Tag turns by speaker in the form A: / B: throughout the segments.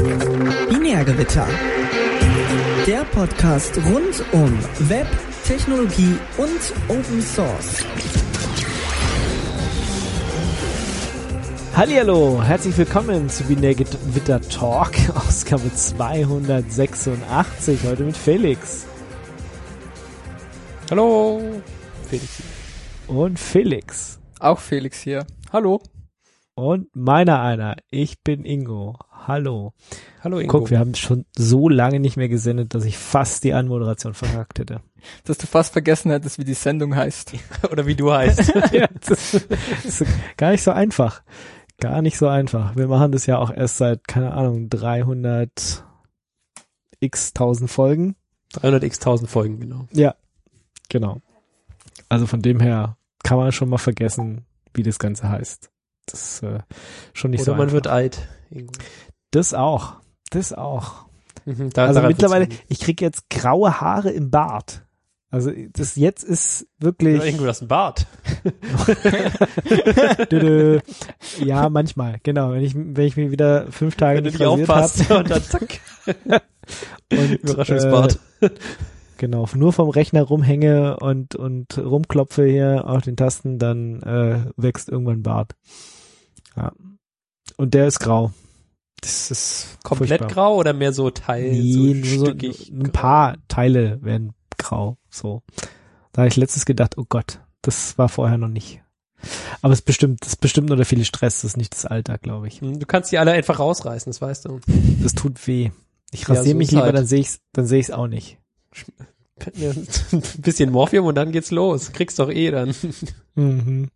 A: Binärgewitter. Der Podcast rund um Web, Technologie und Open Source.
B: Hallihallo, herzlich willkommen zu Binärgewitter Talk, Ausgabe 286, heute mit Felix.
C: Hallo, Felix.
B: Und Felix.
C: Auch Felix hier. Hallo.
B: Und meiner einer, ich bin Ingo. Hallo.
C: Hallo Ingo.
B: Guck, wir haben schon so lange nicht mehr gesendet, dass ich fast die Anmoderation verkackt hätte.
C: Dass du fast vergessen hättest, wie die Sendung heißt.
D: Oder wie du heißt.
B: Ja, das ist gar nicht so einfach. Gar nicht so einfach. Wir machen das ja auch erst seit, keine Ahnung, 300x-1000 Folgen.
D: 300x-1000 Folgen, genau.
B: Ja, genau. Also von dem her kann man schon mal vergessen, wie das Ganze heißt. Das ist schon nicht
D: Oder
B: so einfach.
D: man wird alt. Irgendwo.
B: Das auch. Das auch.
D: Mhm,
B: Also mittlerweile, ich krieg jetzt graue Haare im Bart. Also das jetzt ist wirklich...
D: Oder Ingo, das ist ein Bart.
B: Ja, manchmal, genau. Wenn ich mich wieder 5 Tage
D: Wenn du
B: nicht
D: nicht
B: rasiert
D: aufpasst
B: habe.
D: und dann zack.
B: Und,
D: Überraschungsbart.
B: Genau, nur vom Rechner rumhänge und rumklopfe hier auf den Tasten, dann wächst irgendwann Bart. Ja. Und der ist grau. Das ist
D: Komplett
B: furchtbar.
D: grau oder mehr so
B: Nee, nur so
D: stückig?
B: ein paar Teile werden grau, so. Da habe ich letztens gedacht, oh Gott, das war vorher noch nicht. Aber es ist bestimmt nur der viele Stress, das ist nicht das Alter, glaube ich.
D: Du kannst die alle einfach rausreißen, das weißt du.
B: Das tut weh. Ich
D: Ja,
B: rasiere
D: so
B: mich
D: ist
B: lieber,
D: halt.
B: dann sehe ich's auch nicht.
D: Ein bisschen Morphium und dann geht's los. Kriegst doch eh dann.
B: Mhm.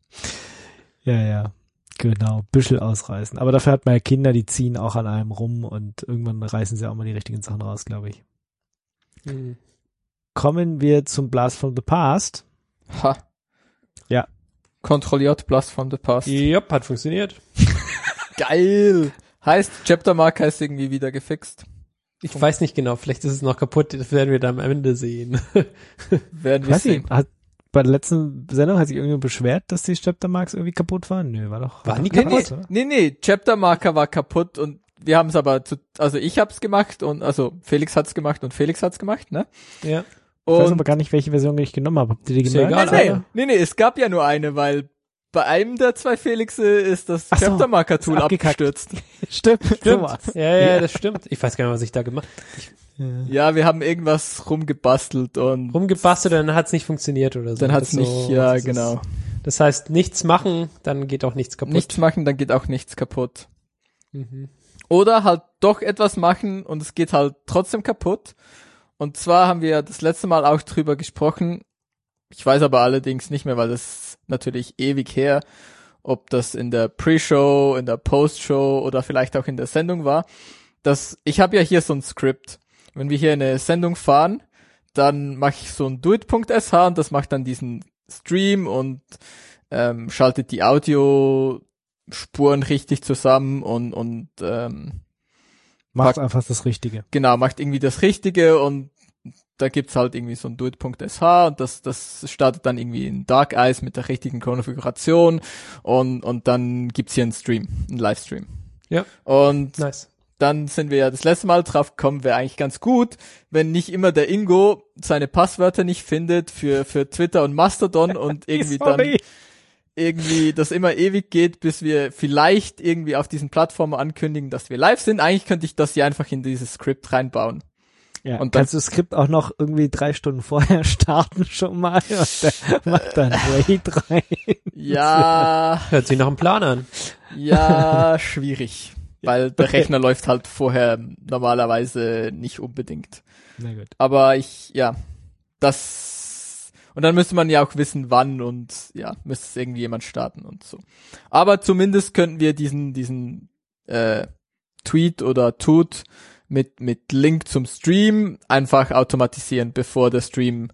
B: Ja. Genau, Büschel ausreißen. Aber dafür hat man ja Kinder, die ziehen auch an einem rum und irgendwann reißen sie auch mal die richtigen Sachen raus, glaube ich.
D: Mhm.
B: Kommen wir zum Blast from the Past.
C: Ha.
B: Ja.
C: Kontrolliert Blast from the Past.
D: Jupp, hat funktioniert.
C: Geil. Heißt, Chaptermarker ist irgendwie wieder gefixt.
D: Ich weiß nicht genau, vielleicht ist es noch kaputt, das werden wir dann am Ende sehen.
C: Werden wir
B: Weiß
C: sehen.
B: ich, bei der letzten Sendung hat sich irgendjemand beschwert, dass die Chaptermarks irgendwie kaputt waren? Nö, war doch.
D: Waren die
C: Nee,
D: kaputt?
B: oder?
C: nee, Chaptermarker war kaputt und wir haben es aber ich hab's gemacht und Felix hat's gemacht und Felix hat's gemacht, ne?
D: Ja.
B: Ich weiß
C: Und
B: aber gar nicht, welche Version ich genommen habe. Habt ihr die
D: Ist ja
B: gemerkt?
D: egal.
C: nee, es gab ja nur eine, weil bei einem der 2 Felixe ist das
B: Ach so,
C: Chaptermarker-Tool
B: ist abgekackt.
C: abgestürzt.
B: Stimmt. So war's.
D: Ja, das stimmt. Ich weiß gar nicht, was ich da gemacht
C: Ja, wir haben irgendwas rumgebastelt und
D: rumgebastelt, dann hat's nicht funktioniert oder so.
C: dann hat's
D: Das
C: nicht,
D: so,
C: ja,
D: das ist-
C: genau.
D: Das heißt, nichts machen, dann geht auch nichts kaputt.
C: Nichts machen, dann geht auch nichts kaputt.
D: Mhm.
C: Oder halt doch etwas machen und es geht halt trotzdem kaputt. Und zwar haben wir das letzte Mal auch drüber gesprochen. Ich weiß aber allerdings nicht mehr, weil das ist natürlich ewig her, ob das in der Pre-Show, in der Post-Show oder vielleicht auch in der Sendung war. Ich habe ja hier so ein Skript. Wenn wir hier eine Sendung fahren, dann mache ich so ein doit.sh und das macht dann diesen Stream und schaltet die Audiospuren richtig zusammen und
B: Macht einfach das Richtige.
C: genau, macht irgendwie das Richtige und da gibt's halt irgendwie so ein doit.sh und das startet dann irgendwie in Dark Eyes mit der richtigen Konfiguration und dann gibt's hier einen Stream, einen Livestream.
D: Ja.
C: Und
D: Nice.
C: dann sind wir ja das letzte Mal drauf gekommen, wäre eigentlich ganz gut, wenn nicht immer der Ingo seine Passwörter nicht findet für Twitter und Mastodon und irgendwie dann
B: Sorry.
C: irgendwie das immer ewig geht, bis wir vielleicht irgendwie auf diesen Plattformen ankündigen, dass wir live sind. Eigentlich könnte ich das hier einfach in dieses Skript reinbauen.
B: Ja,
C: Und dann-
B: kannst du das Skript auch noch irgendwie 3 Stunden vorher starten schon mal und der macht dann Raid rein.
C: Ja,
D: Hört sich nach einem Plan an.
C: ja, schwierig. Weil der Rechner läuft halt vorher normalerweise nicht unbedingt.
B: Na gut.
C: Aber und dann müsste man ja auch wissen, wann und ja, müsste es irgendwie jemand starten und so. Aber zumindest könnten wir diesen Tweet oder Tut mit Link zum Stream einfach automatisieren, bevor der Stream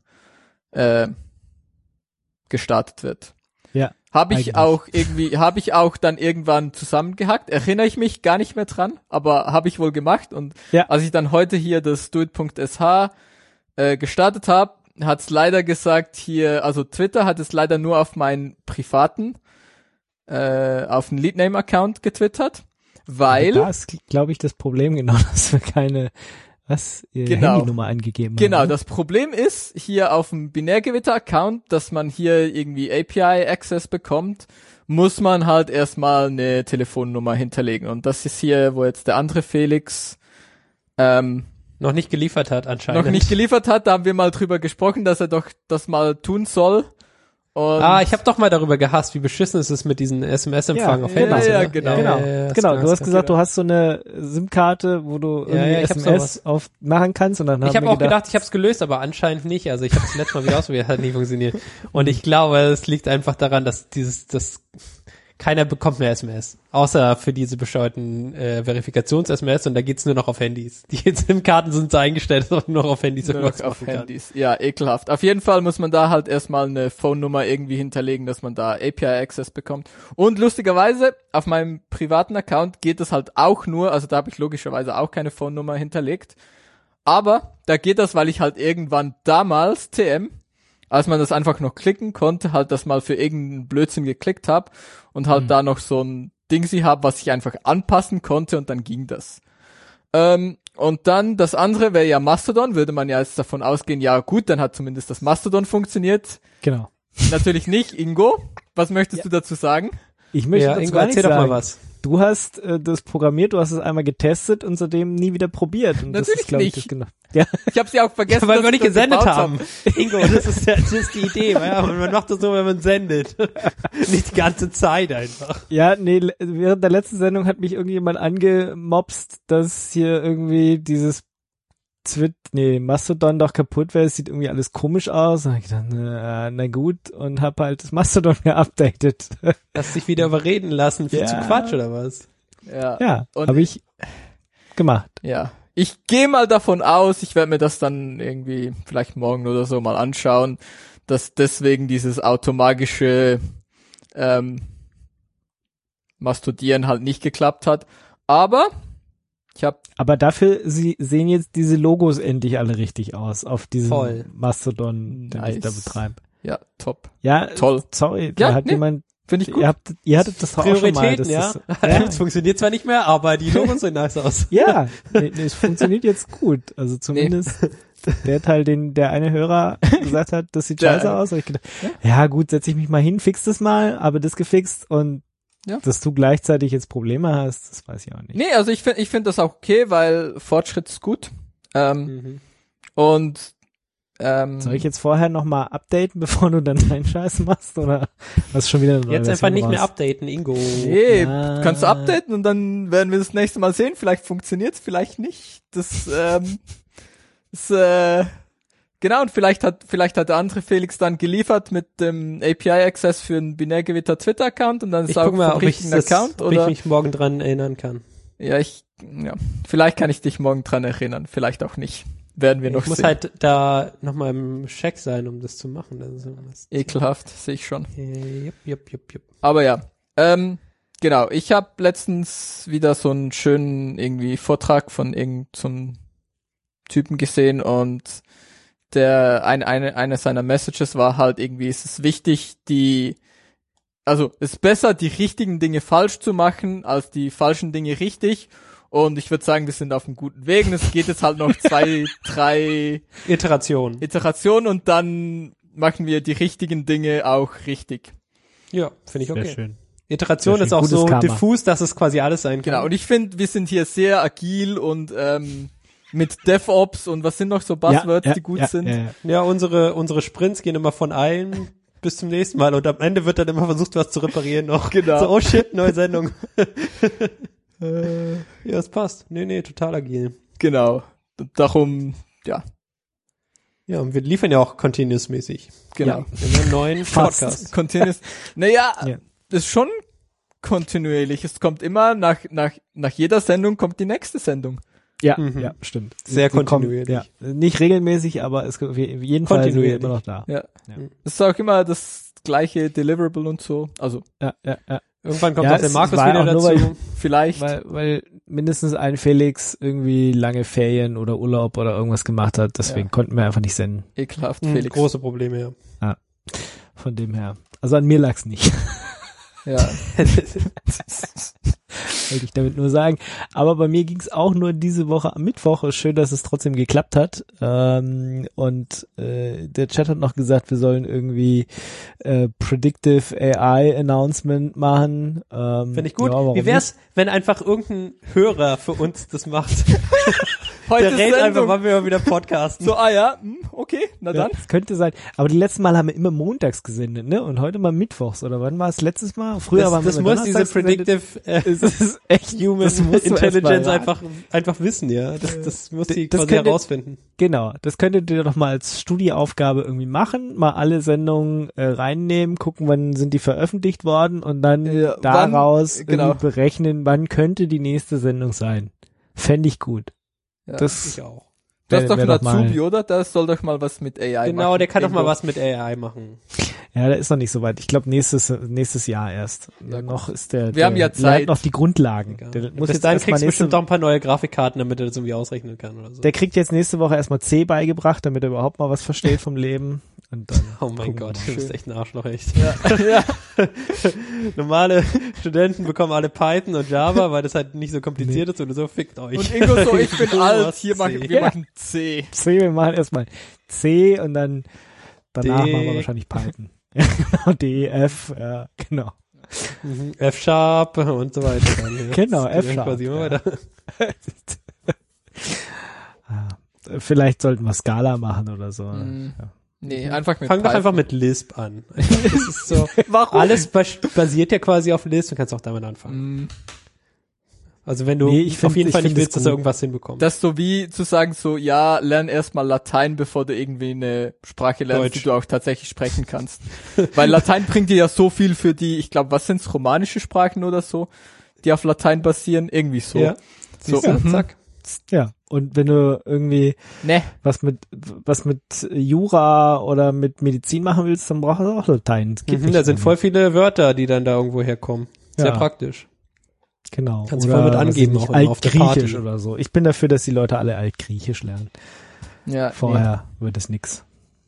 C: gestartet wird.
B: Ja.
C: Habe ich auch dann irgendwann zusammengehackt. Erinnere ich mich gar nicht mehr dran, aber habe ich wohl gemacht. Und
B: Ja.
C: als ich dann heute hier das doit.sh gestartet habe, hat es leider gesagt hier, also Twitter hat es leider nur auf meinen privaten, auf den Leadname-Account getwittert. Weil,
B: Da ist, glaube ich, das Problem genau, dass wir keine
C: Genau.
B: Handynummer angegeben haben.
C: genau, das Problem ist hier auf dem Binärgewitter-Account, dass man hier irgendwie API-Access bekommt, muss man halt erstmal eine Telefonnummer hinterlegen. Und das ist hier, wo jetzt der andere Felix
D: Noch nicht geliefert hat anscheinend.
C: noch nicht geliefert hat. Da haben wir mal drüber gesprochen, dass er doch das mal tun soll. Und
D: Ich habe doch mal darüber gehasst, wie beschissen es ist mit diesen SMS-Empfang
B: Ja,
D: auf Handys.
C: ja,
D: oder?
C: genau.
B: Genau, du hast gesagt, du hast so eine SIM-Karte, wo du irgendwie
D: ich hab
B: SMS machen kannst und dann haben
D: Ich habe
B: wir
D: auch gedacht, ich habe es gelöst, aber anscheinend nicht. Also ich habe es letztes Mal wieder ausprobiert, hat nicht funktioniert. Und ich glaube, es liegt einfach daran, dass keiner bekommt mehr SMS, außer für diese bescheuerten Verifikations-SMS und da geht's nur noch auf Handys. Die SIM-Karten sind so eingestellt, dass man nur noch auf Handys
C: nur
D: irgendwas
C: noch auf
D: machen kann.
C: Handys. Ja, ekelhaft. Auf jeden Fall muss man da halt erstmal eine Phone-Nummer irgendwie hinterlegen, dass man da API-Access bekommt. Und lustigerweise, auf meinem privaten Account geht das halt auch nur, also da habe ich logischerweise auch keine Phone-Nummer hinterlegt. Aber da geht das, weil ich halt irgendwann damals, als man das einfach noch klicken konnte, halt das mal für irgendeinen Blödsinn geklickt habe und halt da noch so ein Ding hab, was ich einfach anpassen konnte und dann ging das. Und dann das andere wäre ja Mastodon, würde man ja jetzt davon ausgehen, ja gut, dann hat zumindest das Mastodon funktioniert.
B: Genau.
C: Natürlich nicht. Ingo, was möchtest du dazu sagen?
B: Ich möchte
D: Ja,
B: dazu
D: Ingo,
B: gar nichts
D: erzähl doch
B: sagen.
D: mal was.
B: Du hast das programmiert, du hast es einmal getestet und seitdem nie wieder probiert. Und das
C: Natürlich
B: ist, glaub ich,
C: nicht.
B: das genau. Ja,
C: Ich habe sie auch vergessen,
D: Weil
C: dass
D: wir
C: ich
D: nicht
C: das
D: gesendet
C: gebaut
D: haben. Ingo, das ist die Idee. Ja, und man macht das so, wenn man sendet. Nicht die ganze Zeit einfach.
B: ja, nee, während der letzten Sendung hat mich irgendjemand angemobst, dass hier irgendwie dieses Mastodon doch kaputt wäre, es sieht irgendwie alles komisch aus. Und hab ich gedacht, na gut, und hab halt das Mastodon geupdatet.
D: Hast dich wieder überreden lassen für
B: Ja.
D: zu Quatsch oder was?
C: Ja.
B: Ja,
C: Und-
B: habe ich gemacht.
C: Ja. Ich gehe mal davon aus, ich werde mir das dann irgendwie vielleicht morgen oder so mal anschauen, dass deswegen dieses automatische Mastodieren halt nicht geklappt hat. Aber
B: Aber dafür sehen jetzt diese Logos endlich alle richtig aus auf diesem
D: Voll.
B: Mastodon, den ich da
C: Nice.
B: betreibe.
C: ja, top.
B: Ja,
C: Toll.
B: Sorry,
C: Ja,
B: da hat
C: nee,
B: jemand,
C: Finde ich gut.
B: ihr hattet das auch schon mal.
D: Prioritäten,
B: dass
D: ja.
B: Das,
D: Es funktioniert zwar nicht mehr, aber die Logos sehen nice aus.
B: ja, nee, es funktioniert jetzt gut. Also zumindest der Teil, den der eine Hörer gesagt hat, das sieht
C: Der
B: scheiße
C: eine.
B: aus. Hab ich gedacht, ja gut, setz ich mich mal hin, fix das mal, aber das gefixt und
C: Ja.
B: dass du gleichzeitig jetzt Probleme hast, das weiß ich auch nicht.
C: Nee, also ich find das auch okay, weil Fortschritt ist gut. Und
B: Soll ich jetzt vorher nochmal updaten, bevor du dann deinen Scheiß machst, oder hast schon wieder eine neue
D: Jetzt einfach
B: Version
D: nicht mehr
B: raus?
D: updaten, Ingo.
C: nee,
B: Ja.
C: kannst du updaten und dann werden wir das nächste Mal sehen. Vielleicht funktioniert's, vielleicht nicht. Das ist genau, und vielleicht hat der andere Felix dann geliefert mit dem API-Access für einen Binärgewitter Twitter-Account und dann ist
D: Ich
C: es auch
D: guck mal,
C: vom
D: ob ich,
C: richtigen Account,
D: ob ich
C: oder?
D: mich morgen dran erinnern kann.
C: Ja, vielleicht kann ich dich morgen dran erinnern, vielleicht auch nicht. Werden wir noch
D: Ich muss
C: sehen.
D: halt da nochmal im Check sein, um das zu machen. Das ist irgendwas.
C: Ekelhaft, sehe ich schon.
D: Jupp.
C: Aber ja, genau, ich habe letztens wieder so einen schönen irgendwie Vortrag von irgendeinem so einem Typen gesehen und eine seiner Messages war halt irgendwie, es ist wichtig, es ist besser, die richtigen Dinge falsch zu machen, als die falschen Dinge richtig. Und ich würde sagen, wir sind auf einem guten Weg. Und es geht jetzt halt noch 2, 3
D: Iteration.
C: Iterationen und dann machen wir die richtigen Dinge auch richtig.
D: Ja, finde ich
B: Sehr
D: okay.
B: schön.
D: Iteration
B: Sehr
D: ist
B: schön.
D: auch
B: Gutes
D: so
B: Karma.
D: diffus, dass es quasi alles sein kann.
C: Genau, und ich finde, wir sind hier sehr agil und mit DevOps und was sind noch so Buzzwords, die gut sind.
B: Ja.
D: Ja, unsere Sprints gehen immer von allen bis zum nächsten Mal und am Ende wird dann immer versucht, was zu reparieren noch.
C: Genau.
D: So, oh shit, neue Sendung. Ja, es passt. Nee, total agil.
C: Genau. Und darum, ja,
D: Ja, und wir liefern ja auch continuous-mäßig.
C: genau.
D: Ja, in einem neuen
B: Fast.
D: Podcast.
C: Continuous. Naja,
B: Ja.
C: ist schon kontinuierlich. Es kommt immer nach jeder Sendung kommt die nächste Sendung.
B: Ja,
D: Mhm.
B: ja, stimmt.
D: Sehr
B: Sie kommen-
D: kontinuierlich.
B: Ja, nicht regelmäßig, aber es auf jeden Fall sind wir
D: Kontinuierlich.
B: immer noch da.
C: Ja.
B: Ja.
C: Es ist auch immer das gleiche Deliverable und so. Also,
B: Ja.
D: Irgendwann kommt
B: Ja,
D: auch der
B: es
D: Markus
B: war
D: wieder
B: auch nur,
D: dazu.
C: vielleicht.
B: Weil mindestens ein Felix irgendwie lange Ferien oder Urlaub oder irgendwas gemacht hat, deswegen konnten wir einfach nicht senden.
C: Ekelhaft,
D: Felix.
C: Felix.
D: Große Probleme, ja.
B: Von dem her. Also an mir lag's nicht.
C: Ja.
B: wollte ich damit nur sagen. Aber bei mir ging es auch nur diese Woche am Mittwoch. Schön, dass es trotzdem geklappt hat. Und der Chat hat noch gesagt, wir sollen irgendwie Predictive AI Announcement machen.
D: Finde ich gut.
B: Ja,
D: wie wär's, wenn einfach irgendein Hörer für uns das macht?
C: Heute
D: Der redet einfach, wann wir mal wieder podcasten.
C: So, okay, na dann.
B: Das könnte sein. Aber die letzten Mal haben wir immer montags gesendet, ne? Und heute mal mittwochs. Oder wann war es letztes Mal? Früher waren wir
D: das muss diese Predictive
B: ist echt
D: Human Intelligence einfach wissen, ja. Das muss die quasi herausfinden.
B: Genau. Das könntet ihr doch mal als Studieaufgabe irgendwie machen. Mal alle Sendungen reinnehmen, gucken, wann sind die veröffentlicht worden und dann daraus irgendwie berechnen, wann könnte die nächste Sendung sein. Fände ich gut.
C: Ja,
B: das
D: ich auch.
C: Das ist doch ein Azubi, oder? Das soll doch mal was mit AI machen.
D: Genau, der kann doch mal was mit AI machen.
B: Ja, der ist noch nicht so weit. Ich glaube, nächstes Jahr erst. Ja, noch ist
C: wir haben ja Zeit.
B: noch die Grundlagen.
D: Der muss bis dahin kriegst du bestimmt auch ein paar neue Grafikkarten, damit er das irgendwie ausrechnen kann oder so.
B: Der kriegt jetzt nächste Woche erstmal C beigebracht, damit er überhaupt mal was versteht vom Leben. Und dann
D: oh mein Gott, du bist echt ein Arschloch, echt.
C: Ja.
D: Normale Studenten bekommen alle Python und Java, weil das halt nicht so kompliziert ist und so, fickt euch.
C: Und Ingo so, ich bin alt, wir machen C.
B: Wir machen erstmal C und dann danach machen wir wahrscheinlich Python. Ja, genau, D, F, ja, genau.
D: F-Sharp und so weiter. Dann, ja.
B: Genau, F-Sharp.
D: Quasi immer weiter.
B: Vielleicht sollten wir Scala machen oder so. Ja.
C: Nee, einfach mit
D: Fang
C: Python.
D: doch einfach mit Lisp an. Das ist so.
C: Warum?
D: Alles basiert ja quasi auf Lisp, du kannst auch damit anfangen. Also wenn du auf jeden Fall nicht willst, dass er irgendwas hinbekommt.
C: Das ist so wie zu sagen, so, ja, lern erstmal Latein, bevor du irgendwie eine Sprache lernst, Deutsch, die du auch tatsächlich sprechen kannst. Weil Latein bringt dir ja so viel für die, ich glaube, was sind's, romanische Sprachen oder so, die auf Latein basieren, irgendwie so.
D: Ja.
C: So,
D: zack.
B: Ja, und wenn du irgendwie was mit Jura oder mit Medizin machen willst, dann brauchst du auch Latein.
D: Da sind voll viele Wörter, die dann da irgendwo herkommen. Sehr praktisch.
B: Genau.
D: Kannst du voll mit angeben, auch
B: auf der Party oder so. Ich bin dafür, dass die Leute alle Altgriechisch lernen.
C: Ja.
B: Vorher wird es nix.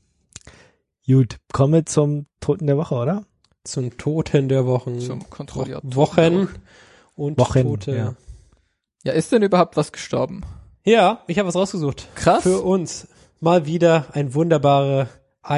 B: Gut, kommen wir zum Toten der Woche, oder?
D: Zum Toten der Wochen.
C: Zum kontrollierten
D: Wochen und
B: Wochen,
D: Tote.
C: Ja, ist denn überhaupt was gestorben?
D: Ja, ich habe was rausgesucht.
C: Krass.
D: Für uns mal wieder ein wunderbare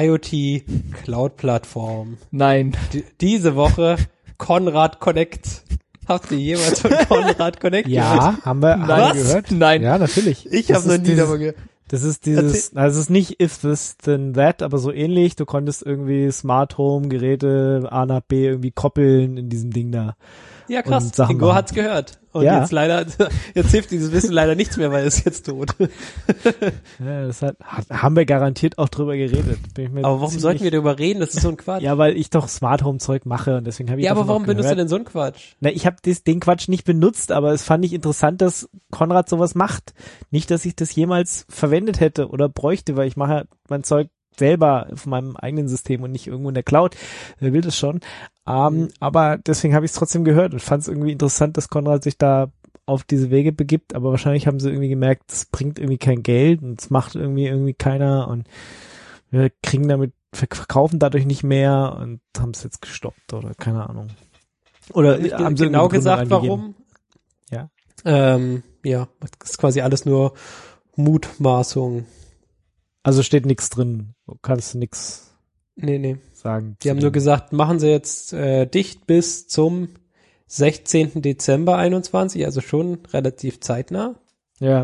D: IoT-Cloud-Plattform.
C: Nein.
D: Diese Woche Konrad Connect. Habt ihr jemals von Konrad Connect gehört?
B: Ja, haben wir gehört.
C: Nein.
B: Ja, natürlich.
D: Ich habe noch nie davon gehört.
B: Das ist dieses, also es ist nicht if this then that, aber so ähnlich. Du konntest irgendwie Smart Home Geräte A nach B irgendwie koppeln in diesem Ding da.
D: Ja, krass. Ingo hat's gehört. Und jetzt hilft dieses Wissen leider nichts mehr, weil er ist jetzt tot.
B: Ja, das haben wir garantiert auch drüber geredet.
D: Aber warum sollten wir darüber reden? Das ist so ein Quatsch.
B: Ja, weil ich doch Smart Home Zeug mache und deswegen habe ich
D: aber warum benutzt du denn so einen Quatsch?
B: Na, ich habe den Quatsch nicht benutzt, aber es fand ich interessant, dass Konrad sowas macht. Nicht, dass ich das jemals verwendet hätte oder bräuchte, weil ich mache mein Zeug selber auf meinem eigenen System und nicht irgendwo in der Cloud. Wer will das schon? Aber deswegen habe ich es trotzdem gehört und fand es irgendwie interessant, dass Konrad sich da auf diese Wege begibt, aber wahrscheinlich haben sie irgendwie gemerkt, es bringt irgendwie kein Geld und es macht irgendwie keiner und wir verkaufen dadurch nicht mehr und haben es jetzt gestoppt oder keine Ahnung. Oder haben sie
D: genau gesagt, warum?
B: Ja.
D: Ja, das ist quasi alles nur Mutmaßung.
B: Also steht nichts drin. Du kannst nichts sagen.
D: Die haben nur gesagt, machen sie jetzt dicht bis zum 16. Dezember 21, also schon relativ zeitnah.
B: Ja.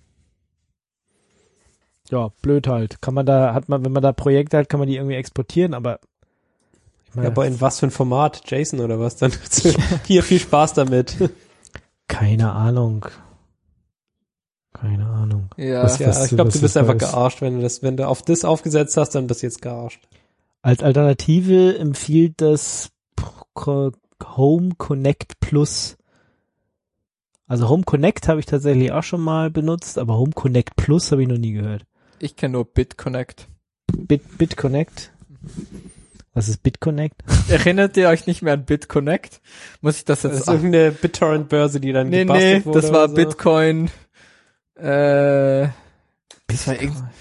B: Ja, blöd halt. Wenn man da Projekte hat, kann man die irgendwie exportieren, aber
D: ich meine, aber in was für ein Format? JSON oder was dann? Hier, viel Spaß damit.
B: Keine Ahnung.
C: Ja,
D: ich glaube, du bist einfach gearscht, wenn du auf das aufgesetzt hast, dann bist du jetzt gearscht.
B: Als Alternative empfiehlt das Home Connect Plus. Also Home Connect habe ich tatsächlich auch schon mal benutzt, aber Home Connect Plus habe ich noch nie gehört.
C: Ich kenne nur BitConnect.
B: BitConnect? Was ist BitConnect?
C: Erinnert ihr euch nicht mehr an BitConnect? Muss ich das jetzt...
D: Das ist irgendeine BitTorrent-Börse, die dann gebastelt wurde.
C: Das war
D: so.
C: Bitcoin.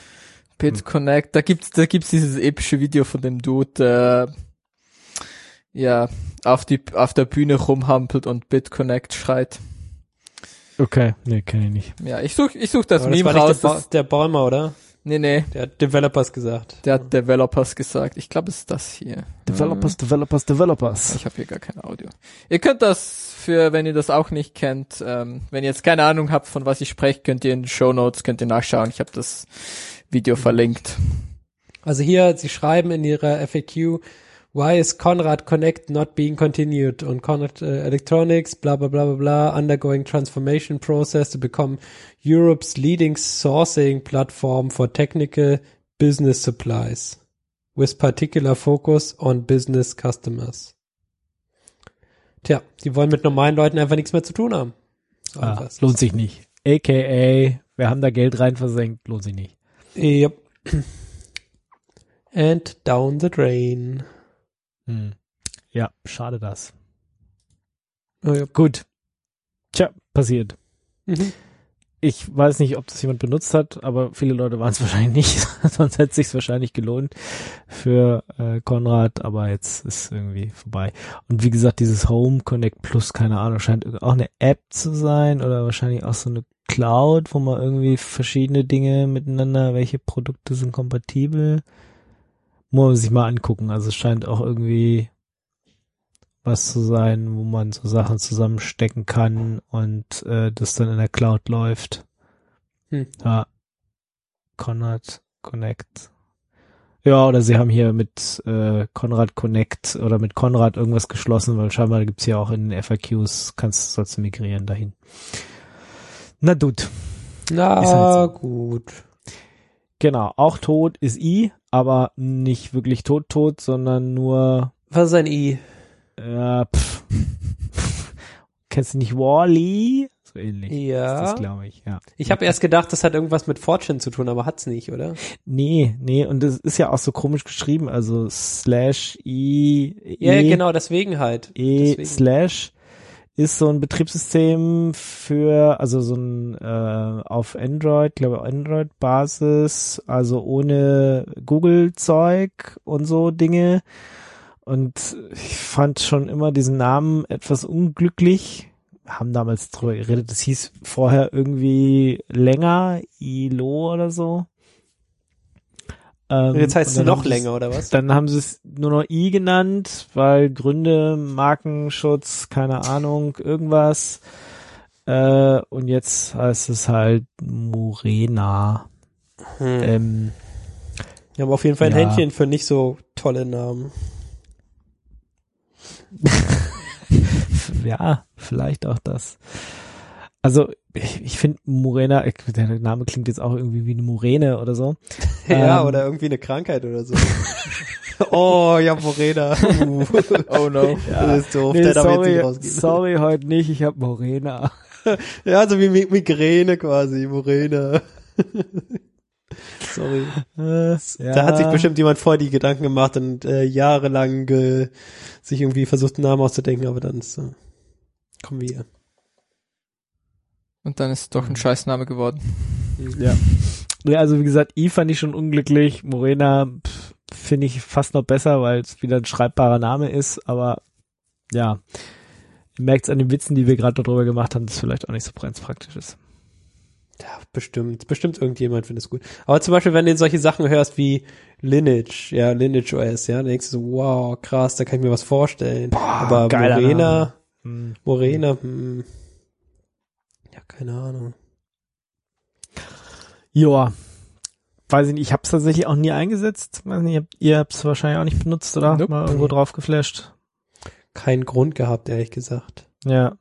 C: BitConnect. Da gibt's dieses epische Video von dem Dude, ja auf der Bühne rumhampelt und BitConnect schreit.
B: Okay, nee, kenne ich nicht.
C: Ja, ich such das
D: Aber
C: Meme
D: das war
C: raus.
D: nicht der Bäumer, oder?
C: Nee,
D: Der hat Developers gesagt.
C: der hat Developers gesagt. Ich glaube, es ist das hier.
B: Developers.
C: Ich habe hier gar kein Audio. Ihr könnt das wenn ihr das auch nicht kennt, wenn ihr jetzt keine Ahnung habt, von was ich spreche, könnt ihr in den Shownotes, könnt ihr nachschauen. Ich habe das Video verlinkt.
D: Also hier, sie schreiben in ihrer FAQ, why is Conrad Connect not being continued? Und Conrad Electronics, bla bla bla bla bla, undergoing transformation process to become Europe's leading sourcing platform for technical business supplies, with particular focus on business customers. Tja, die wollen mit normalen Leuten einfach nichts mehr zu tun haben. So einfach ist
B: Lohnt sich nicht. AKA, wir haben da Geld rein versenkt, lohnt sich nicht.
D: Yep. And down the drain.
B: Ja, schade das.
D: Oh, ja.
B: Gut. Tja, passiert.
D: Mhm.
B: Ich weiß nicht, ob das jemand benutzt hat, aber viele Leute waren es wahrscheinlich nicht. Sonst hätte es sich wahrscheinlich gelohnt für Konrad, aber jetzt ist irgendwie vorbei. Und wie gesagt, dieses Home Connect Plus, keine Ahnung, scheint auch eine App zu sein oder wahrscheinlich auch so eine Cloud, wo man irgendwie verschiedene Dinge miteinander, welche Produkte sind kompatibel, muss man sich mal angucken. Also es scheint auch irgendwie was zu sein, wo man so Sachen zusammenstecken kann und das dann in der Cloud läuft. Ja. Conrad Connect. Ja, oder sie haben hier mit Conrad Connect oder mit Conrad irgendwas geschlossen, weil scheinbar gibt's hier auch in den FAQs, sollst du migrieren dahin. Na gut.
D: Na
B: Ist halt so.
D: gut.
B: Genau, auch tot ist I, aber nicht wirklich tot, sondern nur
D: Was ist ein I?
B: Kennst du nicht Wall-E? So ähnlich.
D: Ja.
B: Ist das, glaube ich, ja.
D: Ich habe erst gedacht, das hat irgendwas mit Fortune zu tun, aber hat's nicht, oder?
B: Nee, und das ist ja auch so komisch geschrieben, also /i,
D: Ja, genau, deswegen halt.
B: / ist so ein Betriebssystem für, also so ein auf Android, glaube Android-Basis, also ohne Google-Zeug und so Dinge. Und ich fand schon immer diesen Namen etwas unglücklich. Wir haben damals drüber geredet, das hieß vorher irgendwie länger, ILO oder so.
D: Und jetzt heißt es noch länger, oder was?
B: Dann haben sie es nur noch I genannt, weil Gründe, Markenschutz, keine Ahnung, irgendwas. Und jetzt heißt es halt Murena.
D: Wir haben auf jeden Fall ein
B: ja.
D: Händchen für nicht so tolle Namen.
B: Ja, vielleicht auch das. Also ich finde Murena, der Name klingt jetzt auch irgendwie wie eine Muräne oder so.
D: Ja, oder irgendwie eine Krankheit oder so. Oh, ja, Morena.
C: Oh no.
D: Ja, das ist doof.
B: Nee,
D: Der darf jetzt nicht rausgehen.
B: sorry, heute nicht, ich habe Morena.
D: Ja, so wie Migräne quasi, Morena. Sorry.
B: Ja.
D: Da hat sich bestimmt jemand vorher die Gedanken gemacht und jahrelang sich irgendwie versucht, einen Namen auszudenken, aber dann ist kommen wir hier.
C: Und dann ist es doch ein Scheißname geworden.
B: Ja. Ja, also wie gesagt, I fand ich schon unglücklich. Morena finde ich fast noch besser, weil es wieder ein schreibbarer Name ist, aber ja, ihr merkt es an den Witzen, die wir gerade darüber gemacht haben, dass es vielleicht auch nicht so ganz praktisch ist.
D: Ja, bestimmt irgendjemand findet es gut. Aber zum Beispiel, wenn du solche Sachen hörst wie Lineage OS, ja, dann denkst du so, wow, krass, da kann ich mir was vorstellen. Aber Morena, ja, keine Ahnung.
B: Joa, weiß ich nicht, ich habe es tatsächlich auch nie eingesetzt. Weiß nicht, ihr habt es wahrscheinlich auch nicht benutzt, oder?
C: Nope.
B: Mal irgendwo drauf geflasht.
D: Keinen Grund gehabt, ehrlich gesagt.
B: Ja.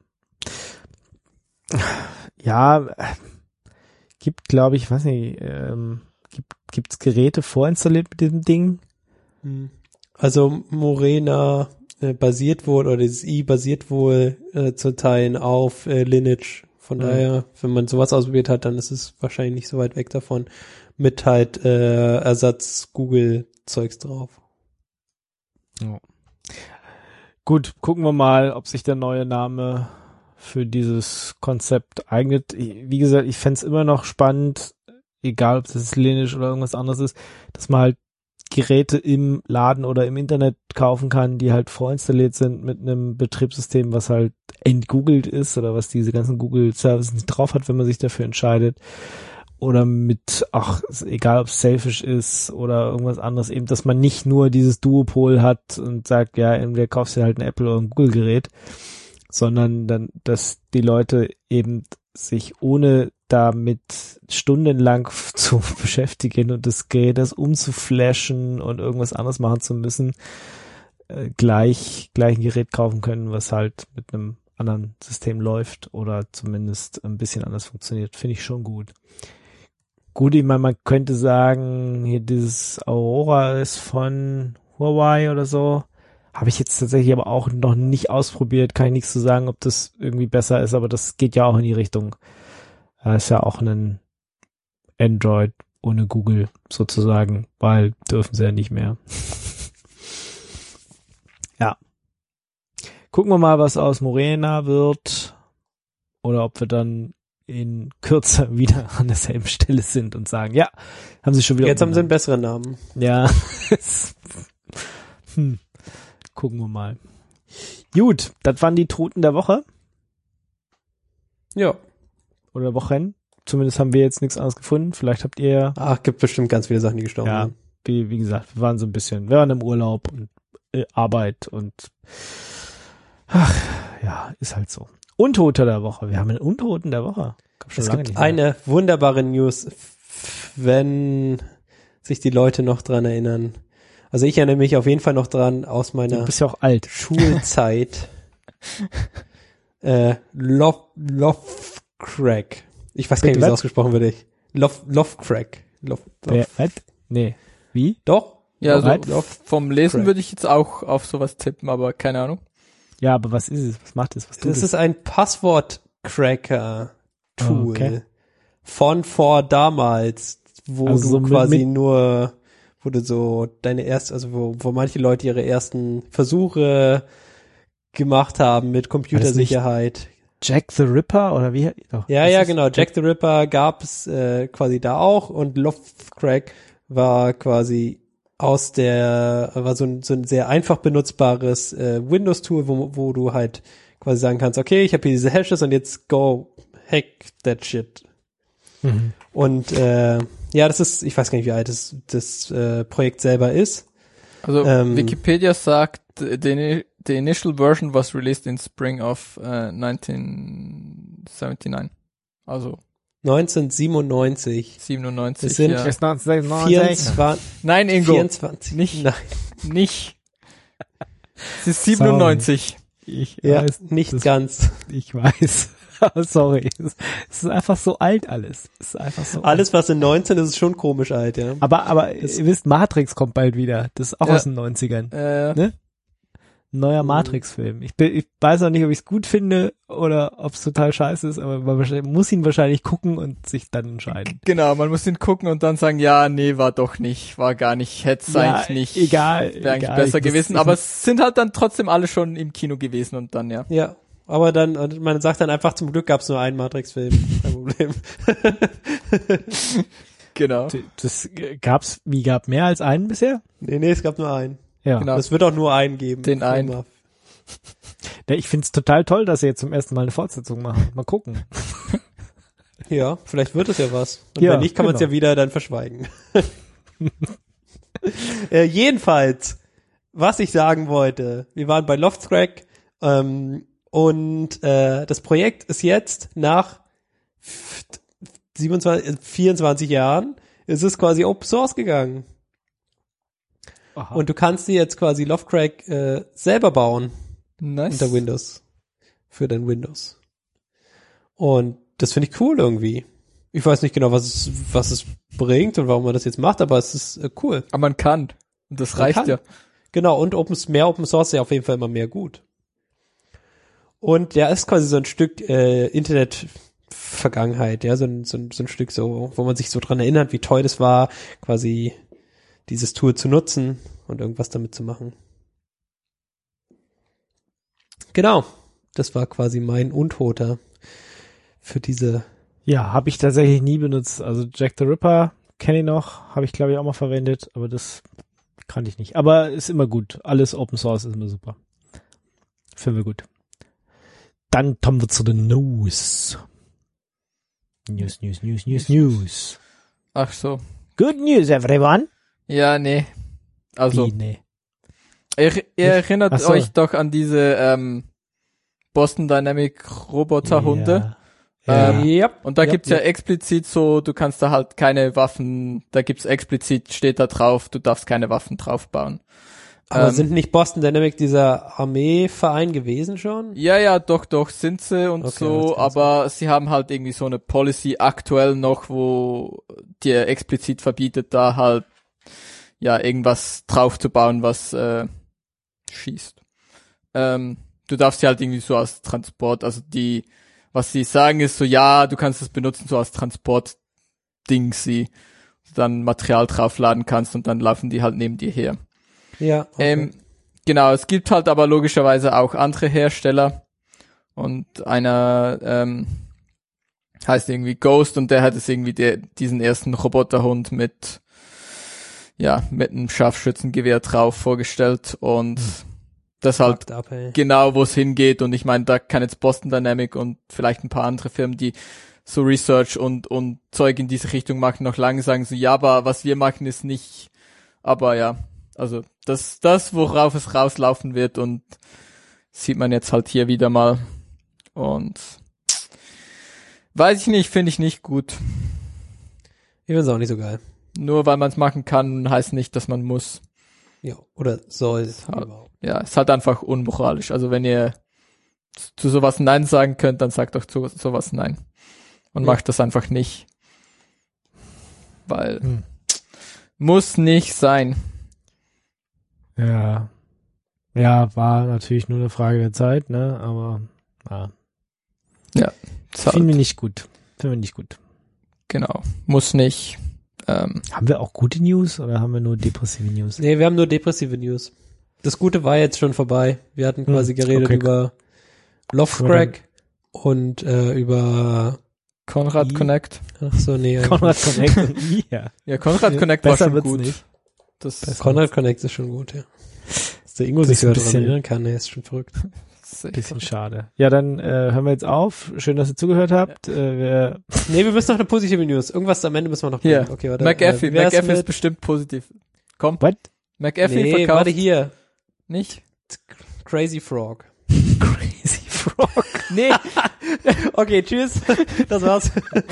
B: Ja, gibt, glaube ich, weiß nicht, gibt's Geräte vorinstalliert mit diesem Ding?
D: Also Morena basiert wohl, oder dieses I basiert wohl zu Teilen auf Lineage. Von daher, wenn man sowas ausprobiert hat, dann ist es wahrscheinlich nicht so weit weg davon. Mit halt Ersatz Google-Zeugs drauf.
B: Ja. Gut, gucken wir mal, ob sich der neue Name für dieses Konzept eignet. Wie gesagt, ich fänd's immer noch spannend, egal ob das Lineage oder irgendwas anderes ist, dass man halt Geräte im Laden oder im Internet kaufen kann, die halt vorinstalliert sind mit einem Betriebssystem, was halt entgoogelt ist oder was diese ganzen Google-Services nicht drauf hat, wenn man sich dafür entscheidet. Oder mit, egal ob es Selfish ist oder irgendwas anderes, eben, dass man nicht nur dieses Duopol hat und sagt, ja, entweder kaufst du halt ein Apple oder ein Google-Gerät, sondern dann, dass die Leute eben sich ohne damit stundenlang zu beschäftigen und das Gerät das umzuflashen und irgendwas anderes machen zu müssen, gleich ein Gerät kaufen können, was halt mit einem anderen System läuft oder zumindest ein bisschen anders funktioniert. Finde ich schon gut. Gut, ich meine, man könnte sagen, hier dieses Aurora ist von Huawei oder so. Habe ich jetzt tatsächlich aber auch noch nicht ausprobiert. Kann ich nichts zu sagen, ob das irgendwie besser ist, aber das geht ja auch in die Richtung. Ist ja auch ein Android ohne Google sozusagen, weil dürfen sie ja nicht mehr. Ja. Gucken wir mal, was aus Morena wird oder ob wir dann in Kürze wieder an derselben Stelle sind und sagen, ja, haben sie schon wieder.
D: Jetzt haben sie einen besseren Namen.
B: Ja. Gucken wir mal. Gut, das waren die Toten der Woche.
D: Ja.
B: Oder Wochen. Zumindest haben wir jetzt nichts anderes gefunden. Vielleicht habt ihr.
D: Gibt bestimmt ganz viele Sachen, die gestorben
B: Ja,
D: sind.
B: wie gesagt, wir waren im Urlaub und Arbeit und ist halt so. Untote der Woche. Wir haben einen Untoten der Woche.
D: Es gibt eine wunderbare News, wenn sich die Leute noch dran erinnern. Also ich erinnere mich auf jeden Fall noch dran aus meiner
B: Du bist ja auch alt.
D: Schulzeit. Lovecrack. Ich weiß gar nicht, wie es ausgesprochen wird. Lovecrack.
B: Was? Nee. Wie?
D: Doch?
C: Ja,
B: Right.
C: also vom Lesen
D: Crack.
C: würde ich jetzt auch auf sowas tippen, aber keine Ahnung.
B: Ja, aber was ist es? Was macht es? Was tut
D: Das
B: es?
D: ist ein Passwort-Cracker-Tool
B: Okay.
D: von vor damals, wo
B: Also
D: du
B: so
D: quasi nur, wo du so wo manche Leute ihre ersten Versuche gemacht haben mit Computersicherheit.
B: Jack the Ripper oder wie? Doch,
D: Ja, genau. Jack the Ripper gab es quasi da auch und Lovecrack war quasi war so ein sehr einfach benutzbares Windows-Tool, wo du halt quasi sagen kannst, okay, ich habe hier diese Hashes und jetzt go hack that shit.
B: Mhm.
D: Und das ist, ich weiß gar nicht, wie alt das Projekt selber ist.
C: Also Wikipedia sagt, the initial version was released in spring of 1979. Also
D: 1997.
C: 97.
D: Es sind
C: ja.
B: 24.
C: Nein, Ingo.
D: 24.
C: Nicht.
D: Nein.
C: Nicht. Es ist 97.
B: Ich
D: Ja,
B: weiß,
D: nicht
B: das-
D: ganz.
B: Ich weiß. Sorry. Es ist einfach so alt alles. Es ist einfach so
D: Alles, was in 19 ist, ist schon komisch alt, ja.
B: alt. Aber ihr wisst, Matrix kommt bald wieder. Das ist auch
C: Ja.
B: aus den 90ern.
C: Ne?
B: Ein neuer Matrix-Film. Ich weiß auch nicht, ob ich es gut finde oder ob es total scheiße ist, aber man muss ihn wahrscheinlich gucken und sich dann entscheiden.
C: Genau, man muss ihn gucken und dann sagen, ja, nee, war doch nicht, war gar nicht, hätte es eigentlich nicht.
B: Egal.
C: Wäre eigentlich besser gewesen, aber es sind halt dann trotzdem alle schon im Kino gewesen und dann, ja.
D: Ja, aber dann, man sagt dann einfach, zum Glück gab es nur einen Matrix-Film. Kein Problem.
C: Genau.
B: Das gab mehr als einen bisher?
D: Nee, es gab nur einen.
B: Ja.
C: Genau.
D: Es wird auch nur einen geben.
C: Den einen.
D: Immer.
B: Ja, ich find's total toll, dass sie jetzt zum ersten Mal eine Fortsetzung machen. Mal gucken.
D: Ja, vielleicht wird es ja was. Und
B: Ja,
D: wenn nicht, kann man es
B: genau.
D: ja wieder dann verschweigen. Jedenfalls, was ich sagen wollte, wir waren bei Lovecrack und das Projekt ist jetzt nach 24 Jahren, ist es quasi Open Source gegangen.
B: Aha.
D: Und du kannst dir jetzt quasi Lovecrack selber bauen
C: Nice.
D: unter Windows. Für dein Windows. Und das finde ich cool irgendwie. Ich weiß nicht genau, was es bringt und warum man das jetzt macht, aber es ist cool.
C: Aber man kann. Und das
D: Man
C: reicht
D: kann.
C: ja.
D: Genau, und mehr Open Source ist ja auf jeden Fall immer mehr gut. Und der ist quasi so ein Stück Internet-Vergangenheit, ja, so ein Stück so, wo man sich so dran erinnert, wie toll das war, quasi dieses Tool zu nutzen und irgendwas damit zu machen. Genau, das war quasi mein Untoter für diese.
B: Ja, habe ich tatsächlich nie benutzt. Also Jack the Ripper kenne ich noch, habe ich glaube ich auch mal verwendet, aber das Kannte ich nicht. Aber ist immer gut. Alles Open Source ist immer super. Finden wir gut. Dann kommen wir zu den News. News.
C: Ach so.
B: Good news, everyone.
C: Ja, nee. Also,
B: Wie, nee.
C: ihr erinnert
B: Ach so.
C: euch doch an diese Boston Dynamic Roboterhunde.
B: Ja.
D: Yep.
C: Und da
D: Yep,
C: gibt's ja
D: yep.
C: explizit so, du kannst da halt keine Waffen, da gibt's explizit, steht da drauf, du darfst keine Waffen draufbauen.
D: Aber sind nicht Boston Dynamic dieser Armeeverein gewesen schon?
C: Ja, doch, sind sie und
D: Okay,
C: so,
D: das kann
C: aber sie haben halt irgendwie so eine Policy aktuell noch, wo dir explizit verbietet, da halt, ja, irgendwas draufzubauen, was schießt. Du darfst sie halt irgendwie so als Transport, also was sie sagen ist so, ja, du kannst es benutzen so als Transport-Ding, sie dann Material draufladen kannst und dann laufen die halt neben dir her.
D: Ja. Okay.
C: Genau, es gibt halt aber logischerweise auch andere Hersteller und einer heißt irgendwie Ghost und der hat es irgendwie diesen ersten Roboterhund mit einem Scharfschützengewehr drauf vorgestellt und das halt
D: Fucked up, ey.
C: genau, wo es hingeht und ich meine, da kann jetzt Boston Dynamic und vielleicht ein paar andere Firmen, die so Research und Zeug in diese Richtung machen, noch lange sagen so, ja, aber was wir machen ist nicht, aber ja, also das worauf es rauslaufen wird und sieht man jetzt halt hier wieder mal und weiß ich nicht, finde ich nicht gut.
D: Ich find's auch nicht so geil.
C: Nur weil man es machen kann, heißt nicht, dass man muss.
D: Ja, oder soll.
C: Ja, ist halt einfach unmoralisch. Also wenn ihr zu sowas Nein sagen könnt, dann sagt doch zu sowas Nein. Und macht das einfach nicht. Weil muss nicht sein.
B: Ja. Ja, war natürlich nur eine Frage der Zeit, ne? Aber
C: Ja,
B: finden wir nicht gut.
C: Genau. Muss nicht.
B: Haben wir auch gute News oder haben wir nur depressive News?
D: Nee, wir haben nur depressive News. Das Gute war jetzt schon vorbei. Wir hatten quasi geredet
B: okay.
D: über Lovecrack und über
C: Konrad Connect.
D: ach so, nee.
B: Konrad Connect und ja.
C: Ja, Konrad Connect war
B: Besser
C: schon
B: wird's
C: gut.
B: nicht.
C: Das
D: Konrad Connect ist schon gut, ja. Dass der Ingo
B: Das
D: sich
B: ist ein
D: daran
B: bisschen-
D: erinnern kann, der ist schon verrückt.
C: ist echt
B: Bisschen schade. Ja, dann hören wir jetzt auf. Schön, dass ihr zugehört habt. Wir
D: Nee, wir müssen noch eine positive News. Irgendwas am Ende müssen wir noch
C: Hier,
D: bringen. Okay, warte.
C: McAfee.
D: wie wär's
C: McAfee ist
D: mit-
C: bestimmt positiv. Komm,
B: What?
C: McAfee
D: Nee,
C: verkauft
D: warte hier.
C: nicht.
D: Crazy Frog.
B: Crazy Frog.
D: Nee. Okay, tschüss. Das war's.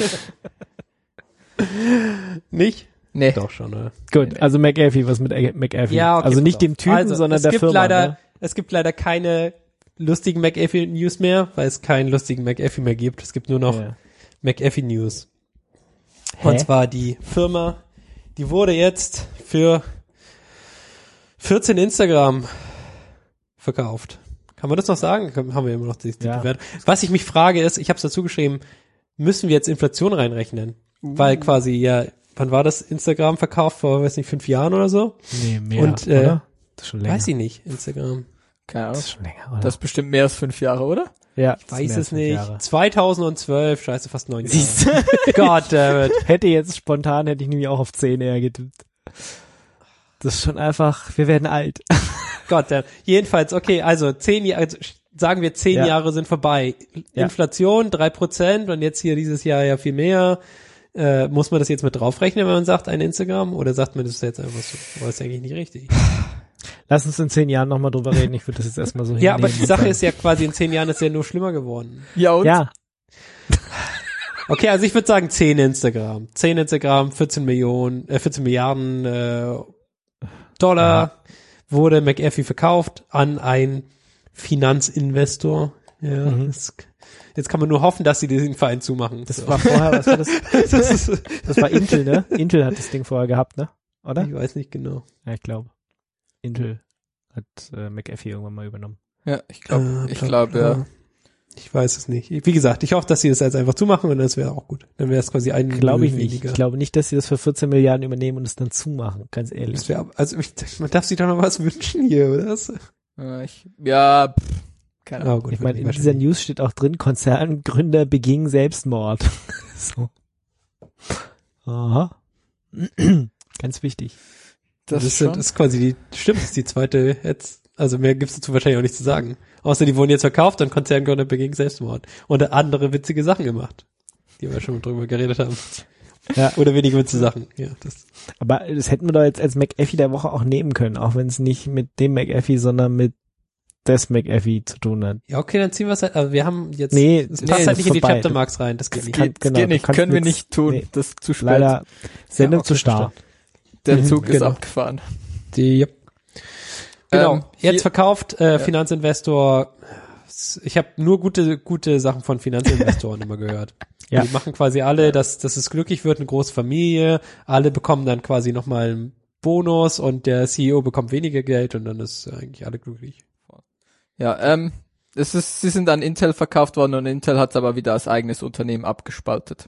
D: Nicht?
C: Nee.
D: Doch schon, oder?
B: Gut, also McAfee, was mit McAfee?
D: Ja, okay,
B: also
D: pass
B: nicht
D: auf.
B: dem Typen,
D: Also,
B: sondern
D: es
B: der
D: gibt
B: Firma.
D: leider,
B: ne?
D: Es gibt leider keine lustigen McAfee-News mehr, weil es keinen lustigen McAfee mehr gibt. Es gibt nur noch
B: Ja.
D: McAfee-News.
B: Hä?
D: Und zwar die Firma, die wurde jetzt für 14 Instagram verkauft. Kann man das noch sagen? Haben wir immer noch die
B: Ja.
D: Bewertung. Was ich mich frage ist, ich habe es dazu geschrieben, müssen wir jetzt Inflation reinrechnen? Weil quasi, ja, wann war das Instagram verkauft? Vor, weiß nicht, 5 Jahren oder so?
B: Nee, mehr,
D: Und,
B: oder? Das ist schon länger.
D: Weiß ich nicht, Instagram.
C: Keine Ahnung.
B: Das ist schon länger, oder?
C: Das ist bestimmt mehr als 5 Jahre, oder?
B: ja,
D: Ich
B: das ist
D: weiß
B: mehr
D: es
B: als 5
D: nicht.
B: Jahre.
D: 2012, scheiße, fast 9 Jahre.
B: Siehst du?
D: God damn it.
B: Hätte jetzt spontan, hätte ich nämlich auch auf 10 eher getippt. Das ist schon einfach, wir werden alt.
D: God damn. Jedenfalls, okay, also 10 Jahre, also sagen wir 10
B: Ja.
D: Jahre sind vorbei.
B: Ja.
D: Inflation 3% und jetzt hier dieses Jahr ja viel mehr. Muss man das jetzt mit draufrechnen, wenn man sagt, ein Instagram? Oder sagt man das jetzt einfach so? Aber das ist eigentlich nicht richtig.
B: Lass uns in 10 Jahren nochmal drüber reden. Ich würde das jetzt erstmal so
D: Ja, aber
B: hinnehmen.
D: die Sache ist ja quasi, in 10 Jahren ist ja nur schlimmer geworden.
C: Ja, und?
B: Ja,
D: Okay, also ich würde sagen 10 Instagram. 10 Instagram, 14 Milliarden Dollar wurde McAfee verkauft an einen Finanzinvestor. Ja, jetzt kann man nur hoffen, dass sie den Verein zumachen.
B: das war vorher, was war das?
D: das ist,
B: Das war Intel, ne? Intel hat das Ding vorher gehabt, ne? Oder?
D: ich weiß nicht genau.
B: Ja, ich glaube. Intel hat McAfee irgendwann mal übernommen.
C: Ja, ich glaube, ja.
D: Ich weiß es nicht. Wie gesagt, ich hoffe, dass sie das jetzt einfach zumachen und das wäre auch gut. Dann wäre es quasi ein
B: Glaube ich
D: Null
B: nicht.
D: weniger.
B: Ich glaube nicht, dass sie das für 14 Milliarden übernehmen und es dann zumachen, ganz ehrlich.
D: Das wär, also man darf sich doch noch was wünschen hier, oder?
C: Keine Ahnung.
D: Oh, gut,
B: Ich meine, in
D: wird
B: dieser
D: nicht
B: News steht auch drin, Konzerngründer begingen Selbstmord. So. Aha. Ganz wichtig.
C: Das
D: ist quasi das ist die zweite jetzt. Also mehr gibt's dazu wahrscheinlich auch nicht zu sagen. Außer die wurden jetzt verkauft und Konzerngründer beging Selbstmord. Und andere witzige Sachen gemacht, die wir schon drüber geredet haben. Ja. Oder wenige witzige Sachen. Ja, das.
B: Aber das hätten wir doch jetzt als McAfee der Woche auch nehmen können, auch wenn es nicht mit dem McAfee, sondern mit des McAfee zu tun hat.
D: Ja, okay, dann ziehen wir es halt. Also wir haben jetzt,
B: es
D: passt halt nicht in die Chaptermarks rein. Das geht nicht.
C: Geht nicht. Können wir nicht tun. Das ist zu spät.
B: Leider Sendung zu starr.
C: Der Zug ist abgefahren.
D: Genau. Jetzt verkauft Finanzinvestor. Ich habe nur gute Sachen von Finanzinvestoren immer gehört. Ja. Die machen quasi alle, dass es glücklich wird, eine große Familie. Alle bekommen dann quasi nochmal einen Bonus und der CEO bekommt weniger Geld und dann ist eigentlich alle glücklich.
C: Ja, sie sind an Intel verkauft worden und Intel hat es aber wieder als eigenes Unternehmen abgespaltet.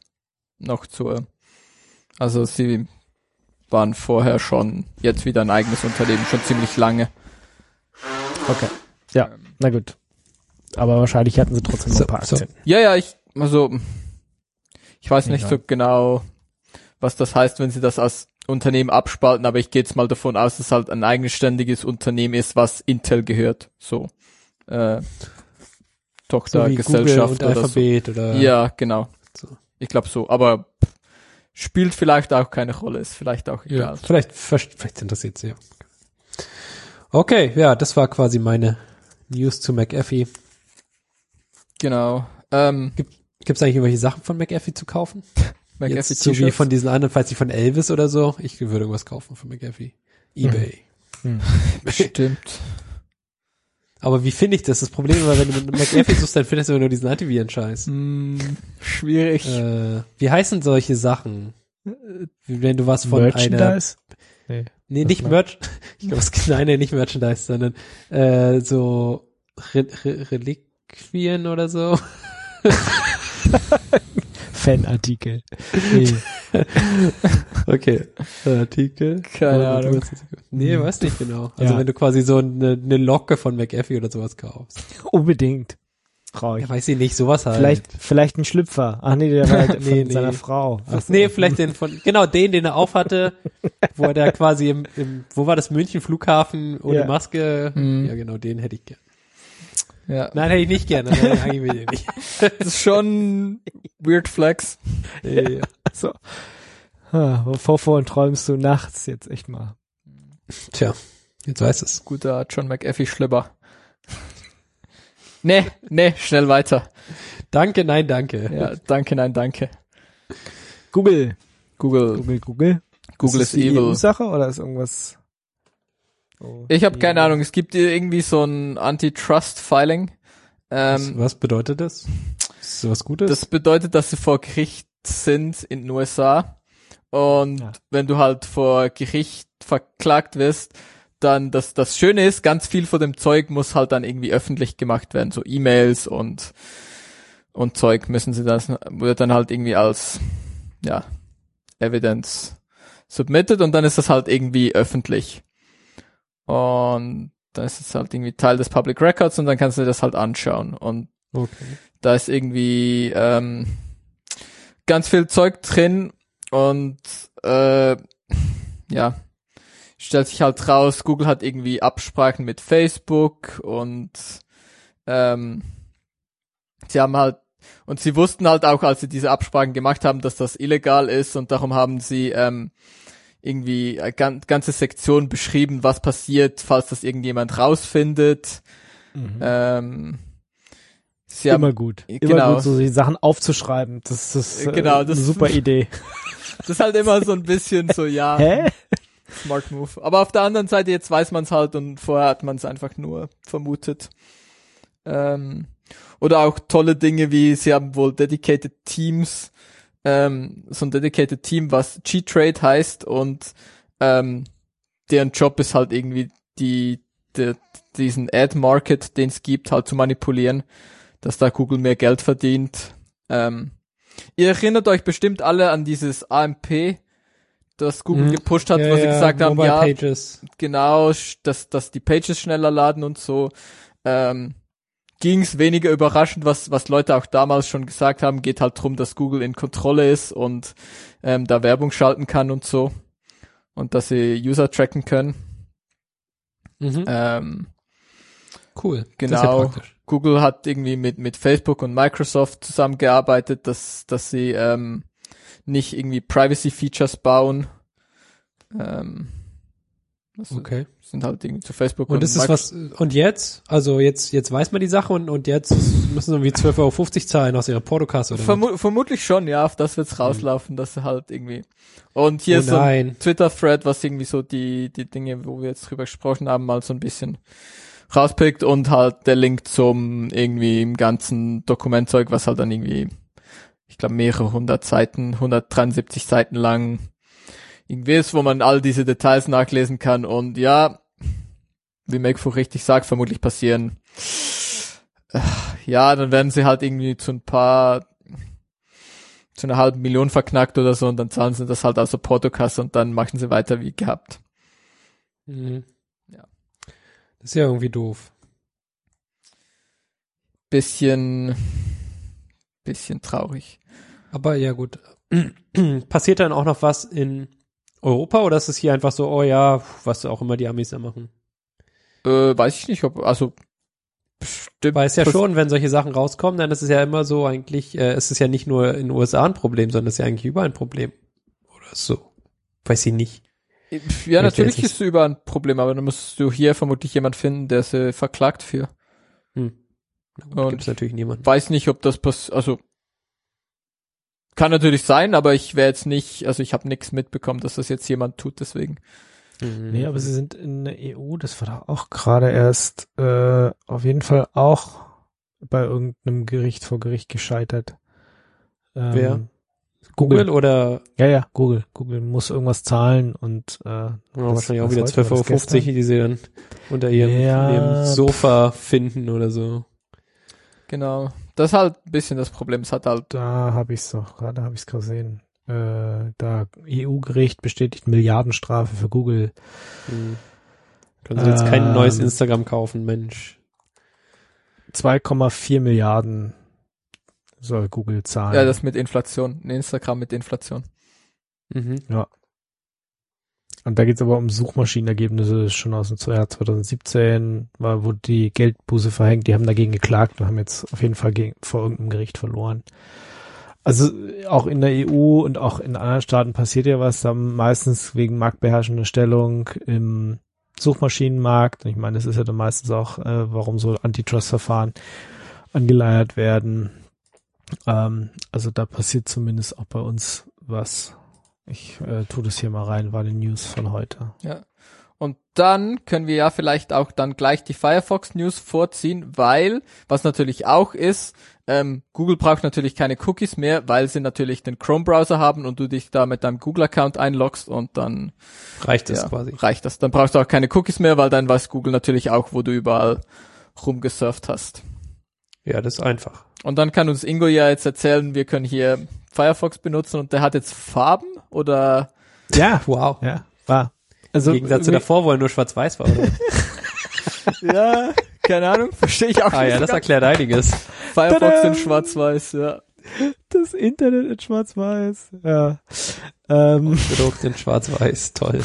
C: Also sie waren vorher schon, jetzt wieder ein eigenes Unternehmen, schon ziemlich lange.
B: Okay. Ja, na gut. Aber wahrscheinlich hatten sie trotzdem noch ein paar Aktien.
C: Ja, ich weiß nicht so genau, was das heißt, wenn sie das als Unternehmen abspalten, aber ich gehe jetzt mal davon aus, dass es halt ein eigenständiges Unternehmen ist, was Intel gehört. So. Tochtergesellschaft
D: so oder Alphabet so. Oder
C: ja, genau.
D: So.
C: Ich glaube so, aber spielt vielleicht auch keine Rolle, ist vielleicht auch egal.
D: Ja, vielleicht interessiert sie ja. Okay, ja, das war quasi meine News zu McAfee.
C: Genau.
D: Gibt's eigentlich irgendwelche Sachen von McAfee zu kaufen?
C: McAfee
D: Jetzt so wie von diesen anderen, falls die von Elvis oder so. Ich würde irgendwas kaufen von McAfee. eBay.
C: Bestimmt.
D: Aber wie finde ich das? Das Problem ist, wenn du mit McAfee suchst, dann findest du nur diesen Antiviren-Scheiß.
C: Schwierig.
D: Wie heißen solche Sachen? Wenn du was von
B: Merchandise?
D: Nee, nicht Merch. Ich glaube, nicht Merchandise, sondern so Reliquien oder so.
B: Fanartikel. Nee.
D: Okay. Artikel.
C: Keine Ahnung.
D: Nee, weiß nicht genau. Also wenn du quasi so eine Locke von McAfee oder sowas kaufst.
B: Unbedingt. Traurig.
D: Ja, weiß ich nicht, sowas halt.
B: Vielleicht ein Schlüpfer. Ach nee, der war halt von seiner Frau.
D: Nee, vielleicht den er aufhatte, wo er da quasi wo war das, München Flughafen ohne Maske? Ja, genau, den hätte ich gern.
C: Ja.
D: Nein, hätte ich nicht gern. Eigentlich will ich nicht.
C: Das ist schon weird flex.
B: Ja. So. Wovon träumst du nachts jetzt echt mal?
D: Tja, jetzt weiß es.
C: Guter John McAfee Schlüpper. Nee, schnell weiter.
D: Danke, nein, danke.
C: Ja, danke, nein, danke.
B: Google.
C: Google ist evil.
B: EU-Sache oder ist irgendwas?
C: Ich habe keine Ahnung. Es gibt irgendwie so ein Antitrust-Filing.
D: Was bedeutet das? Ist das was Gutes?
C: Das bedeutet, dass sie vor Gericht sind in den USA. Und wenn du halt vor Gericht verklagt wirst, dann das Schöne ist, ganz viel von dem Zeug muss halt dann irgendwie öffentlich gemacht werden. So E-Mails und Zeug wird dann halt irgendwie als Evidence submitted und dann ist das halt irgendwie öffentlich. Und dann ist es halt irgendwie Teil des Public Records und dann kannst du dir das halt anschauen. Und da ist irgendwie ganz viel Zeug drin und stellt sich halt raus, Google hat irgendwie Absprachen mit Facebook und sie wussten halt auch, als sie diese Absprachen gemacht haben, dass das illegal ist und darum haben sie irgendwie eine ganze Sektion beschrieben, was passiert, falls das irgendjemand rausfindet.
B: Sie immer gut. Immer gut, so die Sachen aufzuschreiben. Das ist eine super Idee.
C: Das ist halt immer so ein bisschen so,
B: Hä?
C: Smart Move. Aber auf der anderen Seite, jetzt weiß man es halt und vorher hat man es einfach nur vermutet. Oder auch tolle Dinge wie, sie haben wohl Dedicated Teams, so ein Dedicated Team, was G-Trade heißt und deren Job ist halt irgendwie diesen Ad-Market, den es gibt, halt zu manipulieren, dass da Google mehr Geld verdient. Ihr erinnert euch bestimmt alle an dieses AMP, das Google gepusht hat, wo sie gesagt haben,
D: Pages.
C: Genau, dass die Pages schneller laden und so. Ging's weniger überraschend, was Leute auch damals schon gesagt haben, geht halt drum, dass Google in Kontrolle ist und da Werbung schalten kann und so. und dass sie User tracken können.
D: Mhm. Cool.
C: Genau.
D: Das ist ja praktisch.
C: Google hat irgendwie mit Facebook und Microsoft zusammengearbeitet, dass sie nicht irgendwie Privacy-Features bauen.
D: Okay.
C: Sind halt irgendwie zu Facebook
D: Und ist es was, und jetzt? Also jetzt weiß man die Sache und jetzt müssen sie irgendwie 12,50 € zahlen aus ihrer Portokasse oder was?
C: Vermutlich schon, ja, auf das wird's rauslaufen, dass sie halt irgendwie. Und hier ist so
D: nein.
C: ein Twitter-Thread, was irgendwie so die Dinge, wo wir jetzt drüber gesprochen haben, mal so ein bisschen rauspickt und halt der Link zum irgendwie im ganzen Dokumentzeug, was halt dann irgendwie, ich glaube, mehrere 173 Seiten lang irgendwie ist, wo man all diese Details nachlesen kann und ja, wie Megfu richtig sagt, vermutlich passieren. Ja, dann werden sie halt irgendwie zu einer halben Million verknackt oder so und dann zahlen sie das halt aus der Portokasse und dann machen sie weiter wie gehabt.
D: Mhm.
C: Ja.
D: Das ist ja irgendwie doof.
C: Bisschen traurig.
D: Aber ja gut. Passiert dann auch noch was in Europa oder ist es hier einfach so, oh ja, was auch immer die Amis da machen?
C: Weiß ich nicht, bestimmt.
D: Weiß ja schon, wenn solche Sachen rauskommen, dann ist es ja immer so eigentlich, es ist ja nicht nur in den USA ein Problem, sondern es ist ja eigentlich überall ein Problem. Oder so. Weiß ich nicht.
C: Ja, natürlich ist es überall ein Problem, aber dann musst du hier vermutlich jemand finden, der sie verklagt für.
D: Gibt es natürlich niemanden.
C: Weiß nicht, ob das also kann natürlich sein, aber ich wäre jetzt nicht, also ich habe nichts mitbekommen, dass das jetzt jemand tut, deswegen.
B: Nee, aber sie sind in der EU, das war doch auch gerade erst auf jeden Fall auch bei irgendeinem Gericht vor Gericht gescheitert.
D: Wer? Google oder?
B: Ja, Google. Google muss irgendwas zahlen und
D: wahrscheinlich auch wieder 12,50 €, die sie dann unter ihrem Sofa finden oder so.
C: Genau. Das ist halt ein bisschen das Problem. Es hat halt.
B: Da habe ich es doch gerade, gesehen. Da EU-Gericht bestätigt Milliardenstrafe für Google.
D: Können sie jetzt kein neues Instagram kaufen, Mensch.
B: 2,4 Milliarden soll Google zahlen.
C: Ja, das mit Inflation. Instagram mit Inflation.
B: Ja. Und da geht's aber um Suchmaschinenergebnisse schon aus dem Jahr 2017, wo die Geldbuße verhängt. Die haben dagegen geklagt und haben jetzt auf jeden Fall vor irgendeinem Gericht verloren. Also auch in der EU und auch in anderen Staaten passiert ja was, dann meistens wegen marktbeherrschender Stellung im Suchmaschinenmarkt. Ich meine, das ist ja dann meistens auch, warum so Antitrust-Verfahren angeleiert werden. Also da passiert zumindest auch bei uns was. Ich tue das hier mal rein, war die News von heute.
C: Ja. Und dann können wir ja vielleicht auch dann gleich die Firefox News vorziehen, weil, was natürlich auch ist, Google braucht natürlich keine Cookies mehr, weil sie natürlich den Chrome-Browser haben und du dich da mit deinem Google-Account einloggst und dann
D: reicht das quasi.
C: Reicht das. Dann brauchst du auch keine Cookies mehr, weil dann weiß Google natürlich auch, wo du überall rumgesurft hast.
D: Ja, das ist einfach.
C: Und dann kann uns Ingo ja jetzt erzählen, wir können hier Firefox benutzen und der hat jetzt Farben oder?
B: Ja,
D: wow.
B: Ja, war. Also
D: im Gegensatz zu davor, wo er nur schwarz-weiß war, oder?
C: Ja, keine Ahnung, verstehe ich auch nicht.
D: Ja, das erklärt einiges.
C: Firefox
B: Tada!
C: in schwarz-weiß, ja.
B: Das Internet in schwarz-weiß, ja.
D: Gedruckt in schwarz-weiß, toll.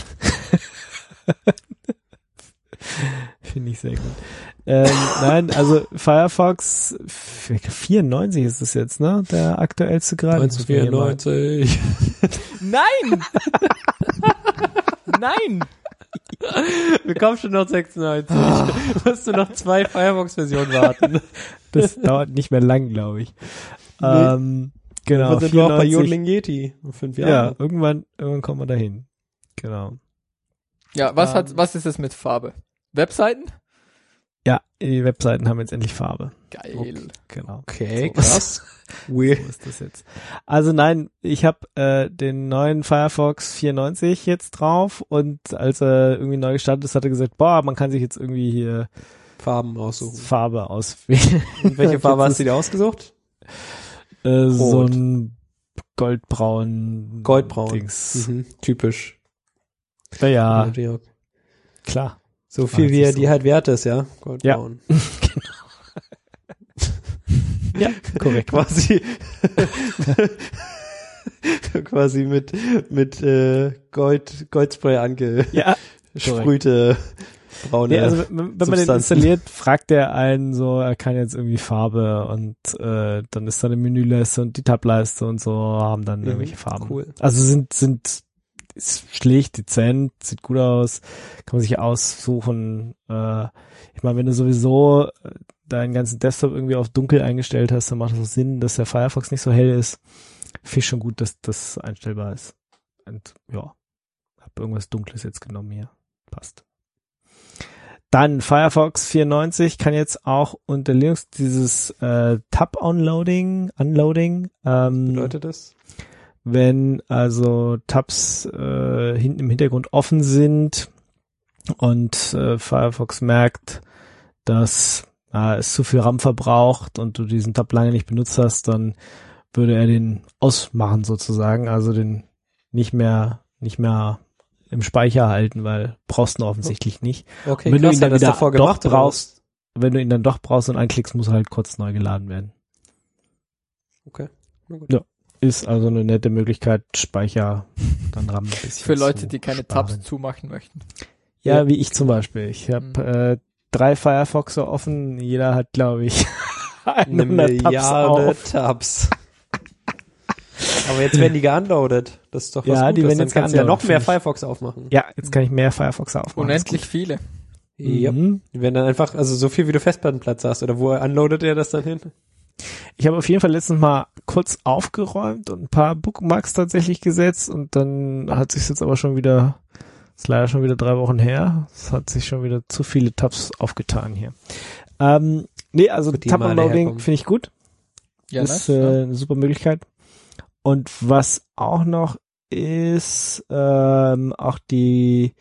B: Finde ich sehr gut. Nein, also Firefox 94 ist es jetzt, ne? Der aktuellste gerade.
D: 1994.
C: Nein! Nein!
D: Wir kommen schon noch 96. Musst du noch 2 Firefox-Versionen warten.
B: Das dauert nicht mehr lang, glaube ich.
D: Nee.
B: Genau.
D: Wir sind wir auch bei Jodeling Yeti in 5 Jahren.
B: Ja, irgendwann kommen wir dahin. Genau.
C: Ja, was ist es mit Farbe? Webseiten?
B: Ja, die Webseiten haben jetzt endlich Farbe.
C: Geil.
B: Okay, genau.
D: Okay,
B: so,
D: krass.
B: Weird. So ist das jetzt. Also nein, ich habe den neuen Firefox 94 jetzt drauf und als er irgendwie neu gestartet ist, hat er gesagt, man kann sich jetzt irgendwie hier
D: Farben aussuchen.
B: Farbe auswählen.
D: Und welche Farbe hast du dir ausgesucht?
B: So ein goldbraun Dings.
D: Typisch.
B: Ja, klar.
D: So viel wie er die halt wert ist, ja? Goldbraun.
B: Ja, genau. Ja, korrekt.
D: Quasi So quasi mit Goldspray angesprühte braune
B: Nee, also wenn man den installiert, fragt er einen so, er kann jetzt irgendwie Farbe und dann ist da eine Menüleiste und die Tableiste und so haben dann irgendwelche Farben.
D: Cool.
B: Also ist schlicht, dezent, sieht gut aus, kann man sich aussuchen. Ich meine, wenn du sowieso deinen ganzen Desktop irgendwie auf dunkel eingestellt hast, dann macht es so Sinn, dass der Firefox nicht so hell ist. Finde ich schon gut, dass das einstellbar ist. Und ja, hab irgendwas Dunkles jetzt genommen hier. Passt. Dann Firefox 94 kann jetzt auch unter Linux dieses Tab-Unloading.
D: Bedeutet das?
B: Wenn also Tabs hinten im Hintergrund offen sind und Firefox merkt, dass es zu viel RAM verbraucht und du diesen Tab lange nicht benutzt hast, dann würde er den ausmachen sozusagen, also den nicht mehr im Speicher halten, weil brauchst du offensichtlich nicht.
D: Okay,
B: wenn
D: krass,
B: du ihn dann
D: hat das
B: wieder
D: davor
B: doch
D: gemacht,
B: brauchst, wenn du ihn dann doch brauchst und anklickst, muss er halt kurz neu geladen werden.
D: Okay. Na gut.
B: Ja. Ist also eine nette Möglichkeit, Speicher dann RAM ein bisschen
C: Für Leute,
B: zu
C: die keine
B: sparen.
C: Tabs zumachen möchten.
B: Ja, wie ich zum Beispiel. Ich habe 3 Firefoxer offen. Jeder hat, glaube ich,
D: Eine
B: 100 Tabs
D: Milliarde
B: auf.
D: Tabs. Aber jetzt werden die geunloadet. Das ist doch was
B: Ja,
D: Gutes.
B: die werden
D: Dann
B: jetzt
D: kannst du ja noch
B: geunloadet,
D: mehr
B: finde ich.
D: Firefox aufmachen.
B: Ja, jetzt kann ich mehr Firefoxer aufmachen.
C: Unendlich viele.
D: Ja.
B: Mhm.
D: Die werden dann einfach, also so viel wie du Festplattenplatz hast. Oder wo unloadet er das dann hin?
B: Ich habe auf jeden Fall letztens mal kurz aufgeräumt und ein paar Bookmarks tatsächlich gesetzt und dann hat sich jetzt aber schon wieder, ist leider schon wieder 3 Wochen her, es hat sich schon wieder zu viele Tabs aufgetan hier. Nee, also
D: Wird die mal
B: Tab-Unloading
D: herkommen.
B: finde ich gut.
C: Ja,
B: ist
C: ne?
B: eine super Möglichkeit. Und was auch noch ist, auch die,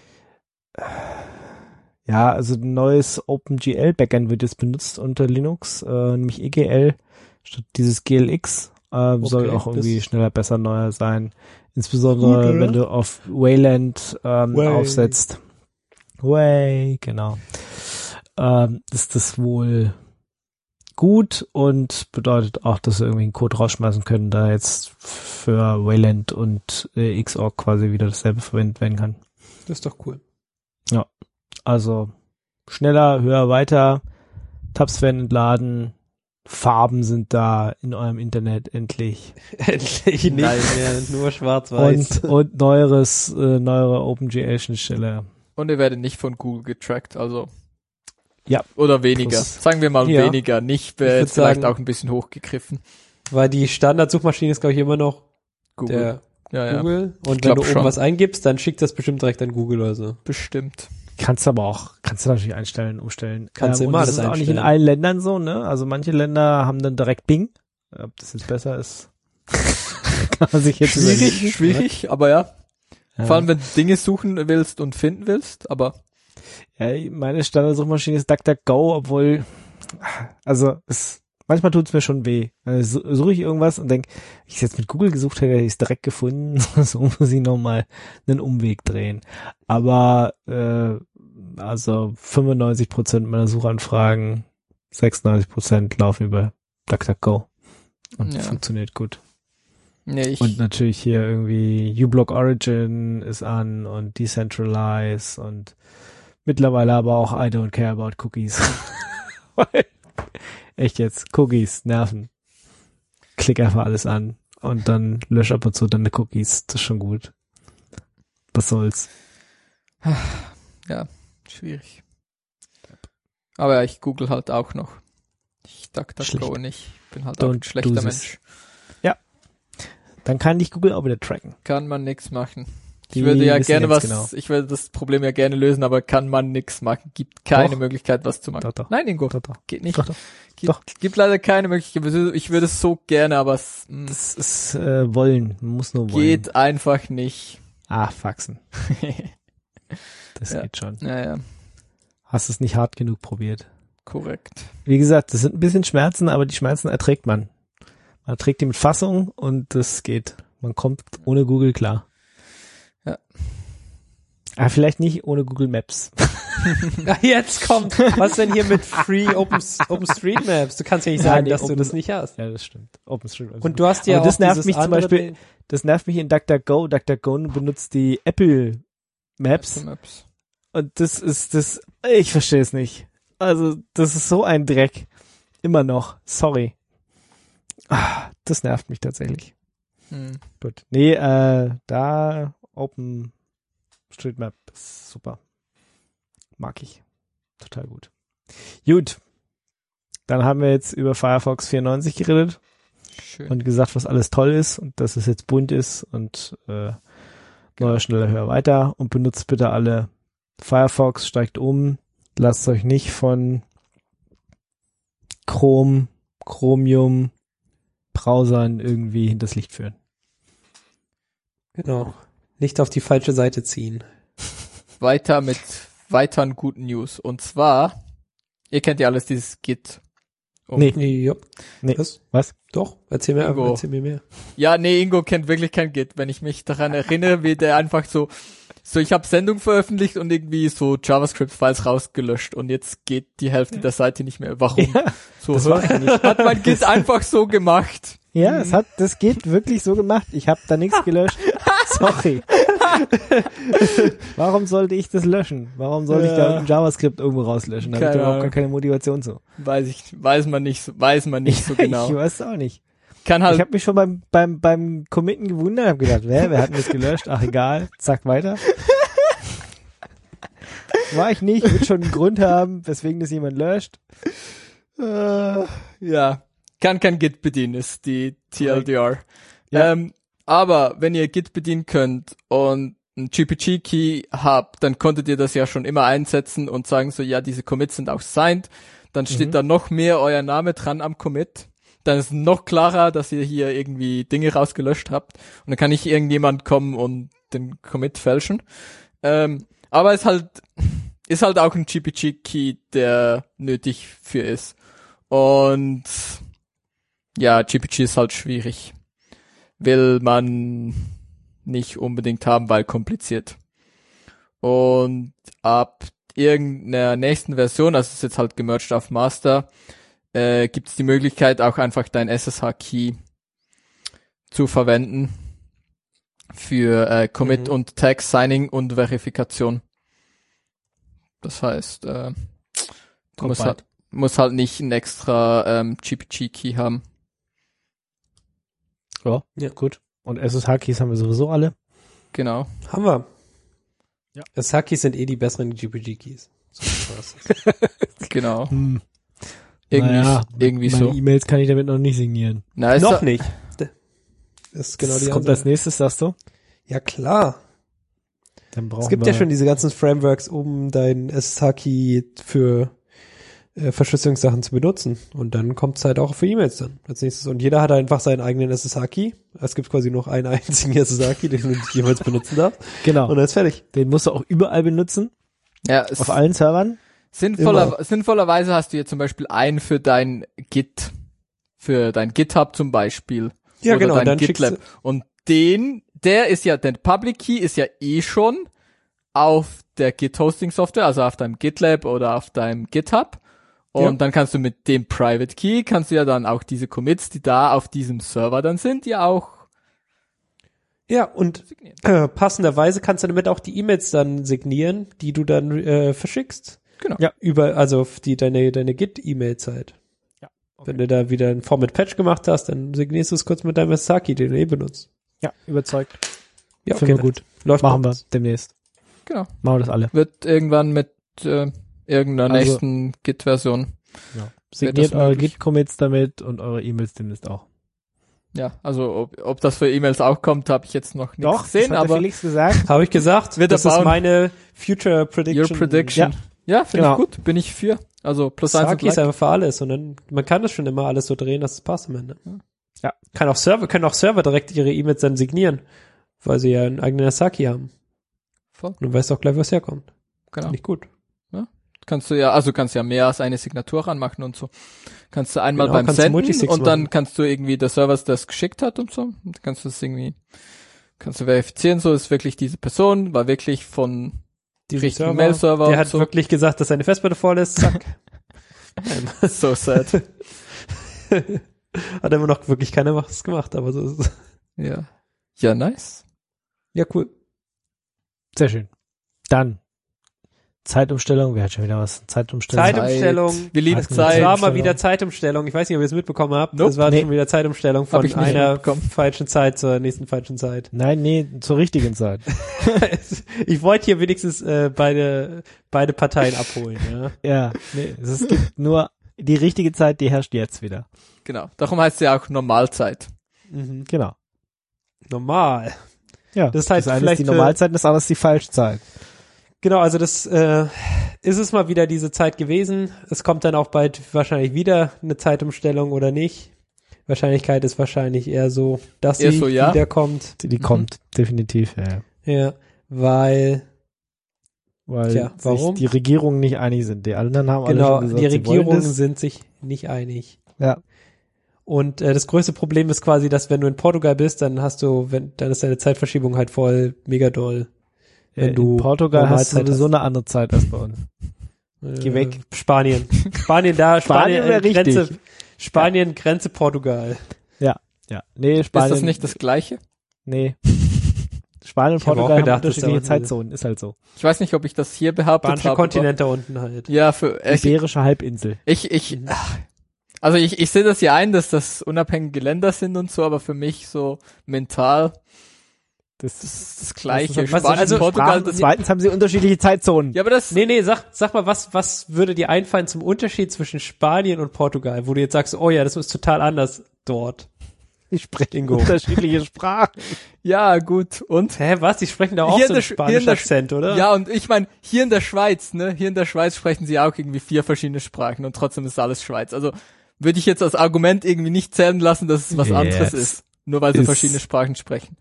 B: ja, also ein neues OpenGL Backend wird jetzt benutzt unter Linux, nämlich EGL statt dieses GLX. Soll auch irgendwie
D: das-
B: schneller, besser, neuer sein. Insbesondere,
D: Gut, oder?
B: wenn du auf Wayland
D: Way.
B: aufsetzt. Way, genau. Ist das wohl gut und bedeutet auch, dass wir irgendwie einen Code rausschmeißen können, da jetzt für Wayland und Xorg quasi wieder dasselbe verwendet werden kann.
D: Das ist doch cool.
B: Also schneller, höher, weiter, Tabs werden entladen, Farben sind da in eurem Internet endlich
D: Endlich nicht
C: Nein.
D: mehr, nur schwarz-weiß.
B: und neuere OpenGL-Schnittstelle.
C: Und ihr werdet nicht von Google getrackt, also.
B: Ja.
C: Oder weniger.
B: Plus.
C: Sagen wir mal
D: Ja.
C: weniger. Nicht,
D: würd
C: jetzt vielleicht
D: sagen-
C: auch ein bisschen hochgegriffen.
D: Weil die Standardsuchmaschine ist, glaube ich, immer noch
C: Google.
D: der
C: ja,
D: Google. Und wenn
C: glaub
D: du oben
C: schon.
D: was eingibst, dann schickt das bestimmt direkt an Google oder so.
C: bestimmt.
B: Kannst du natürlich einstellen, umstellen.
D: Kannst du
B: und
D: immer
B: das
D: alles
B: ist auch nicht in
D: einstellen.
B: allen Ländern so, ne? Also manche Länder haben dann direkt Bing. Ob das jetzt besser ist, kann man sich jetzt überlegen.
C: Schwierig, aber ja.
B: Ja.
C: Vor allem, wenn du Dinge suchen willst und finden willst, aber
B: Ja, meine Standardsuchmaschine ist DuckDuckGo, obwohl, also manchmal tut's mir schon weh. Also suche ich irgendwas und denke, wenn ich es jetzt mit Google gesucht hätte, hätte ich es direkt gefunden. So muss ich nochmal einen Umweg drehen. Aber also 95% meiner Suchanfragen, 96% laufen über DuckDuckGo und
C: Ja.
B: funktioniert gut.
C: nee,
B: Und natürlich hier irgendwie uBlock Origin ist an und Decentralize und mittlerweile aber auch I don't care about cookies. Echt jetzt, Cookies nerven. Klick einfach alles an und dann lösch ab und zu deine Cookies. Das ist schon gut. Was soll's.
C: ja, schwierig. Aber ja, ich google halt auch noch. Ich DuckDuckGo
B: Schlecht.
C: nicht. Bin halt auch ein
B: Don't
C: schlechter
B: do this.
C: Mensch.
B: Dann kann dich Google auch wieder tracken.
C: Kann man nix machen.
B: Die
C: Ich würde ja
B: wissen
C: gerne
B: ganz
C: was,
B: genau.
C: ich würde das Problem ja gerne lösen, aber kann man nix machen. Gibt keine
B: Doch.
C: Möglichkeit, was zu machen.
B: Doch.
C: Nein, Ingo,
B: Doch.
C: geht nicht.
B: Doch.
C: Gibt leider keine Möglichkeit. Ich würde es so gerne, aber es
B: Das ist wollen. Man muss nur wollen.
C: geht einfach nicht.
B: Faxen. Das
C: Ja.
B: geht schon.
C: Naja,
B: Hast es nicht hart genug probiert.
C: korrekt.
B: Wie gesagt, das sind ein bisschen Schmerzen, aber die Schmerzen erträgt man. Man erträgt die mit Fassung und das geht. Man kommt ohne Google klar.
C: Ja.
B: vielleicht nicht ohne Google Maps.
D: Jetzt kommt, was denn hier mit Free OpenStreetMaps? Du kannst ja nicht sagen, dass du das nicht hast.
B: Ja, das stimmt. OpenStreetMaps.
D: Und du hast ja
B: aber das
D: auch
B: nervt
D: dieses
B: mich zum
D: andere
B: Beispiel,
D: Ding.
B: das nervt mich in DuckDuckGo. DuckDuckGo benutzt die Apple Maps. Und ich verstehe es nicht. Also, das ist so ein Dreck. Immer noch. Sorry. Das nervt mich tatsächlich. Gut. Nee, da OpenStreetMap ist super. Mag ich. Total gut. Gut. Dann haben wir jetzt über Firefox 94 geredet.
C: Schön.
B: Und gesagt, was alles toll ist und dass es jetzt bunt ist und neuer, schneller, höher, weiter. Und benutzt bitte alle Firefox, steigt um. Lasst euch nicht von Chromium, Browsern irgendwie hinters Licht führen.
D: Genau. Nicht auf die falsche Seite ziehen.
C: Weiter mit weiteren guten News. Und zwar, ihr kennt ja alles dieses Git.
D: Ja.
B: Nee.
D: Was? Doch, erzähl mir mehr.
C: Ja, nee, Ingo kennt wirklich kein Git. Wenn ich mich daran erinnere, wie der einfach so ich habe Sendung veröffentlicht und irgendwie so JavaScript-Files rausgelöscht und jetzt geht die Hälfte der Seite nicht mehr. Warum?
B: Ja,
C: Hat mein Git einfach so gemacht.
B: Ja, das geht wirklich so gemacht. Ich habe da nichts gelöscht. Sorry. Warum sollte ich das löschen? Warum sollte ich da ein JavaScript irgendwo rauslöschen? Da habe ich überhaupt gar keine Motivation zu.
C: Weiß man nicht so genau.
B: Ich weiß es auch nicht. Ich
C: Ich
B: habe mich schon beim Committen gewundert, habe gedacht, wer hat das gelöscht? Ach egal, zack, weiter. War ich nicht, wird schon einen Grund haben, weswegen das jemand löscht.
C: Ja, kann kein Git bedienen, ist die TLDR.
B: Ja.
C: Aber wenn ihr Git bedienen könnt und ein GPG-Key habt, dann konntet ihr das ja schon immer einsetzen und sagen so, ja, diese Commits sind auch signed. Dann steht da noch mehr euer Name dran am Commit. Dann ist noch klarer, dass ihr hier irgendwie Dinge rausgelöscht habt. Und dann kann nicht irgendjemand kommen und den Commit fälschen. Aber es ist halt auch ein GPG-Key, der nötig für ist. Und ja, GPG ist halt schwierig. Will man nicht unbedingt haben, weil kompliziert. Und ab irgendeiner nächsten Version, also es ist jetzt halt gemerged auf Master, gibt es die Möglichkeit, auch einfach dein SSH-Key zu verwenden für Commit und Tag Signing und Verifikation. Das heißt, du musst halt nicht einen extra GPG-Key haben.
B: Ja, gut. Und SSH-Keys haben wir sowieso alle.
C: Genau.
D: Haben wir.
B: Ja.
D: SSH-Keys sind die besseren GPG-Keys.
C: Genau.
B: Meine
C: Irgendwie so.
B: E-Mails kann ich damit noch nicht signieren.
C: Na,
D: Noch nicht. Das ist genau
B: Das
D: die
B: kommt
D: Ansage.
B: als nächstes, sagst du?
D: Ja, klar.
B: Dann brauchen
D: Es gibt ja schon diese ganzen Frameworks, um dein SSH-Key für Verschlüsselungssachen zu benutzen. Und dann kommt es halt auch für E-Mails dann als nächstes. Und jeder hat einfach seinen eigenen SSH-Key. Es gibt quasi noch einen einzigen SSH-Key, den du nicht jemals benutzen darfst.
B: Genau.
D: Und dann ist fertig.
B: Den musst du auch überall benutzen.
C: Ja,
B: Auf allen Servern.
C: Sinnvollerweise hast du jetzt zum Beispiel einen für dein Git, für dein GitHub zum Beispiel.
D: Ja,
C: oder
D: genau.
C: dein
D: Dann
C: GitLab. Und der ist ja, der Public Key ist ja schon auf der Git-Hosting-Software, also auf deinem GitLab oder auf deinem GitHub. Und dann kannst du mit dem Private Key, kannst du ja dann auch diese Commits, die da auf diesem Server dann sind, ja auch
D: und
C: signieren.
D: passenderweise kannst du damit auch die E-Mails dann signieren, die du dann verschickst.
C: Genau.
B: Ja.
D: Also deine Git-E-Mails halt.
B: Ja. Okay.
D: Wenn du da wieder ein Format-Patch gemacht hast, dann signierst du es kurz mit deinem SSH-Key, den du benutzt.
B: Ja, überzeugt.
D: Ja,
B: Finden wir gut.
D: Läuft
B: Machen
D: bei
B: wir
D: uns.
B: demnächst.
C: Genau.
B: Machen wir das alle.
C: Wird irgendwann mit irgendeiner
B: Also-
C: nächsten Git-Version.
B: Ja. Signiert
C: das
B: eure
C: möglich?
B: Git-Commits damit und eure E-Mails demnächst auch.
C: Ja, also ob das für E-Mails auch kommt, habe ich jetzt noch nicht
B: Doch,
C: gesehen,
B: das hat der
C: aber
B: Felix gesagt.
D: Habe ich gesagt,
C: Wird er
D: das ist
C: bauen.
D: meine Future Prediction.
C: Your Prediction. Ja, finde
B: Genau.
C: ich gut. Bin ich für. Also +1 und
D: SSH-Key ist
C: like.
D: einfach für alles und dann, man kann das schon immer alles so drehen, dass es passt am Ende.
B: Ja.
D: Können auch Server direkt ihre E-Mails dann signieren, weil sie ja einen eigenen SSH-Key haben.
C: Voll.
D: Und du weißt auch gleich, was herkommt.
C: Genau.
D: Nicht gut.
C: Kannst du ja mehr als eine Signatur ranmachen und so. Kannst du einmal
D: Genau,
C: beim
D: kannst du
C: Senden
D: Multisigs
C: und dann
D: machen.
C: kannst du irgendwie der Server, das geschickt hat und so. Und kannst du das irgendwie, Kannst du verifizieren, so ist wirklich diese Person, war wirklich von
D: Diesen
C: richtigen Mail-Server.
D: Der
C: und
D: hat
C: so.
D: wirklich gesagt, dass seine Festplatte voll ist. Zack.
C: So sad.
D: Hat immer noch wirklich keiner was gemacht, aber so ist es.
C: Ja. Ja, nice.
D: Ja, cool.
B: Sehr schön. Dann Zeitumstellung. Wer hat schon wieder was? Zeitumstellung.
D: Zeitumstellung.
C: Wir lieben
B: Weiß nicht.
C: Zeit.
D: Es war mal
B: Zeitumstellung.
D: wieder Zeitumstellung. Ich weiß nicht, ob ihr es mitbekommen habt.
C: Nope.
D: Es war
B: Nee.
D: schon wieder Zeitumstellung
C: Hab
D: von
C: ich nicht
D: einer
C: mitbekommen.
D: falschen Zeit zur nächsten falschen Zeit.
B: Nein, nee, zur richtigen Zeit.
D: Ich wollte hier wenigstens beide Parteien abholen. Ja.
B: Ja, nee, es gibt nur die richtige Zeit, die herrscht jetzt wieder.
C: Genau. Darum heißt es ja auch Normalzeit.
D: Mhm.
B: Genau.
D: Normal.
B: Ja,
D: Das ist halt
B: eine ist
D: vielleicht
B: die
D: für-
B: Normalzeit und das andere ist die Falschzeit.
D: Genau, also das ist es mal wieder diese Zeit gewesen. Es kommt dann auch bald wahrscheinlich wieder eine Zeitumstellung oder nicht. Wahrscheinlichkeit ist wahrscheinlich eher so, dass
C: Eher
D: sie
C: so, ja.
D: wiederkommt.
B: Die kommt definitiv, ja.
D: Ja, weil
B: Weil
D: Tja, warum?
B: sich die Regierungen nicht einig sind. Die anderen haben alle
D: genau,
B: schon gesagt,
D: die
B: sie wollen
D: Regierungen
B: das.
D: sind sich nicht einig.
B: Ja,
D: Und das größte Problem ist quasi, dass wenn du in Portugal bist, dann dann ist deine Zeitverschiebung halt voll mega doll. Wenn
B: in
D: du
B: Portugal hast du
D: Normalzeit
B: sowieso eine andere Zeit als bei uns. Geh weg.
D: Spanien. Spanien
B: wäre
D: Grenze,
B: richtig.
D: Spanien, Grenze Portugal.
B: Ja. Nee, Spanien.
C: Ist das nicht das Gleiche?
B: Nee. Spanien und
D: Ich hab auch
B: Portugal
D: gedacht,
B: haben
D: das ist
B: unterschiedliche
D: aber-
B: Zeitzonen, ist halt so.
C: Ich weiß nicht, ob ich das hier behauptet
D: Spanische
C: habe.
D: Kontinent da unten halt.
C: Ja, für
B: Iberische Halbinsel.
C: ich sehe das ja ein, dass das unabhängige Länder sind und so, aber für mich so mental
B: Das
C: ist das Gleiche.
B: was-
C: Spanien,
D: also
C: Portugal,
B: Sprachen,
C: das,
B: zweitens haben sie unterschiedliche Zeitzonen.
C: ja, aber das,
D: Nee, sag mal, was würde dir einfallen zum Unterschied zwischen Spanien und Portugal, wo du jetzt sagst, oh ja, das ist total anders dort.
B: Die sprechen
D: Ingo.
B: unterschiedliche Sprachen.
C: ja, gut, und?
D: Hä, was? Die sprechen da auch
C: Hier
D: so
C: in
D: einen
C: der Sch- hier in
D: spanischen
C: der Sch-
D: Akzent, oder?
C: Ja, und ich meine, hier in der Schweiz, ne, hier in der Schweiz sprechen sie auch irgendwie 4 verschiedene Sprachen und trotzdem ist alles Schweiz. Also, würde ich jetzt als Argument irgendwie nicht zählen lassen, dass es was anderes ist. Nur weil sie
B: Ist-
C: verschiedene Sprachen sprechen.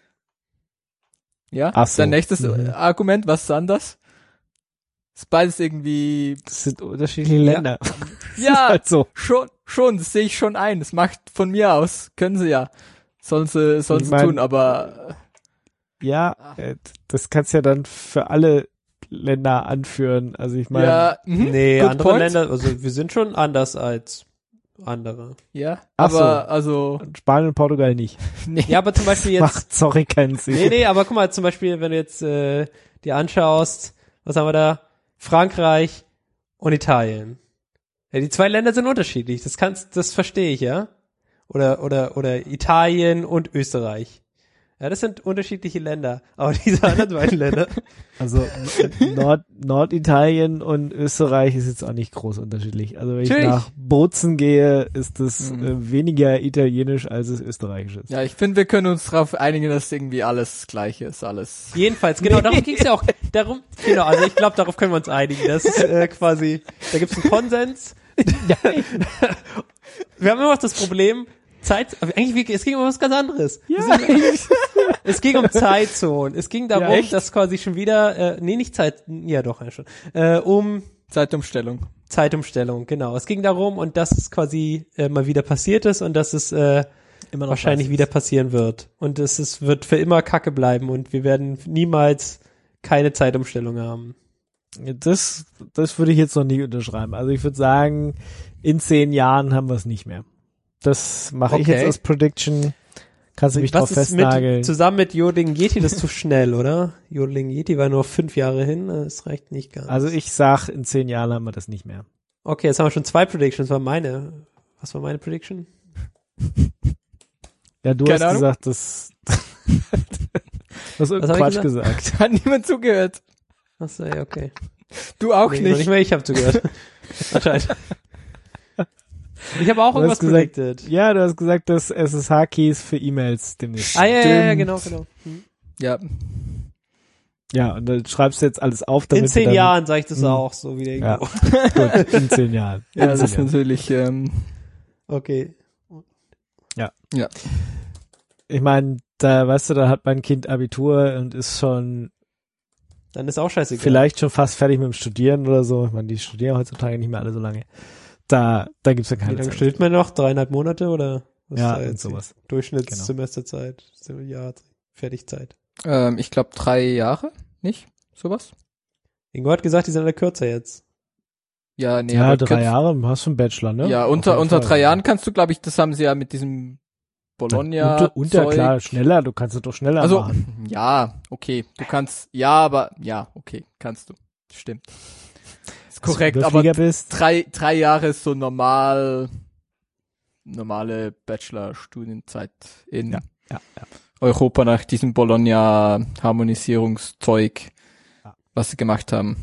C: Ja?
B: Ach so.
C: Dein nächstes
B: Mhm.
C: Argument, was ist anders? Ist beides irgendwie,
B: Das sind unterschiedliche Länder.
C: ja,
B: Halt so.
C: schon, das sehe ich schon ein. Das macht von mir aus, können sie ja. Sollen sie
B: Ich mein-
C: tun, aber,
B: Ja, das kannst ja dann für alle Länder anführen. Also ich meine,
C: ja,
D: Nee,
C: good
D: andere
C: point.
D: Länder, also wir sind schon anders als andere.
C: Ja,
B: Ach so.
C: aber, also,
B: Spanien und Portugal nicht.
C: nee.
D: Ja, aber zum Beispiel jetzt,
B: Macht, sorry, keinen Sinn.
D: nee, aber guck mal, zum Beispiel, wenn du jetzt dir anschaust, was haben wir da? Frankreich und Italien. Ja, die zwei Länder sind unterschiedlich. Das verstehe ich, ja? Oder Italien und Österreich. Ja, das sind unterschiedliche Länder. Aber diese anderen beiden Länder.
B: Also Norditalien und Österreich ist jetzt auch nicht groß unterschiedlich. Also wenn ich
D: Natürlich.
B: nach Bozen gehe, ist das weniger italienisch, als es österreichisch ist.
C: Ja, ich finde, wir können uns darauf einigen, dass irgendwie alles das Gleiche ist, alles.
D: Jedenfalls, genau, darum ging's ja auch. Genau, also ich glaube, darauf können wir uns einigen. Das ist quasi, da gibt's einen Konsens. Wir haben immer noch das Problem, es ging um was ganz anderes.
B: Ja.
D: Es ging um Zeitzonen. Es ging darum,
C: Ja, echt?
D: dass quasi schon wieder, ja doch, ja schon, um
C: Zeitumstellung.
D: Zeitumstellung, genau. Es ging darum und dass es quasi mal wieder passiert ist und dass es
B: Immer noch
D: wahrscheinlich wieder passieren wird. Und es wird für immer Kacke bleiben und wir werden niemals keine Zeitumstellung haben.
B: Das würde ich jetzt noch nie unterschreiben. Also ich würde sagen, in 10 Jahren haben wir es nicht mehr. Das mache ich
C: Okay.
B: jetzt als Prediction. Kannst du mich drauf
D: Was ist
B: festnageln.
D: zusammen mit Jodeling Yeti, das ist zu schnell, oder? Jodeling Yeti war nur 5 Jahre hin, das reicht nicht ganz.
B: Also ich sag, in 10 Jahren haben wir das nicht mehr.
D: Okay, jetzt haben wir schon 2 Predictions. Was war meine Prediction?
B: Ja, du
C: Keine
B: hast
C: Ahnung.
B: gesagt, das du hast irgendeinen
D: hab ich
B: Quatsch gesagt.
C: Hat niemand zugehört.
D: Achso, ja, okay.
C: Du auch
D: Nee,
C: nicht.
D: nicht mehr, ich habe zugehört. Anscheinend. Ich habe auch
B: Du
D: irgendwas
B: hast gesagt,
D: predicted.
B: Ja, du hast gesagt, dass SSH-Keys für E-Mails demnächst.
D: Ja,
C: Stimmt.
D: genau.
C: Ja.
B: Ja, und dann schreibst du jetzt alles auf, damit
D: In 10
B: du dann,
D: Jahren sage ich das auch so wieder
B: Ja.
D: irgendwo.
B: Gut, in 10 Jahren.
C: Ja,
B: In
C: das
B: 10
C: ist
B: Jahren.
C: natürlich,
D: Okay.
C: ja.
B: Ich meine, da, weißt du, da hat mein Kind Abitur und ist schon
D: Dann ist auch scheißegal.
B: vielleicht schon fast fertig mit dem Studieren oder so. Ich meine, die studieren heutzutage nicht mehr alle so lange. Da gibt's ja
D: Wie
B: keine
D: lange
B: Zeit.
D: studiert man noch? 3,5 Monate oder? Was
B: Ja,
D: ist da
B: und
D: jetzt die
B: sowas.
D: Durchschnittssemesterzeit. So, ja, Fertigzeit?
C: Ich glaube 3 Jahre, nicht? Sowas?
D: Ingo hat gesagt, die sind alle kürzer jetzt.
C: Ja, nee,
B: Ja,
C: aber
B: 3 Jahre, hast du einen Bachelor, ne?
C: Ja,
B: Auf
C: unter
B: jeden Fall.
C: 3 Jahren kannst du, glaube ich, das haben sie ja mit diesem Bologna
B: Unter
C: Zeug.
B: klar, schneller, du kannst es doch schneller
C: Also,
B: machen.
C: ja, okay, du kannst, ja, aber, ja, okay, kannst du. Stimmt. Ist korrekt, aber
B: bist.
C: 3 Jahre ist so normale Bachelor-Studienzeit in
B: Ja.
C: Europa nach diesem Bologna-Harmonisierungszeug, was sie gemacht haben.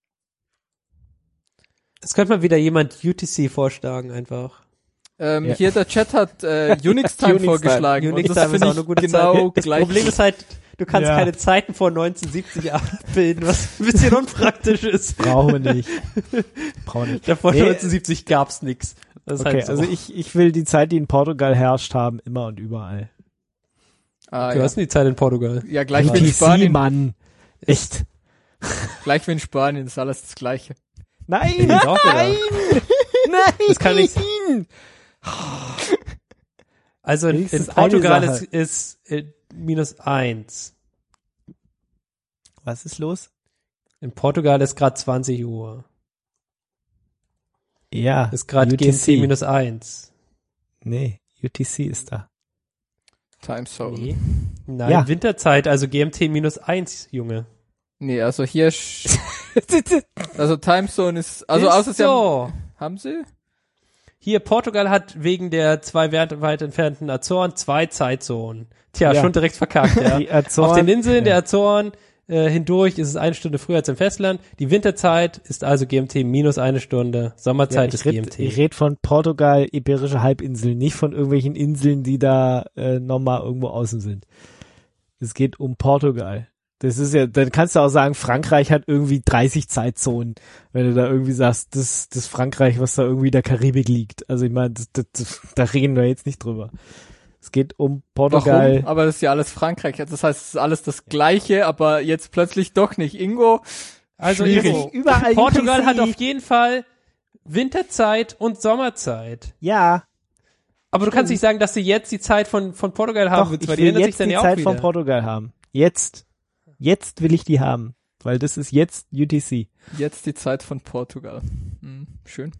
D: Es könnte mal wieder jemand UTC vorschlagen einfach.
C: Ja. Hier der Chat hat Unix Time vorgeschlagen.
D: Unix
C: und das
D: Time ist
C: finde
D: auch
C: ich
D: eine gute
C: genau
D: Zeit. Das
C: gleich.
D: Problem ist halt, du kannst
B: Ja.
D: keine Zeiten vor 1970 abbilden, was ein bisschen unpraktisch ist.
B: Brauchen wir nicht.
D: Davor
B: Nee.
D: 1970 gab's nix. Das ist
B: Okay,
D: halt so.
B: also ich will die Zeit, die in Portugal herrscht haben, immer und überall.
C: Ah,
D: Du
C: ja.
D: hast die Zeit in Portugal.
C: Ja, gleich wie in
B: UTC,
C: Spanien.
B: Mann. Echt.
C: Gleich wie in Spanien ist alles das Gleiche.
B: Nein,
D: Ist auch wieder.
B: nein.
D: Das kann nicht. Also in
B: Wenigstens
D: Portugal
B: eine Sache.
D: ist -1.
B: Was ist los?
D: In Portugal ist gerade 20 Uhr.
B: Ja.
D: Ist gerade GMT -1.
B: Nee, UTC ist da.
C: Time Zone.
D: Nee. Nein,
B: Ja.
D: Winterzeit, also GMT -1, Junge.
C: Nee, also hier, also Time Zone ist, also außer sie haben sie?
D: Hier, Portugal hat wegen der 2 weit entfernten Azoren 2 Zeitzonen. Tja,
B: Ja.
D: schon direkt verkackt, ja.
B: Die Azoren,
D: Auf den Inseln der
B: ja.
D: Azoren hindurch ist es 1 Stunde früher als im Festland. Die Winterzeit ist also GMT -1 Stunde. Sommerzeit ist GMT.
B: Ich rede von Portugal, Iberische Halbinsel, nicht von irgendwelchen Inseln, die da nochmal irgendwo außen sind. Es geht um Portugal. Das ist ja, dann kannst du auch sagen, Frankreich hat irgendwie 30 Zeitzonen, wenn du da irgendwie sagst, das Frankreich, was da irgendwie in der Karibik liegt. Also ich meine, da reden wir jetzt nicht drüber. Es geht um Portugal.
C: Warum? Aber das ist ja alles Frankreich. Das heißt, es ist alles das Gleiche, aber jetzt plötzlich doch nicht. Ingo?
D: Also
C: Schwierig.
D: Ingo,
B: Überall
D: Portugal
B: UTC.
D: hat auf jeden Fall Winterzeit und Sommerzeit.
B: Ja,
D: Aber du kannst nicht sagen, dass du jetzt die Zeit von Portugal haben
B: doch,
D: willst,
B: ich
D: weil die
B: will
D: ändert sich
B: jetzt
D: dann
B: die
D: ja auch
B: Zeit
D: wieder.
B: von Portugal haben. Jetzt will ich die haben, weil das ist jetzt UTC.
C: Jetzt die Zeit von Portugal. Schön.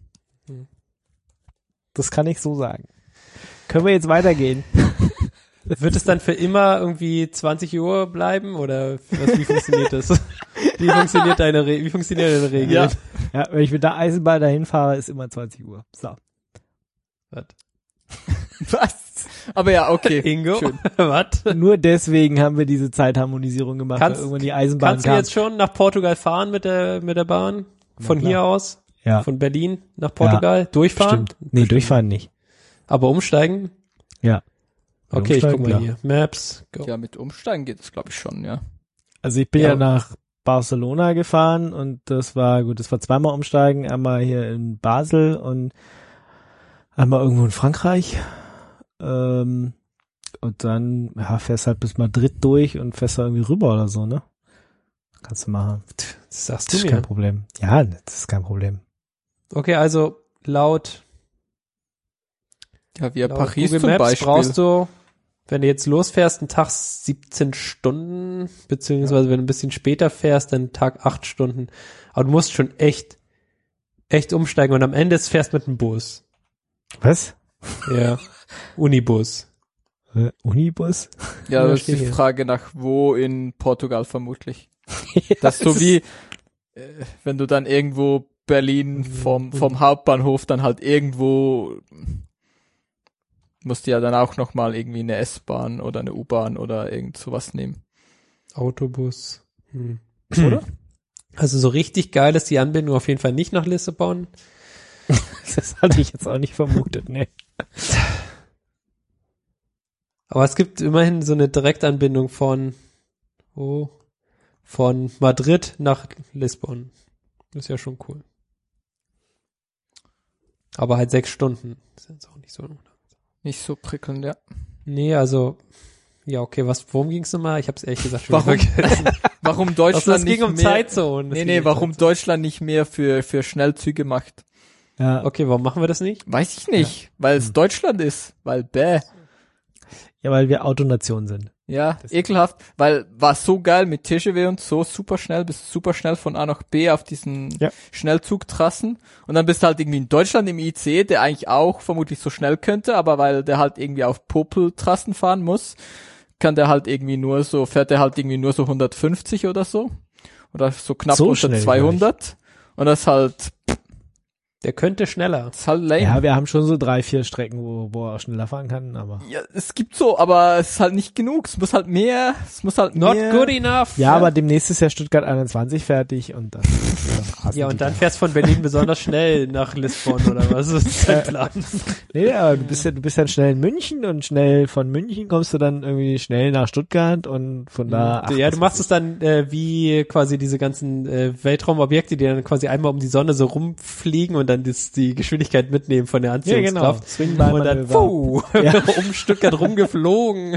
B: Das kann ich so sagen. Können wir jetzt weitergehen?
D: Wird es dann für immer irgendwie 20 Uhr bleiben oder wie funktioniert das? Wie funktioniert deine Regel?
C: Ja.
B: Ja, wenn ich mit der Eisenbahn dahin fahre, ist immer 20 Uhr. So.
D: Was?
C: Was? Aber ja, okay.
D: Ingo?
C: Schön.
D: Was?
B: Nur deswegen haben wir diese Zeitharmonisierung gemacht, weil irgendwann die Eisenbahn
D: Kannst du
B: kam.
D: jetzt schon nach Portugal fahren mit der Bahn? Von
B: klar.
D: hier aus?
B: Ja,
D: Von Berlin nach Portugal? Durchfahren?
B: stimmt. Nee, durchfahren nicht.
D: Aber umsteigen?
B: Ja.
D: Okay, ich guck
B: Umsteigen,
D: mal
B: klar.
D: hier. Maps, go.
C: Ja, mit Umsteigen geht es, glaube ich, schon, ja.
B: Also ich bin
D: Ja.
B: ja nach Barcelona gefahren und das war zweimal umsteigen, einmal hier in Basel und einmal irgendwo in Frankreich. Und dann fährst halt bis Madrid durch und fährst da irgendwie rüber oder so, ne? Kannst du machen.
D: Das sagst
B: Das
D: du
B: ist kein
D: mir.
B: Problem. Ja, das ist kein Problem.
D: Okay, also laut
C: Ja, wie Paris
D: Google
C: zum
D: Maps
C: Beispiel.
D: brauchst du, wenn du jetzt losfährst, einen Tag 17 Stunden, beziehungsweise wenn du ein bisschen später fährst, dann einen Tag 8 Stunden. Aber du musst schon echt umsteigen und am Ende fährst mit dem Bus.
B: Was?
D: Ja. Unibus.
B: Unibus?
C: Ja,
D: Ja,
C: das ist
D: steht
C: die
D: hier.
C: Frage nach wo in Portugal vermutlich. Das ist so wie, wenn du dann irgendwo Berlin vom Hauptbahnhof dann halt irgendwo musst du ja dann auch nochmal irgendwie eine S-Bahn oder eine U-Bahn oder irgend sowas nehmen.
D: Autobus.
C: Oder?
D: Also so richtig geil ist die Anbindung auf jeden Fall nicht nach Lissabon.
B: Das hatte ich jetzt auch nicht vermutet, ne.
D: Aber es gibt immerhin so eine Direktanbindung von Madrid nach Lissabon. Das ist ja schon cool. Aber halt 6 Stunden. Das ist jetzt auch nicht so.
C: Nicht so prickelnd, ja.
D: Nee, also, ja, okay, worum ging's nochmal? Ich hab's ehrlich gesagt schon
C: Warum?
D: vergessen.
C: Warum
D: Also,
C: Deutschland
D: es ging
C: nicht
D: um
C: mehr,
D: Zeitzonen.
C: warum Deutschland nicht mehr für Schnellzüge macht?
B: Ja,
D: Okay, warum machen wir das nicht?
C: Weiß ich nicht, weil es Deutschland ist, weil
B: ja, weil wir Autonation sind.
C: Ja, ekelhaft, weil war so geil mit TGV und so super schnell, bist super schnell von A nach B auf diesen Schnellzugtrassen und dann bist du halt irgendwie in Deutschland im IC, der eigentlich auch vermutlich so schnell könnte, aber weil der halt irgendwie auf Popeltrassen fahren muss, fährt der halt irgendwie nur so 150 oder so so knapp
B: so
C: unter 200 und das ist halt
D: Der könnte schneller.
C: das ist halt lame.
B: Ja, wir haben schon so 3-4 Strecken, wo er auch schneller fahren kann, aber.
C: Ja, es gibt so, aber es ist halt nicht genug. Es muss halt mehr.
D: Not good enough.
B: Ja, aber demnächst ist ja Stuttgart 21 fertig und dann
D: Ja, und dann fährst von Berlin besonders schnell nach Lissabon oder was ist dein Plan?
B: Nee, aber du bist dann schnell in München und schnell von München kommst du dann irgendwie schnell nach Stuttgart und von da.
D: Ja, du machst es dann wie quasi diese ganzen Weltraumobjekte, die dann quasi einmal um die Sonne so rumfliegen und dann die Geschwindigkeit mitnehmen von der Anziehungskraft.
B: Swingbein
D: Und dann um Stuttgart rumgeflogen.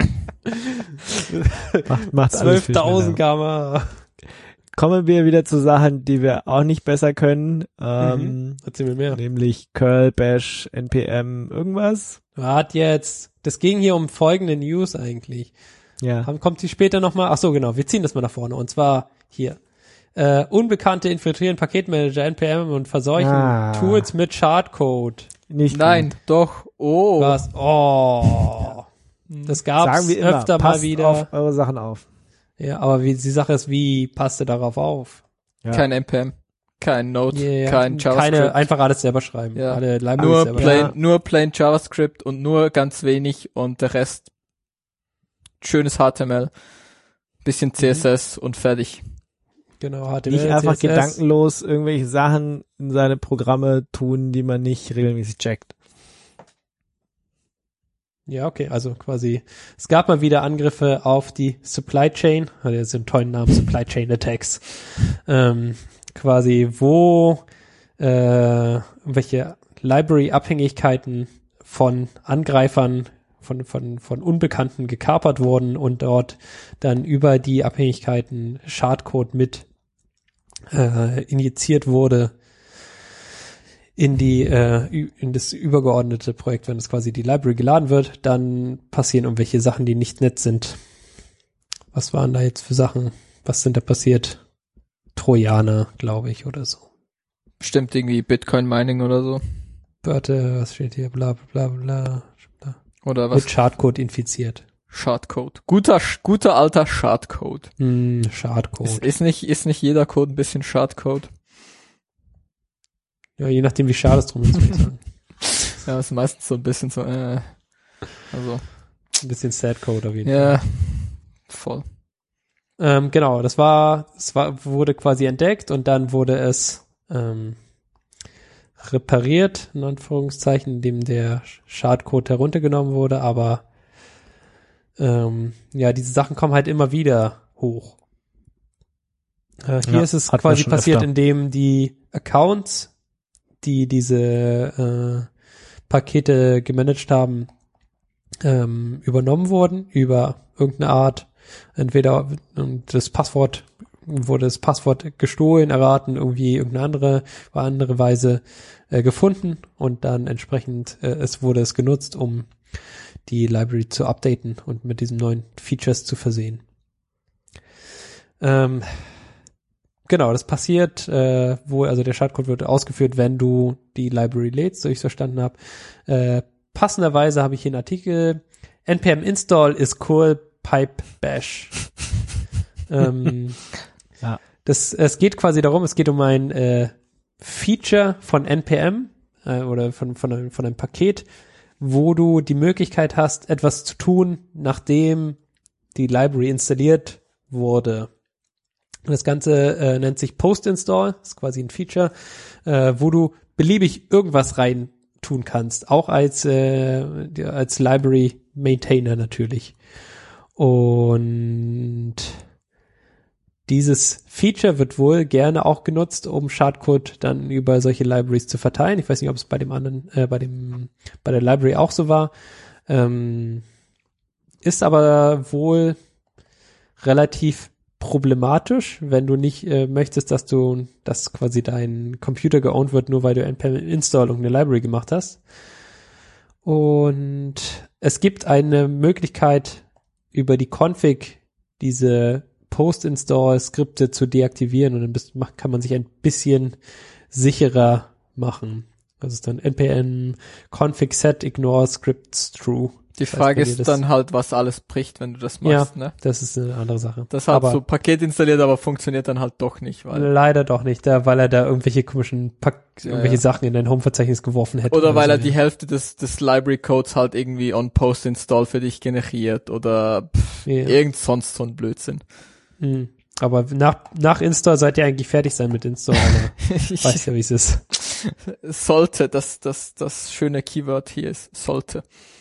B: Macht alles viel
D: 12.000
B: schneller.
D: km/h.
B: Kommen wir wieder zu Sachen, die wir auch nicht besser können,
D: Erzähl mir mehr.
B: nämlich Curl, Bash, NPM, irgendwas.
D: Wart jetzt. Das ging hier um folgende News eigentlich.
B: Ja.
D: Kommt die später nochmal? Ach so, genau. Wir ziehen das mal nach vorne. Und zwar hier. Unbekannte infiltrieren Paketmanager, NPM und verseuchen Tools mit Schadcode.
B: Nicht
C: Nein,
B: gut.
C: doch. Oh.
D: Was? Oh. Das gab's
B: Sagen wir immer,
D: öfter
B: passt
D: mal wieder.
B: auf eure Sachen auf.
D: Ja, aber die Sache ist, wie passt du darauf auf?
B: Ja.
C: Kein NPM, kein Node,
D: Yeah,
C: kein JavaScript.
D: einfach alles selber schreiben.
C: Ja.
D: Alle Libraries selber schreiben.
C: Nur plain JavaScript und nur ganz wenig und der Rest schönes HTML, bisschen CSS und fertig.
D: Genau, HTML,
B: Nicht einfach
D: CSS.
B: gedankenlos irgendwelche Sachen in seine Programme tun, die man nicht regelmäßig checkt.
D: Ja, okay, also quasi, es gab mal wieder Angriffe auf die Supply Chain, hat jetzt den tollen Namen Supply Chain Attacks, quasi wo welche Library-Abhängigkeiten von Angreifern, von Unbekannten gekapert wurden und dort dann über die Abhängigkeiten Schadcode mit injiziert wurde in das übergeordnete Projekt, wenn es quasi die Library geladen wird, dann passieren irgendwelche Sachen, die nicht nett sind. Was waren da jetzt für Sachen? Was sind da passiert? Trojaner, glaube ich, oder so.
C: Bestimmt irgendwie Bitcoin Mining oder so.
D: Warte, was steht hier? Bla, bla, bla, bla.
C: Oder was?
D: Mit Schadcode infiziert.
C: Schadcode. Guter alter Schadcode.
D: Schadcode.
C: Ist nicht jeder Code ein bisschen Schadcode?
D: Ja, je nachdem, wie schade es drum ist, würde ich sagen.
C: Ja, ist meistens so ein bisschen so, also.
D: Ein bisschen Sad Code auf jeden Fall.
C: Ja, voll.
D: Genau, wurde quasi entdeckt und dann wurde es repariert, in Anführungszeichen, indem der Schadcode heruntergenommen wurde, aber diese Sachen kommen halt immer wieder hoch. Hier ist es quasi passiert, indem die Accounts, die diese Pakete gemanagt haben, übernommen wurden über irgendeine Art. Entweder wurde das Passwort gestohlen, erraten, irgendwie irgendeine andere Weise gefunden und dann entsprechend wurde es genutzt, um die Library zu updaten und mit diesen neuen Features zu versehen. Genau, das passiert, also der Schadcode wird ausgeführt, wenn du die Library lädst, so ich es verstanden habe. Passenderweise habe ich hier einen Artikel, npm install is curl pipe bash.
B: Ja.
D: Es geht quasi darum, es geht um ein Feature von npm oder von einem Paket, wo du die Möglichkeit hast, etwas zu tun, nachdem die Library installiert wurde. Das Ganze nennt sich Post-Install, ist quasi ein Feature, wo du beliebig irgendwas rein tun kannst, auch als Library-Maintainer natürlich. Und dieses Feature wird wohl gerne auch genutzt, um Schadcode dann über solche Libraries zu verteilen. Ich weiß nicht, ob es bei dem anderen, bei der Library auch so war. Ist aber wohl relativ problematisch, wenn du nicht möchtest, dass quasi dein Computer geowned wird, nur weil du npm install und eine Library gemacht hast. Und es gibt eine Möglichkeit, über die Config diese Post-Install-Skripte zu deaktivieren und dann kann man sich ein bisschen sicherer machen. Das ist dann npm config set ignore scripts true.
C: Die Frage ist dann halt, was alles bricht, wenn du das machst, ne?
D: Das ist eine andere Sache.
C: Das hat so Paket installiert, aber funktioniert dann halt doch nicht, weil
D: leider doch nicht, weil er da irgendwelche komischen irgendwelche Sachen in dein Home-Verzeichnis geworfen hätte.
C: Oder weil er die Hälfte des Library-Codes halt irgendwie on Post-Install für dich generiert oder irgend sonst so ein Blödsinn.
D: Mhm. Aber nach Install seid ihr eigentlich fertig sein mit Install, aber weißt ja, wie es ist.
C: Sollte, das schöne Keyword hier ist, sollte.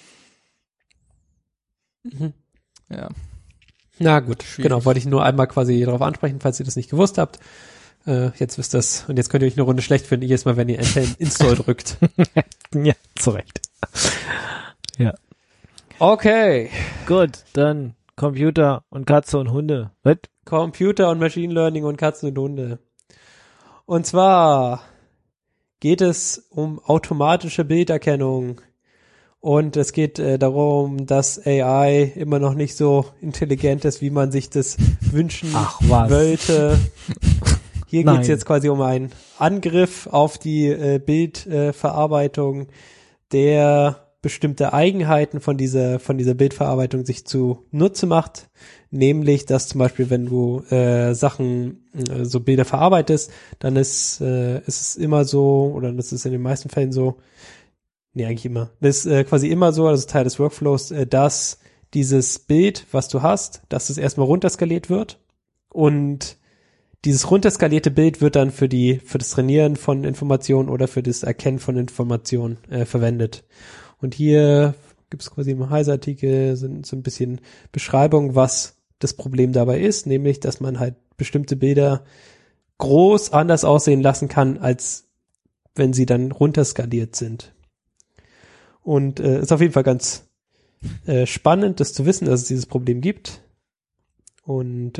D: Mhm.
C: Ja.
D: Na gut,
C: Schwierig.
D: Genau, wollte ich nur einmal quasi darauf ansprechen, falls ihr das nicht gewusst habt. Jetzt wisst ihr das und jetzt könnt ihr euch eine Runde schlecht finden, jedes Mal, wenn ihr npm install drückt.
B: Ja, zu Recht. Ja.
D: Okay.
B: Gut, dann Computer und Katze und Hunde. Was?
D: Computer und Machine Learning und Katzen und Hunde. Und zwar geht es um automatische Bilderkennung. Und es geht darum, dass AI immer noch nicht so intelligent ist, wie man sich das wünschen wollte. Hier geht es jetzt quasi um einen Angriff auf die Bildverarbeitung, der bestimmte Eigenheiten von dieser Bildverarbeitung sich zunutze macht. Nämlich, dass zum Beispiel, wenn du Sachen, so Bilder verarbeitest, dann ist es immer so, oder das ist in den meisten Fällen so, nee, eigentlich immer. Das ist quasi immer so, das ist Teil des Workflows, dass dieses Bild, was du hast, dass es erstmal runterskaliert wird und dieses runterskalierte Bild wird dann für das Trainieren von Informationen oder für das Erkennen von Informationen verwendet. Und hier gibt es quasi im Heise-Artikel so ein bisschen Beschreibung, was das Problem dabei ist, nämlich, dass man halt bestimmte Bilder groß anders aussehen lassen kann, als wenn sie dann runterskaliert sind. Und ist auf jeden Fall ganz spannend, das zu wissen, dass es dieses Problem gibt. Und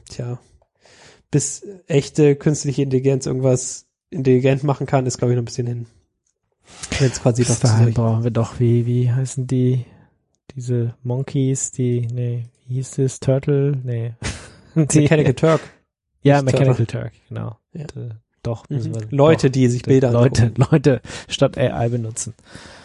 D: bis echte künstliche Intelligenz irgendwas intelligent machen kann, ist, glaube ich, noch ein bisschen hin. Jetzt quasi doch
B: brauchen wir doch, wie heißen diese Monkeys, wie hieß das, Turtle? Nee.
D: Mechanical Turk.
B: Ja, Mechanical Turk, genau.
D: Ja.
B: Doch, müssen wir
D: Leute, die sich Bilder angucken.
B: Leute statt AI benutzen.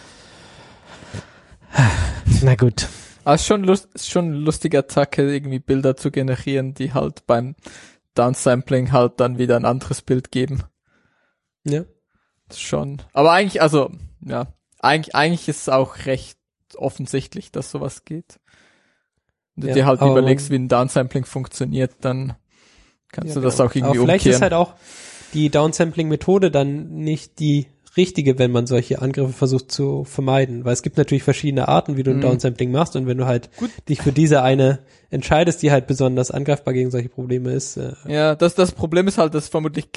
B: Na gut.
C: Aber es ist schon eine lustige Attacke, irgendwie Bilder zu generieren, die halt beim Downsampling halt dann wieder ein anderes Bild geben.
D: Ja.
C: Das ist schon. Aber eigentlich, eigentlich ist es auch recht offensichtlich, dass sowas geht. Wenn du dir halt überlegst, wie ein Downsampling funktioniert, dann kannst du das auch irgendwie
D: vielleicht
C: umkehren.
D: ist halt auch die Downsampling-Methode dann nicht die richtige, wenn man solche Angriffe versucht zu vermeiden. Weil es gibt natürlich verschiedene Arten, wie du ein Downsampling machst, und wenn du halt dich für diese eine entscheidest, die halt besonders angreifbar gegen solche Probleme ist.
C: Ja, das Problem ist halt, dass vermutlich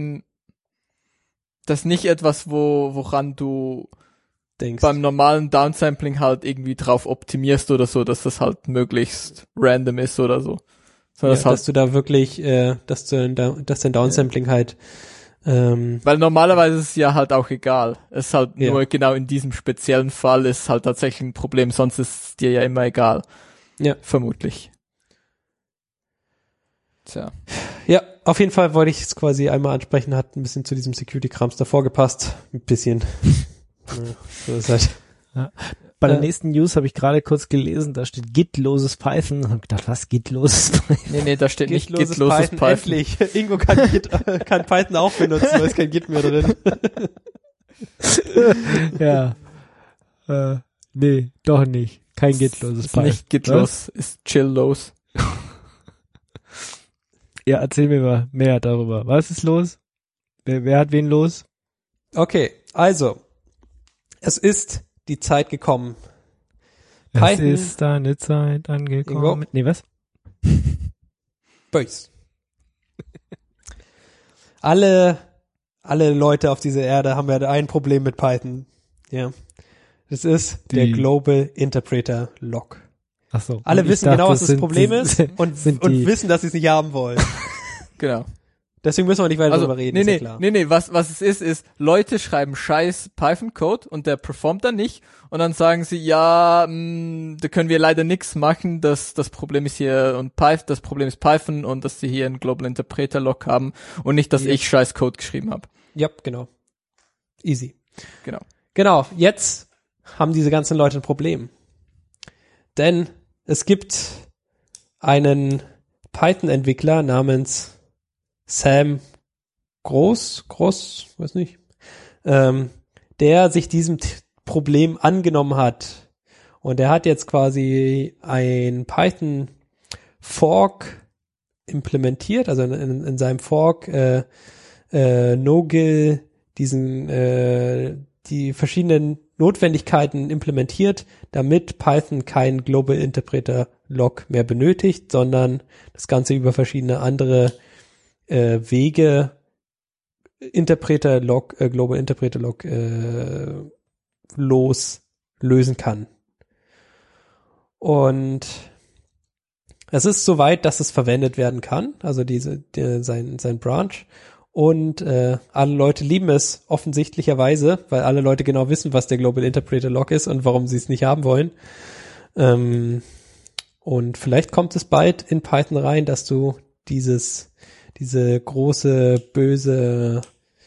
C: das nicht etwas, woran du
D: denkst.
C: Beim normalen Downsampling halt irgendwie drauf optimierst oder so, dass das halt möglichst random ist oder so.
D: Ja, dass du da wirklich, dass dein Downsampling halt
C: weil normalerweise ist es ja halt auch egal. Es ist halt nur genau in diesem speziellen Fall ist halt tatsächlich ein Problem, sonst ist es dir ja immer egal.
D: Ja.
C: Vermutlich. Tja.
D: Ja, auf jeden Fall wollte ich es quasi einmal ansprechen, hat ein bisschen zu diesem Security-Krams davor gepasst. Ein bisschen. So ist halt.
B: Ja. Bei der nächsten News habe ich gerade kurz gelesen, da steht gitloses Python. Ich habe gedacht, was, gitloses Python?
C: Nee, da steht nicht gitloses Python.
D: Endlich. Ingo kann Python auch benutzen, weil es kein Git mehr drin.
B: Ja. Nee, doch nicht. Kein gitloses Python.
C: Ist nicht gitlos, ist chilllos.
B: Ja, erzähl mir mal mehr darüber. Was ist los? Wer hat wen los?
D: Okay, also, es ist die Zeit gekommen.
B: Es ist deine Zeit angekommen.
D: Ingo?
B: Nee, was?
D: Bös. Alle Leute auf dieser Erde haben ja ein Problem mit Python. Ja. Das ist der Global Interpreter Lock.
B: Ach so.
D: Alle wissen genau, was das Problem ist und wissen, dass sie es nicht haben wollen.
C: Genau.
D: Deswegen müssen wir nicht weiter drüber reden, ist ja klar.
C: Nee, was es ist, Leute schreiben scheiß Python-Code und der performt dann nicht und dann sagen sie, ja, da können wir leider nichts machen, das Problem ist hier und das Problem ist Python und dass sie hier einen Global Interpreter Lock haben und nicht, dass ich scheiß Code geschrieben habe.
D: Ja, genau. Easy. Genau, jetzt haben diese ganzen Leute ein Problem. Denn es gibt einen Python-Entwickler namens Sam Groß, weiß nicht, der sich diesem Problem angenommen hat. Und er hat jetzt quasi ein Python Fork implementiert, also in seinem Fork NoGIL die verschiedenen Notwendigkeiten implementiert, damit Python keinen Global Interpreter Lock mehr benötigt, sondern das Ganze über verschiedene andere Wege Global Interpreter Lock lösen kann. Und es ist soweit, dass es verwendet werden kann, also sein Branch. Und alle Leute lieben es offensichtlicherweise, weil alle Leute genau wissen, was der Global Interpreter Lock ist und warum sie es nicht haben wollen. Und vielleicht kommt es bald in Python rein, dass du diese große böse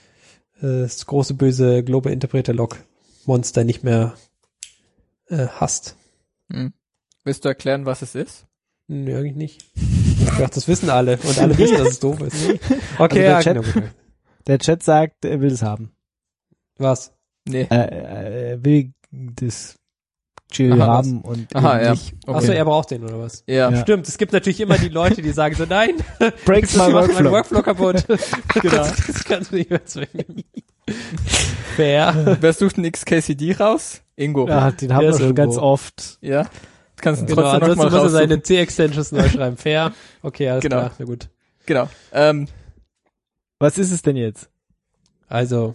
D: Global Interpreter Lock Monster nicht mehr hast.
C: Willst du erklären, was es ist?
D: Nee, eigentlich nicht. Ich dachte, das wissen alle und alle wissen, dass es doof ist. Okay,
B: also
D: ja,
B: der Chat sagt, er will es haben.
D: Was?
C: Nee.
B: Er will das Chill haben und
C: nicht.
D: Okay. Achso, er braucht den oder was?
C: Ja.
D: Stimmt, es gibt natürlich immer die Leute, die sagen so, nein,
B: breaks my
D: Workflow kaputt. Genau. Das kannst du nicht mehr zwingen. Fair.
C: Wer sucht einen XKCD raus? Ingo.
B: Ja, den haben wir schon ganz oft.
C: Ja. Du kannst ihn
D: genau,
C: trotzdem nochmal
D: muss er
C: raussuchen.
D: seine C-Extensions neu schreiben. Fair. Okay, alles klar. Na gut.
C: Genau.
B: Was ist es denn jetzt?
D: Also,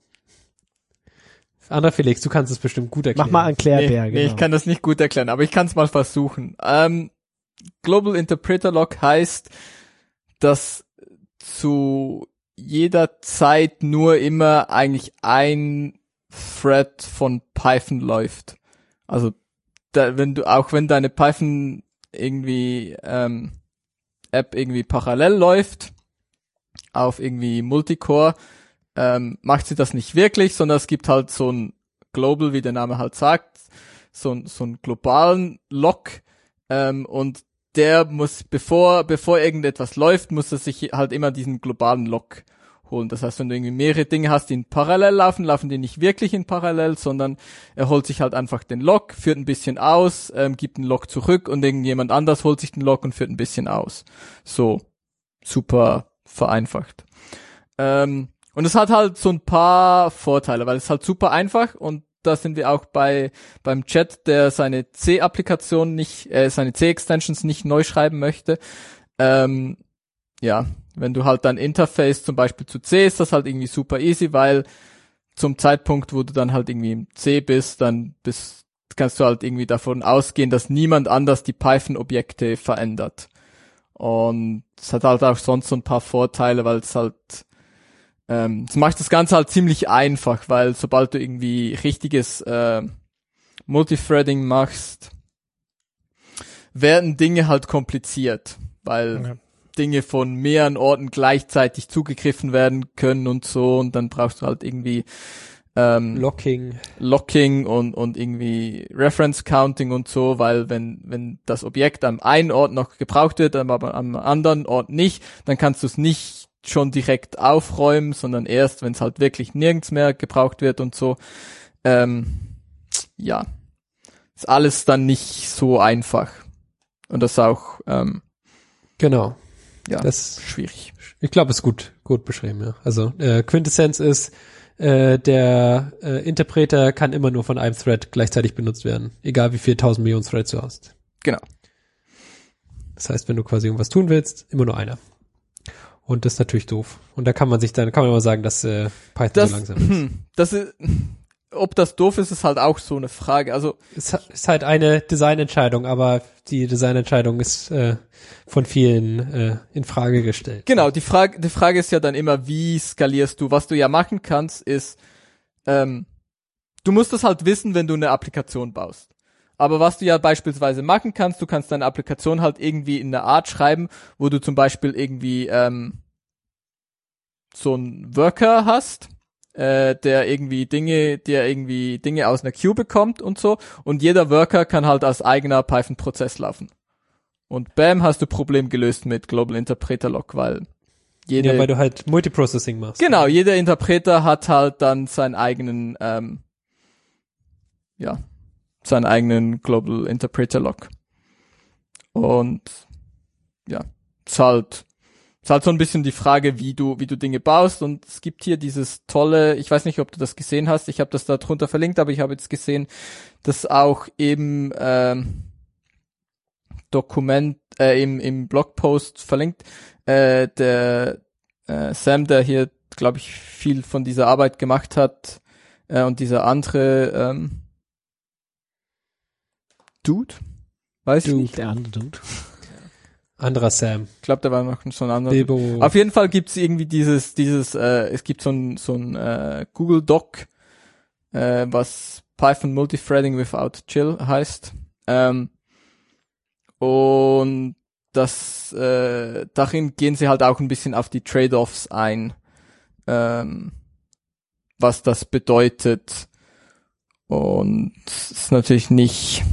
D: André Felix, du kannst es bestimmt gut erklären.
B: Mach mal einen Klärbär,
C: Nee, ich kann das nicht gut erklären, aber ich kann es mal versuchen. Global Interpreter Lock heißt, dass zu jeder Zeit nur immer eigentlich ein Thread von Python läuft. Also wenn deine Python irgendwie App irgendwie parallel läuft auf irgendwie Multicore, macht sie das nicht wirklich, sondern es gibt halt so ein Global, wie der Name halt sagt, so einen globalen Lock, und der muss, bevor irgendetwas läuft, muss er sich halt immer diesen globalen Lock holen. Das heißt, wenn du irgendwie mehrere Dinge hast, die in parallel laufen die nicht wirklich in parallel, sondern er holt sich halt einfach den Lock, führt ein bisschen aus, gibt den Lock zurück und irgendjemand anders holt sich den Lock und führt ein bisschen aus. So, super vereinfacht. Und es hat halt so ein paar Vorteile, weil es halt super einfach und da sind wir auch beim Chat, der seine C-Applikation nicht, seine C-Extensions nicht neu schreiben möchte. Ja, wenn du halt dein Interface zum Beispiel zu C ist das halt irgendwie super easy, weil zum Zeitpunkt, wo du dann halt irgendwie im C bist, kannst du halt irgendwie davon ausgehen, dass niemand anders die Python-Objekte verändert. Und es hat halt auch sonst so ein paar Vorteile, weil es halt es macht das Ganze halt ziemlich einfach, weil sobald du irgendwie richtiges Multithreading machst, werden Dinge halt kompliziert, weil Dinge von mehreren Orten gleichzeitig zugegriffen werden können und so und dann brauchst du halt irgendwie Locking und irgendwie Reference Counting und so, weil wenn das Objekt am einen Ort noch gebraucht wird, aber am anderen Ort nicht, dann kannst du es nicht schon direkt aufräumen, sondern erst, wenn es halt wirklich nirgends mehr gebraucht wird und so. Ja, ist alles dann nicht so einfach. Und das ist auch
D: genau.
C: Ja,
D: das
C: ist schwierig.
D: Ich glaube, es ist gut beschrieben, ja. Also Quintessenz ist, der Interpreter kann immer nur von einem Thread gleichzeitig benutzt werden, egal wie viel 1000 Millionen Threads du hast.
C: Genau.
D: Das heißt, wenn du quasi irgendwas tun willst, immer nur einer. Und das ist natürlich doof. Und da kann man immer sagen, dass Python so langsam ist.
C: ob das doof ist, ist halt auch so eine Frage. Also
D: Es ist halt eine Designentscheidung, aber die Designentscheidung ist von vielen in Frage gestellt.
C: genau, die Frage ist ja dann immer, wie skalierst du? Was du ja machen kannst, ist, du musst das halt wissen, wenn du eine Applikation baust. Aber was du ja beispielsweise machen kannst, du kannst deine Applikation halt irgendwie in einer Art schreiben, wo du zum Beispiel irgendwie so einen Worker hast, der irgendwie Dinge aus einer Queue bekommt und so. Und jeder Worker kann halt als eigener Python-Prozess laufen. Und bam, hast du Problem gelöst mit Global Interpreter Lock, weil
D: Weil du halt Multiprocessing machst.
C: genau, jeder Interpreter hat halt dann seinen eigenen Global Interpreter Lock. Und ja, ist halt so ein bisschen die Frage, wie du Dinge baust. Und es gibt hier dieses tolle, ich weiß nicht, ob du das gesehen hast, ich habe das da drunter verlinkt, aber ich habe jetzt gesehen, dass auch eben Dokument im Blogpost verlinkt, der Sam, der hier, glaube ich, viel von dieser Arbeit gemacht hat, und dieser andere Dude? Weiß ich nicht.
B: Der andere Dude.
D: Anderer Sam.
C: Ich glaube, da war noch so ein anderer.
D: Bilbo.
C: Auf jeden Fall gibt's irgendwie dieses, es gibt so ein Google Doc, was Python Multithreading without Chill heißt. Und das, darin gehen sie halt auch ein bisschen auf die Trade-offs ein, was das bedeutet. Und es ist natürlich nicht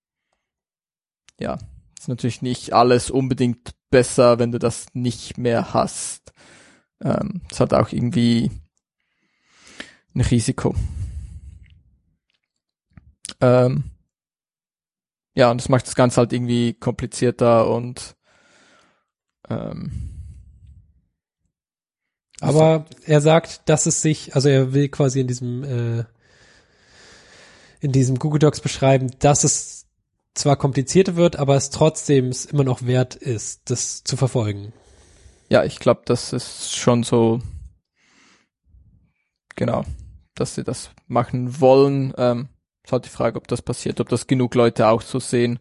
C: alles unbedingt besser, wenn du das nicht mehr hast. Es hat auch irgendwie ein Risiko. Und das macht das Ganze halt irgendwie komplizierter und
D: Aber er sagt, dass es sich, also er will quasi in diesem Google Docs beschreiben, dass es zwar komplizierter wird, aber es trotzdem immer noch wert ist, das zu verfolgen.
C: ja, ich glaube, das ist schon so, genau, dass sie das machen wollen. Ist halt die Frage, ob das passiert, ob das genug Leute auch so sehen.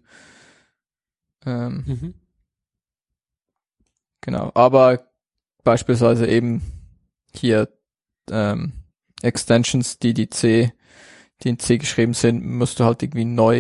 C: Genau, aber beispielsweise eben hier Extensions, die in C geschrieben sind, musst du halt irgendwie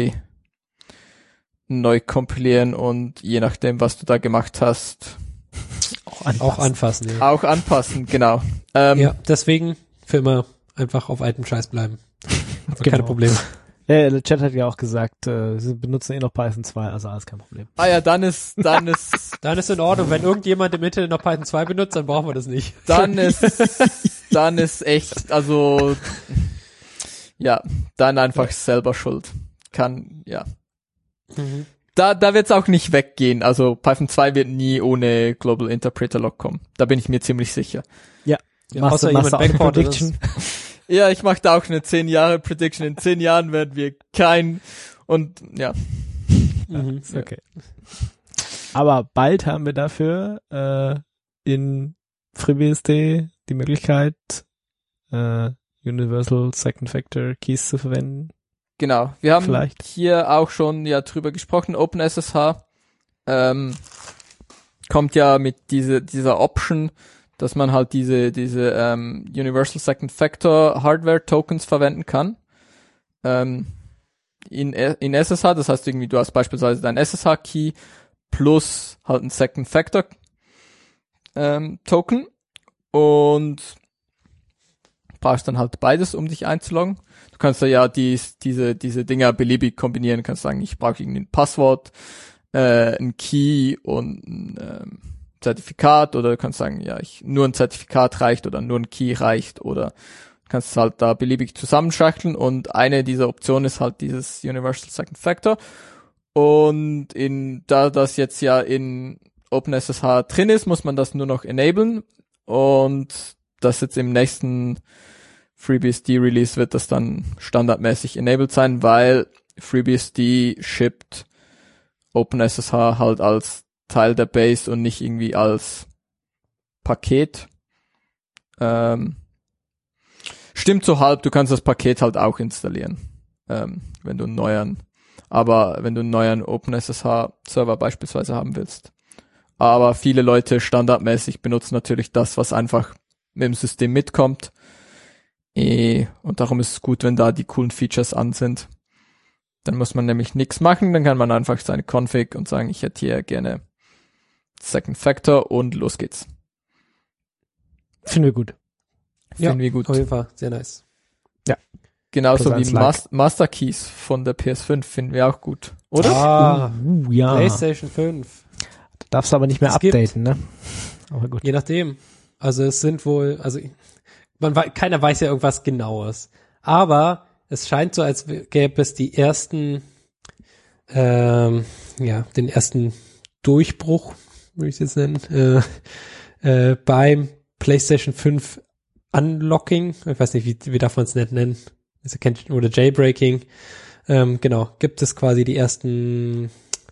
C: neu kompilieren und je nachdem, was du da gemacht hast,
D: Auch anfassen, ja.
C: auch anpassen, genau.
D: Ja, deswegen für immer einfach auf altem Scheiß bleiben. Aber keine Probleme.
B: Ja, der Chat hat ja auch gesagt, sie benutzen noch Python 2, also alles kein Problem.
C: Ah ja, dann ist
D: Dann ist in Ordnung. Wenn irgendjemand im Internet noch Python 2 benutzt, dann brauchen wir das nicht.
C: dann ist echt, also ja, dann einfach selber schuld. Da wird's auch nicht weggehen. Also Python 2 wird nie ohne Global Interpreter Lock kommen. Da bin ich mir ziemlich sicher.
B: Ja,
D: außer jemand backportet ist.
C: Ja, ich mache da auch eine 10 Jahre Prediction. In 10 Jahren werden wir
B: Ist okay. Aber bald haben wir dafür in FreeBSD die Möglichkeit, Universal Second Factor Keys zu verwenden.
C: Genau. Wir haben
B: Vielleicht.
C: hier auch schon drüber gesprochen. OpenSSH kommt ja mit dieser Option, dass man halt diese Universal Second Factor Hardware Tokens verwenden kann. In SSH, das heißt irgendwie, du hast beispielsweise dein SSH Key plus halt ein Second Factor Token und brauchst dann halt beides, um dich einzuloggen. Du kannst ja diese Dinger beliebig kombinieren, du kannst sagen, ich brauche irgendwie ein Passwort, ein Key und ein Zertifikat, oder du kannst sagen, ja, nur ein Zertifikat reicht oder nur ein Key reicht, oder du kannst es halt da beliebig zusammenschachteln, und eine dieser Optionen ist halt dieses Universal Second Factor. Und da das jetzt ja in OpenSSH drin ist, muss man das nur noch enablen, und das jetzt im nächsten FreeBSD Release wird das dann standardmäßig enabled sein, weil FreeBSD shippt OpenSSH halt als Teil der Base und nicht irgendwie als Paket. Stimmt so halb, du kannst das Paket halt auch installieren, wenn du einen neuen OpenSSH-Server beispielsweise haben willst. Aber viele Leute standardmäßig benutzen natürlich das, was einfach mit dem System mitkommt. Und darum ist es gut, wenn da die coolen Features an sind. Dann muss man nämlich nichts machen, dann kann man einfach seine Config und sagen, ich hätte hier gerne Second Factor und los geht's.
B: Finden wir gut.
C: Finden wir gut.
D: Auf jeden Fall, sehr nice.
C: Genauso
B: Das
C: wie
B: like.
C: Master Keys von der PS5 finden wir auch gut, oder?
B: Ja.
D: PlayStation 5.
B: Darfst du aber nicht mehr
D: Es gibt-
B: updaten, ne? Aber gut.
D: Je nachdem. Also es sind wohl, also keiner weiß ja irgendwas Genaues. Aber es scheint so, als gäbe es die ersten, den ersten Durchbruch, würde ich es jetzt nennen, beim PlayStation 5 Unlocking. Ich weiß nicht, wie darf man es nennen? Oder Jailbreaking. Genau, gibt es quasi die ersten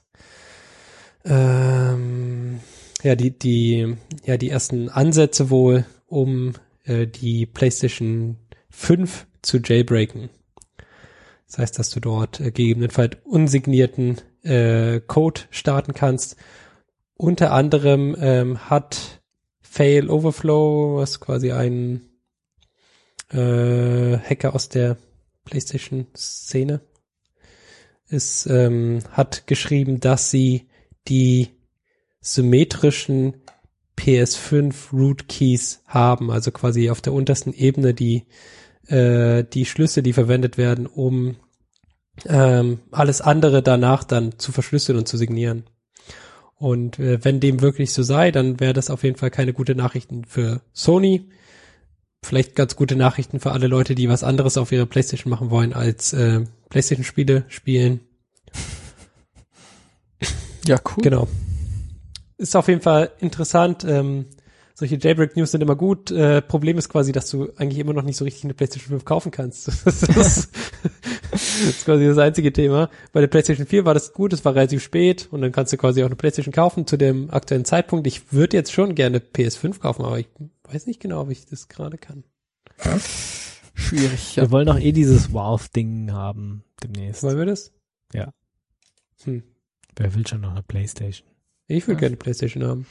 D: die ersten Ansätze wohl, um die PlayStation 5 zu jailbreaken. Das heißt, dass du dort gegebenenfalls unsignierten Code starten kannst. Unter anderem hat Fail Overflow, was quasi ein Hacker aus der PlayStation-Szene ist, hat geschrieben, dass sie die symmetrischen PS5 Root Keys haben, also quasi auf der untersten Ebene die Schlüssel, die verwendet werden, um alles andere danach dann zu verschlüsseln und zu signieren. Und wenn dem wirklich so sei, dann wäre das auf jeden Fall keine gute Nachrichten für Sony. Vielleicht ganz gute Nachrichten für alle Leute, die was anderes auf ihrer PlayStation machen wollen, als PlayStation-Spiele spielen.
C: Ja, cool.
D: Genau. Ist auf jeden Fall interessant. Solche Jailbreak-News sind immer gut. Problem ist quasi, dass du eigentlich immer noch nicht so richtig eine PlayStation 5 kaufen kannst. Das ist quasi das einzige Thema. Bei der PlayStation 4 war das gut, es war relativ spät und dann kannst du quasi auch eine PlayStation kaufen zu dem aktuellen Zeitpunkt. Ich würde jetzt schon gerne PS5 kaufen, aber ich weiß nicht genau, ob ich das gerade kann.
C: Schwierig, ja.
B: Wir wollen doch dieses Valve-Ding haben demnächst.
D: Wollen wir das?
B: Ja. Wer will schon noch eine PlayStation?
D: Ich würde gerne eine PlayStation haben.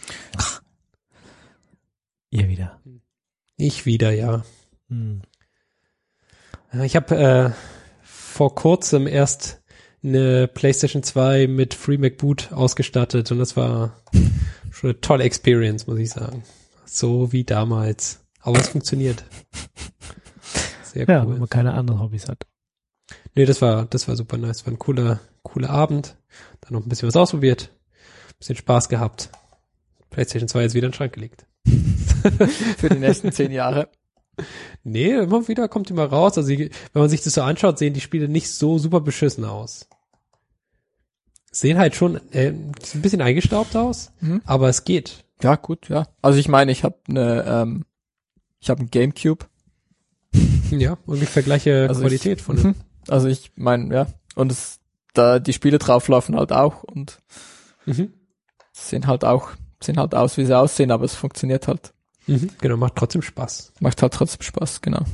B: Ihr wieder.
D: Ich wieder, ja. Ich habe vor kurzem erst eine PlayStation 2 mit FreeMac Boot ausgestattet und das war schon eine tolle Experience, muss ich sagen. So wie damals. Aber es funktioniert. Sehr
B: Ja,
D: cool.
B: wenn man keine anderen Hobbys hat.
D: Nee, das war super nice. War ein cooler Abend. Dann noch ein bisschen was ausprobiert. Ein bisschen Spaß gehabt. PlayStation 2 ist wieder in den Schrank gelegt.
C: Für die nächsten 10 Jahre.
D: Nee, immer wieder kommt die mal raus. Also wenn man sich das so anschaut, sehen die Spiele nicht so super beschissen aus. Sehen halt schon ein bisschen eingestaubt aus, aber es geht.
C: Ja, gut, ja. Also ich meine, ich habe einen Gamecube.
D: Ja, ungefähr gleiche
C: Also
D: Qualität von dem.
C: Also ich meine, ja. Und die Spiele drauflaufen halt auch und sehen halt aus, wie sie aussehen, aber es funktioniert halt.
D: Genau, macht trotzdem Spaß.
C: Macht halt trotzdem Spaß, genau.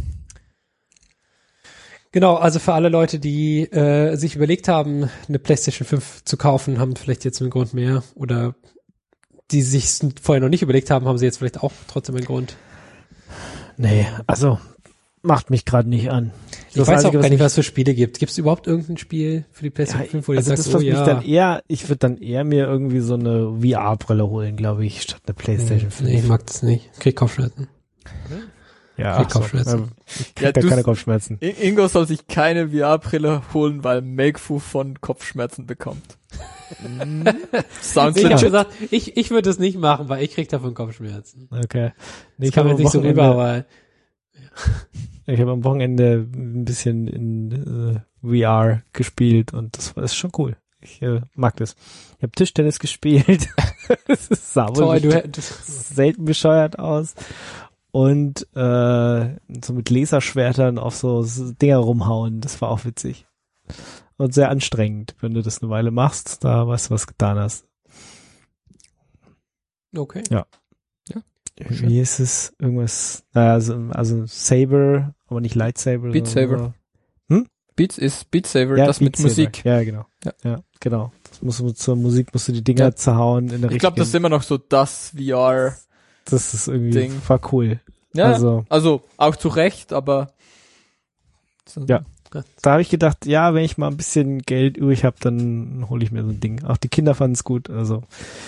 D: Genau, also für alle Leute, die sich überlegt haben, eine PlayStation 5 zu kaufen, haben vielleicht jetzt einen Grund mehr. Oder die sich vorher noch nicht überlegt haben, haben sie jetzt vielleicht auch trotzdem einen Grund.
B: Nee, also macht mich gerade nicht an.
D: Ich weiß auch gar nicht, was es für Spiele gibt. Gibt es überhaupt irgendein Spiel für die PlayStation 5, wo du sagst,
B: ich würde dann eher mir irgendwie so eine VR-Brille holen, glaube ich, statt eine PlayStation 5.
D: Nee, ich mag das nicht. Krieg Kopfschmerzen.
B: Ja,
D: Kopfschmerzen.
B: Ich krieg da keine Kopfschmerzen.
C: Ingo soll sich keine VR-Brille holen, weil Makefu von Kopfschmerzen bekommt. Sounds
D: Ich habe
C: legit.
D: gesagt, ich würde es nicht machen, weil ich krieg davon Kopfschmerzen.
B: Okay.
D: Das kann man nicht so rüber, aber
B: ich habe am Wochenende ein bisschen in VR gespielt und das ist schon cool. Ich mag das. Ich habe Tischtennis gespielt. Das sah wohl selten bescheuert aus. Und so mit Laserschwertern auf so Dinger rumhauen. Das war auch witzig. Und sehr anstrengend, wenn du das eine Weile machst. Da weißt du, was getan hast.
D: okay.
B: Ja. Wie ist es? Irgendwas, also Saber, aber nicht Lightsaber.
C: Beat Saber. Beat Saber,
B: Ja,
C: das
B: Beat
C: mit
B: Saber.
C: Musik.
B: Ja, genau.
C: Ja.
B: Ja, genau. Zur Musik musst du die Dinger zerhauen in der
C: Ich glaube, das ist immer noch so das VR.
B: Das ist irgendwie
C: Ding.
B: war cool.
C: Ja,
B: Also
C: auch zu Recht, aber
B: Ja. Da habe ich gedacht, ja, wenn ich mal ein bisschen Geld übrig habe, dann hole ich mir so ein Ding. Auch die Kinder fanden es gut, also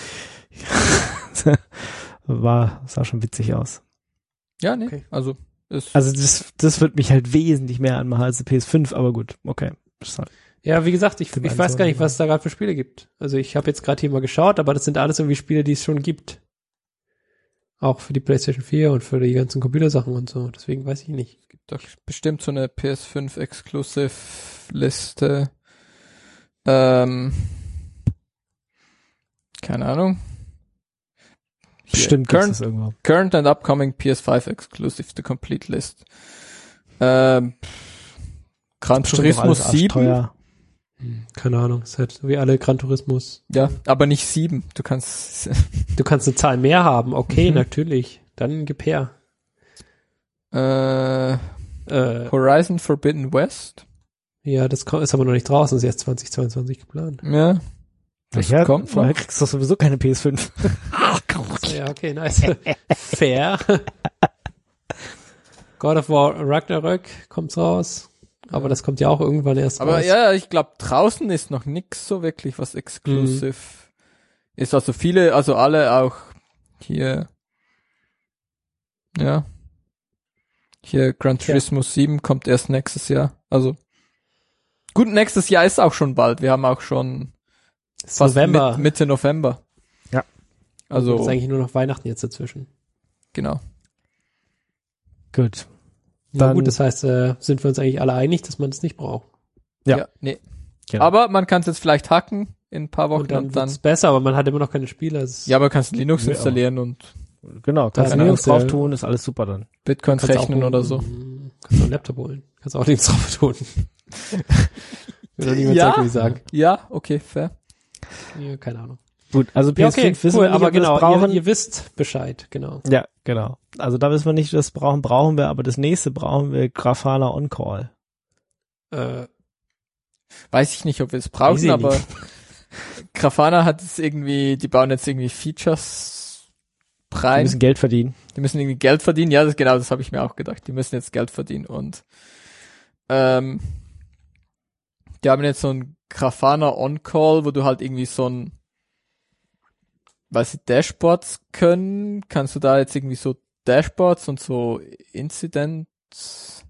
B: sah schon witzig aus.
C: Ja, nee,
D: Okay.
C: also
B: das wird mich halt wesentlich mehr anmachen als die PS5, aber gut, okay. Ist halt-
D: Ja, wie gesagt, ich
B: Für meinen
D: weiß gar
B: Sohn,
D: nicht, was es da gerade für Spiele gibt. Also ich habe jetzt gerade hier mal geschaut, aber das sind alles irgendwie Spiele, die es schon gibt. Auch für die PlayStation 4 und für die ganzen Computersachen und so. Deswegen weiß ich nicht.
C: gibt doch bestimmt so eine PS5 Exclusive Liste. Keine Ahnung. Hier,
B: Bestimmt gibt es irgendwo.
C: Current and upcoming PS5 exclusive, the complete list. Gran
B: Bestimmt auch
C: Turismo
B: alles
C: 7.
B: arschteuer.
D: Keine Ahnung. Es ist halt wie alle Gran Turismos.
C: Ja, aber nicht 7. Du kannst
D: Du kannst eine Zahl mehr haben. Okay,
C: Mhm.
D: natürlich. Dann gib her.
C: Horizon Forbidden West.
D: Ja, das ist aber noch nicht draußen. Das ist erst 2022 geplant.
C: Ja. Das
B: Ja,
C: kommt
B: vorher
C: noch.
B: kriegst du sowieso keine PS5.
D: Ja, okay, nice. Fair. God of War Ragnarök kommt raus. Aber das kommt ja auch irgendwann erst
C: Aber
D: raus.
C: ja, ich glaube, draußen ist noch nix so wirklich, was exclusive ist. Also viele, also alle auch hier. Ja. Hier Gran Turismo 7 kommt erst nächstes Jahr. Also gut, nächstes Jahr ist auch schon bald. Wir haben auch schon
D: Das ist
C: fast
D: November.
C: Mitte November.
B: Ja.
C: Also
D: Das ist eigentlich nur noch Weihnachten jetzt dazwischen.
C: genau.
B: Gut.
D: Na
B: Dann-
D: gut, das heißt, sind wir uns eigentlich alle einig, dass man das nicht braucht.
B: Ja.
C: Nee.
B: Genau.
C: Aber man kann es jetzt vielleicht hacken in ein paar Wochen
D: Und dann
C: und dann
D: wird's besser, aber man hat immer noch keine Spiele. Es
C: ja, aber kannst Linux
B: Ja.
C: installieren und
B: Genau, kannst du
D: Keine
B: Linux
D: Ahnung.
B: drauf tun, ist alles super dann.
C: Bitcoins
D: kannst
C: rechnen
D: auch,
C: oder so.
D: Kannst auch einen Laptop holen. Kannst auch Links drauf tun. Will doch niemand
C: Ja.
D: sagen, wie ich sagen.
C: Ja, okay, fair.
D: Ja, keine Ahnung.
B: Gut, also PS5
D: Ja, okay,
B: wissen
D: cool,
B: wir nicht,
D: aber
B: ob wir das
D: genau,
B: brauchen.
D: ihr wisst Bescheid, genau.
B: Ja, genau. Also da wissen wir nicht, das brauchen wir, aber das nächste brauchen wir Grafana On Call.
C: Weiß ich nicht, ob wir es
D: Weiß
C: brauchen,
D: ich
C: aber
D: nicht.
C: Grafana hat es irgendwie, die bauen jetzt irgendwie Features
B: Wir
C: rein.
B: müssen Geld verdienen.
C: Die müssen irgendwie Geld verdienen. Ja, das habe ich mir auch gedacht. Die müssen jetzt Geld verdienen und die haben jetzt so ein Grafana On-Call, wo du halt irgendwie so ein, weil sie Dashboards können, kannst du da jetzt irgendwie so Dashboards und so Incidents,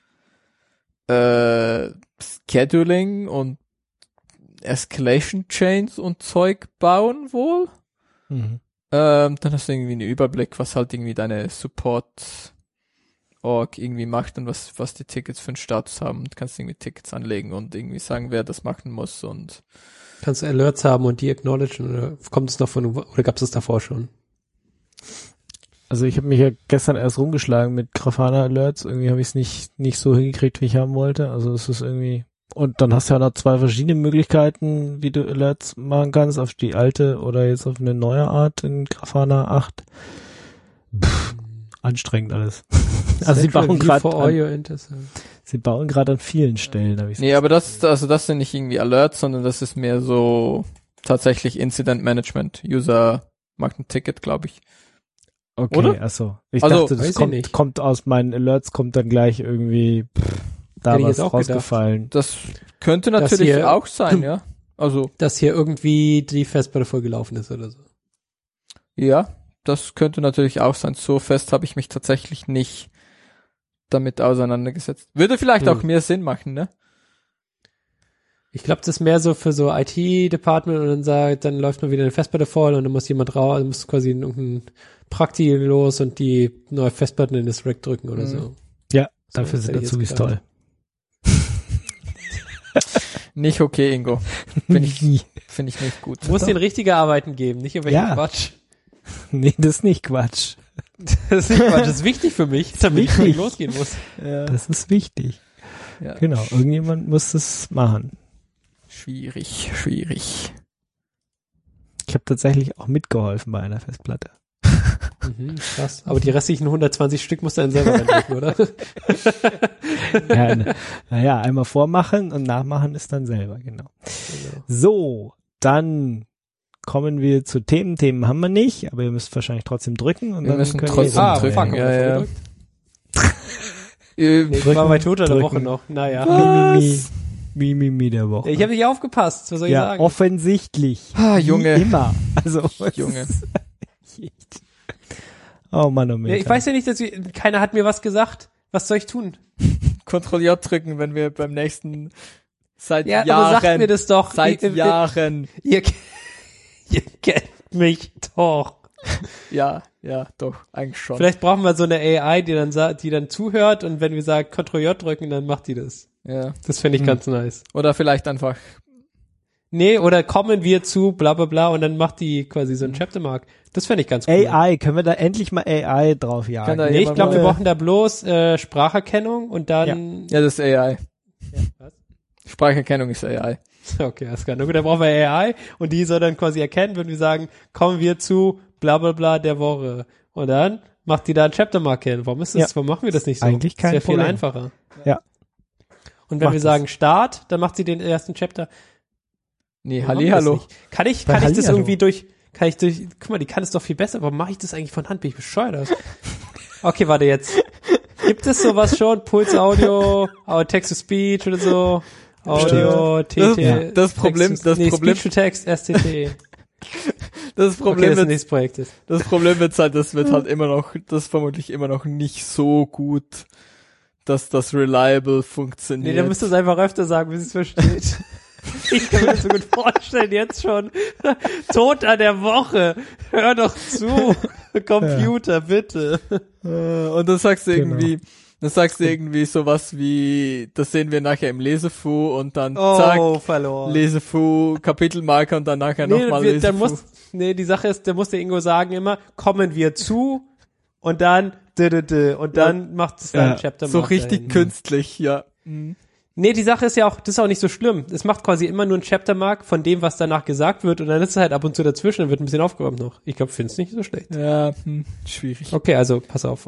C: Scheduling und Escalation Chains und Zeug bauen wohl.
B: Mhm.
C: Dann hast du irgendwie einen Überblick, was halt irgendwie deine Support-Org irgendwie macht und was die Tickets für einen Status haben und kannst irgendwie Tickets anlegen und irgendwie sagen, wer das machen muss und
D: Kannst du Alerts haben und die acknowledgen oder kommt es noch oder gab es das davor schon?
B: Also ich habe mich ja gestern erst rumgeschlagen mit Grafana Alerts. Irgendwie habe ich es nicht so hingekriegt, wie ich haben wollte. Also es ist irgendwie... Und dann hast du ja noch 2 verschiedene Möglichkeiten, wie du Alerts machen kannst, auf die alte oder jetzt auf eine neue Art in Grafana 8. Anstrengend alles. Also sie bauen gerade an vielen Stellen. Hab ich's
C: nee, aber das sind nicht irgendwie Alerts, sondern das ist mehr so tatsächlich Incident Management. User macht ein Ticket, glaube ich.
B: Okay,
C: oder?
B: achso. Ich
C: Also,
B: dachte,
D: weiß
B: das
D: ich nicht.
B: kommt aus meinen Alerts, kommt dann gleich irgendwie da
D: Hätte ich
B: was
D: jetzt auch
B: rausgefallen.
C: Das könnte
D: Das
C: natürlich
D: hier-
C: auch sein, ja. Also,
D: Dass hier irgendwie die Festplatte voll gelaufen ist oder so.
C: ja, das könnte natürlich auch sein. So fest habe ich mich tatsächlich nicht damit auseinandergesetzt. Würde vielleicht auch mehr Sinn machen, ne?
D: Ich glaube, das ist mehr so für so IT-Department und dann läuft mal wieder eine Festplatte voll und dann muss jemand raus, dann muss quasi irgendein Prakti los und die neue Festplatten in das Rack drücken oder so.
B: Ja,
D: So,
B: dafür
D: das
B: sind
D: hätte ich
B: Azubis
D: jetzt
B: toll.
D: gedacht.
C: Nicht okay, Ingo. Finde ich nicht gut.
D: Muss den richtige Arbeiten geben, nicht irgendwelchen
B: Ja.
D: Quatsch.
B: Nee, das ist nicht Quatsch.
D: Das ist nicht Quatsch, das ist wichtig für mich, damit ich nicht losgehen muss.
C: Ja.
B: Das ist wichtig.
C: Ja.
B: Genau, irgendjemand muss das machen.
C: Schwierig.
B: Ich habe tatsächlich auch mitgeholfen bei einer Festplatte.
D: Krass. Aber die restlichen 120 Stück musst du dann selber reinlegen, oder?
B: Ja, naja, einmal vormachen und nachmachen ist dann selber, genau. So, dann kommen wir zu Themen. Themen haben wir nicht, aber ihr müsst wahrscheinlich trotzdem drücken. Und
C: Wir
B: dann
C: müssen
B: können
C: trotzdem drücken.
D: Fuck,
C: Ja.
D: Ich war bei Toter der Woche noch. Naja.
B: Mimimi der Woche.
D: Ich habe nicht aufgepasst, was soll ich
B: Ja,
D: sagen?
B: offensichtlich.
C: Junge.
B: Wie immer. Also,
C: Junge.
B: Oh Mann, oh Mann.
D: Ja, ich weiß ja nicht, keiner hat mir was gesagt. Was soll ich tun?
C: Ctrl J drücken, wenn wir beim nächsten seit
D: Ja,
C: Jahren.
D: aber sagt mir das doch.
C: Seit Jahren.
D: Ihr kennt mich doch.
C: Ja, doch, eigentlich schon.
D: Vielleicht brauchen wir so eine AI, die dann zuhört und wenn wir sagen Ctrl J drücken, dann macht die das.
C: Ja.
D: Das fände ich ganz nice.
C: Oder vielleicht einfach.
D: Nee, oder kommen wir zu bla bla bla und dann macht die quasi so ein Chaptermark. Das fände ich ganz cool.
B: AI, können wir da endlich mal AI drauf jagen?
C: Kann da
D: Nee, ich
C: jemand
D: glaube, wir
C: mal-
D: brauchen da bloß Spracherkennung und dann...
C: Ja, das ist AI.
D: Was?
C: Spracherkennung ist AI.
D: Okay, alles klar. Na gut, dann brauchen wir AI und die soll dann quasi erkennen, wenn wir sagen, kommen wir zu bla bla bla der Woche. Und dann macht die da ein Chaptermark hin. Warum machen wir das nicht so?
B: Eigentlich kein
D: das wäre viel
B: Problem.
D: einfacher.
B: Ja.
D: Und wenn
B: Macht
D: wir
B: es.
D: sagen Start, dann macht sie den ersten Chapter.
C: Nee,
D: Warum machen wir das
C: Hallihallo.
D: nicht? Kann ich
B: Bei
D: das
B: Hallihallo.
D: irgendwie guck mal, die kann es doch viel besser. Warum mache ich das eigentlich von Hand? Bin ich bescheuert? Okay, warte jetzt. Gibt es sowas schon? Pulse Audio, Text-to-Speech oder so? Audio, TT.
C: Das Problem-
D: Speech-to-Text, STT.
C: Das
D: Okay,
C: Problem
D: das
C: wird,
D: nächste Projekt ist.
C: das Problem wird halt, das wird halt immer noch, das vermutlich immer noch nicht so gut, dass das reliable
D: Nee,
C: funktioniert.
D: dann müsst ihr es einfach öfter sagen, bis es versteht. Ich kann mir das so gut vorstellen, jetzt schon. Toter der Woche. Hör doch zu. Computer, bitte.
C: Und dann sagst du
B: Genau.
C: irgendwie sowas wie, das sehen wir nachher im Lesefu und dann zack,
D: verloren.
C: Lesefu, Kapitelmarker und dann nachher nochmal Lesefu.
D: Die Sache ist, der muss der Ingo sagen immer, kommen wir zu und dann und dann macht es dann
B: Ja,
D: ein Chapter.
C: So richtig künstlich, ja. Mhm.
D: Nee, die Sache ist ja auch, das ist auch nicht so schlimm. Es macht quasi immer nur ein Chaptermark von dem, was danach gesagt wird und dann ist es halt ab und zu dazwischen und wird ein bisschen aufgeräumt noch. Ich glaube, find's nicht so schlecht.
C: Ja, schwierig.
D: Okay, also pass auf.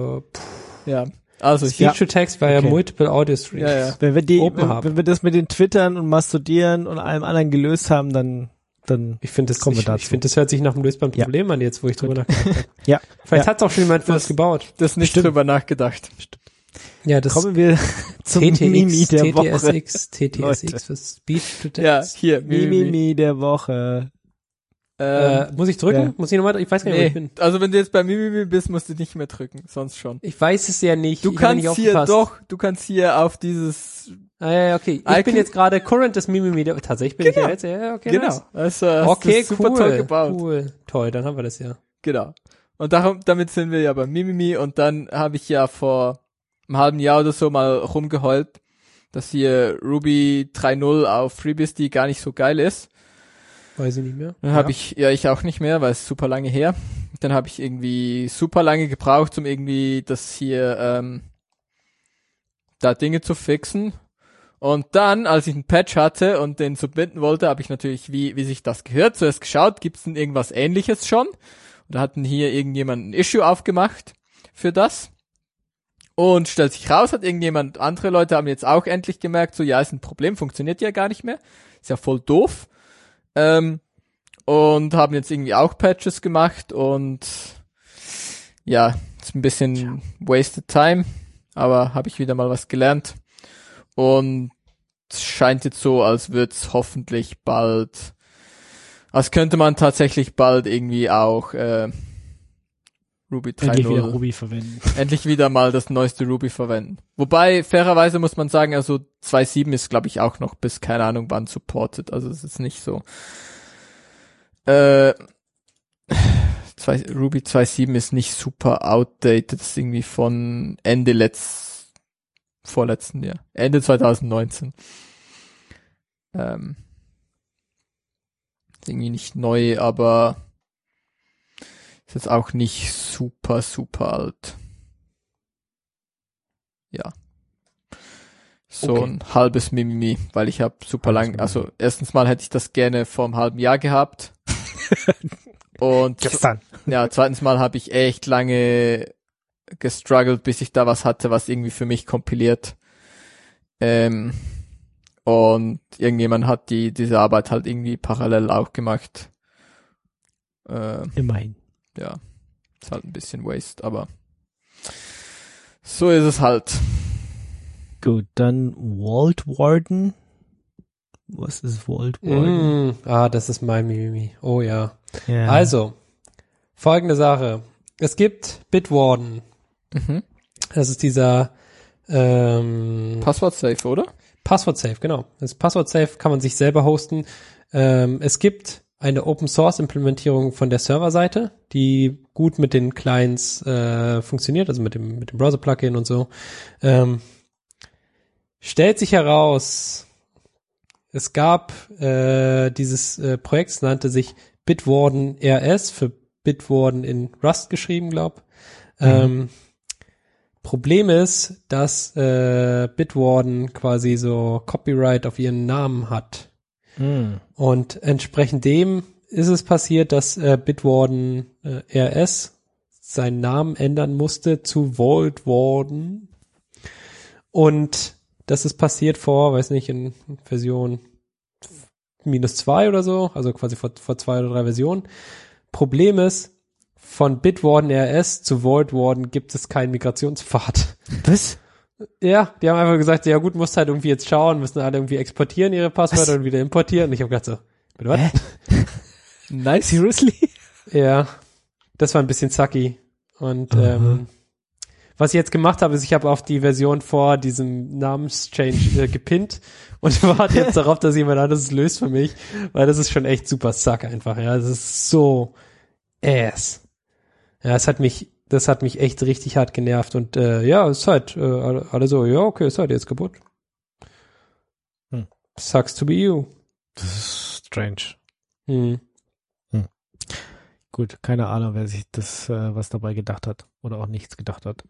C: Ja, also
D: Speech-to-Text via
B: Okay.
D: Multiple Audio Streams.
C: Ja.
B: Wenn wir das mit den Twittern und Mastodieren und allem anderen gelöst haben, dann
D: Ich finde,
B: Kommen wir dazu.
D: ich finde, das hört sich nach einem lösbaren Problem an jetzt, wo ich drüber nachgedacht habe.
B: ja.
D: Vielleicht
B: Ja.
D: hat's auch schon jemand für uns gebaut.
C: Das nicht drüber nachgedacht.
D: Ja, das
B: Kommen wir zum Mimi der Woche.
D: TTSX für Speech-to-Text.
C: Ja, hier,
B: Mimi der Woche.
D: Muss ich drücken?
B: Ja.
D: Muss ich nochmal? Ich weiß gar nicht, wo ich
C: Nee,
D: bin.
C: also wenn du jetzt bei Mimimi bist, musst du nicht mehr drücken, sonst schon.
D: Ich weiß es ja nicht.
C: Du
D: Ich habe nicht
C: kannst hier
D: aufgepasst.
C: du kannst hier auf dieses,
D: Ja, okay. Ich
C: Icon-
D: bin jetzt gerade Current des Mimimi. Tatsächlich bin ich ja jetzt. Ja, okay,
C: genau,
D: nice.
C: also hast
D: Okay,
C: du super
D: cool.
C: toll gebaut.
D: Cool. Toll, dann haben wir das ja.
C: Genau. Und damit sind wir ja bei Mimimi und dann habe ich ja vor einem halben Jahr oder so mal rumgeheult, dass hier Ruby 3.0 auf FreeBSD gar nicht so geil ist.
D: Weiß ich nicht mehr.
C: Dann habe ich auch nicht mehr, weil es super lange her. Dann habe ich irgendwie super lange gebraucht, um irgendwie das hier da Dinge zu fixen. Und dann, als ich einen Patch hatte und den submitten wollte, habe ich natürlich, wie sich das gehört, zuerst geschaut, gibt's denn irgendwas Ähnliches schon? Und da hatten hier irgendjemand ein Issue aufgemacht für das. Und stellt sich raus, andere Leute haben jetzt auch endlich gemerkt, so ja, ist ein Problem, funktioniert ja gar nicht mehr. Ist ja voll doof. Und haben jetzt irgendwie auch Patches gemacht und ja, ist ein bisschen wasted time, aber habe ich wieder mal was gelernt. Und es scheint jetzt so, als wird's hoffentlich bald, als könnte man tatsächlich bald irgendwie auch Ruby 3.0
B: Endlich wieder Ruby verwenden.
C: endlich wieder mal das neueste Ruby verwenden. Wobei, fairerweise muss man sagen, also 2.7 ist, glaube ich, auch noch bis keine Ahnung wann supported. Also es ist nicht so. Ruby 2.7 ist nicht super outdated. Das ist irgendwie von Ende vorletzten Jahr. Ende 2019. Ist irgendwie nicht neu, aber ist jetzt auch nicht super, super alt. Ja. So
D: Okay.
C: ein halbes Mimimi, weil ich habe super lang, also erstens mal hätte ich das gerne vor einem halben Jahr gehabt. Und
B: Gestern.
C: ja, zweitens Mal habe ich echt lange gestruggelt, bis ich da was hatte, was irgendwie für mich kompiliert. Und irgendjemand hat diese Arbeit halt irgendwie parallel auch gemacht.
B: Immerhin.
C: Ja, ist halt ein bisschen Waste, aber so ist es halt.
B: Gut, dann Vault Warden. Was ist Vault Warden?
D: Das ist mein Mimimi. Oh ja.
B: Ja.
D: Also, folgende Sache. Es gibt Bitwarden.
C: Mhm.
D: Das ist dieser
C: Passwort-safe, oder?
D: Passwort-safe, genau. Das Passwort-safe kann man sich selber hosten. Es gibt eine Open-Source-Implementierung von der Serverseite, die gut mit den Clients funktioniert, also mit dem Browser-Plugin und so. Stellt sich heraus, es gab dieses Projekt, es nannte sich Bitwarden RS, für Bitwarden in Rust geschrieben, glaub. Problem ist, dass Bitwarden quasi so Copyright auf ihren Namen hat. Und entsprechend dem ist es passiert, dass Bitwarden RS seinen Namen ändern musste zu Vault Warden. Und das ist passiert vor, weiß nicht, in Version -2 oder so, also quasi vor 2 oder 3 Versionen. Problem ist, von Bitwarden RS zu Vault Warden gibt es keinen Migrationspfad.
B: Was?
D: Ja, die haben einfach gesagt, ja gut, musst halt irgendwie jetzt schauen, müssen alle irgendwie exportieren ihre Passwörter und wieder importieren. Und ich habe gedacht so, bitte was?
C: Nice.
B: Seriously?
D: Ja, das war ein bisschen sucky. Und was ich jetzt gemacht habe, ist, ich habe auf die Version vor diesem Namenschange gepinnt und warte jetzt darauf, dass jemand anderes es löst für mich, weil das ist schon echt super suck einfach. Ja, das ist so ass. Ja, das hat mich echt richtig hart genervt und ja, es ist halt alle so, ja, okay, ist halt jetzt kaputt. Sucks to be you.
B: Das ist strange.
D: Hm.
B: Gut, keine Ahnung, wer sich das was dabei gedacht hat oder auch nichts gedacht hat.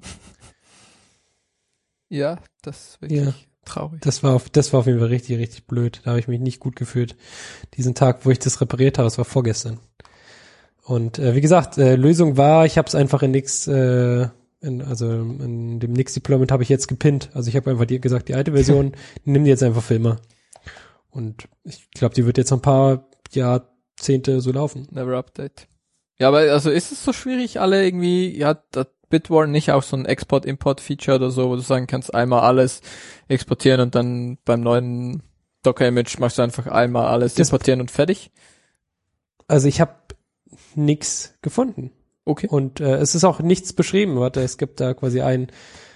C: Ja, das ist wirklich traurig.
D: Das war auf jeden Fall richtig, richtig blöd. Da habe ich mich nicht gut gefühlt. Diesen Tag, wo ich das repariert habe, das war vorgestern. Und wie gesagt, Lösung war, ich habe es einfach in Nix, in dem Nix-Deployment habe ich jetzt gepinnt. Also ich habe einfach gesagt, die alte Version, nimm die jetzt einfach für immer. Und ich glaube, die wird jetzt noch ein paar Jahrzehnte so laufen.
C: Never update. Ja, aber also ist es so schwierig, alle irgendwie, hat Bitwarden nicht auch so ein Export-Import-Feature oder so, wo du sagen kannst, einmal alles exportieren und dann beim neuen Docker-Image machst du einfach einmal alles importieren und fertig?
D: Also ich habe nix gefunden.
C: Okay.
D: Und es ist auch nichts beschrieben. Warte, es gab da quasi ein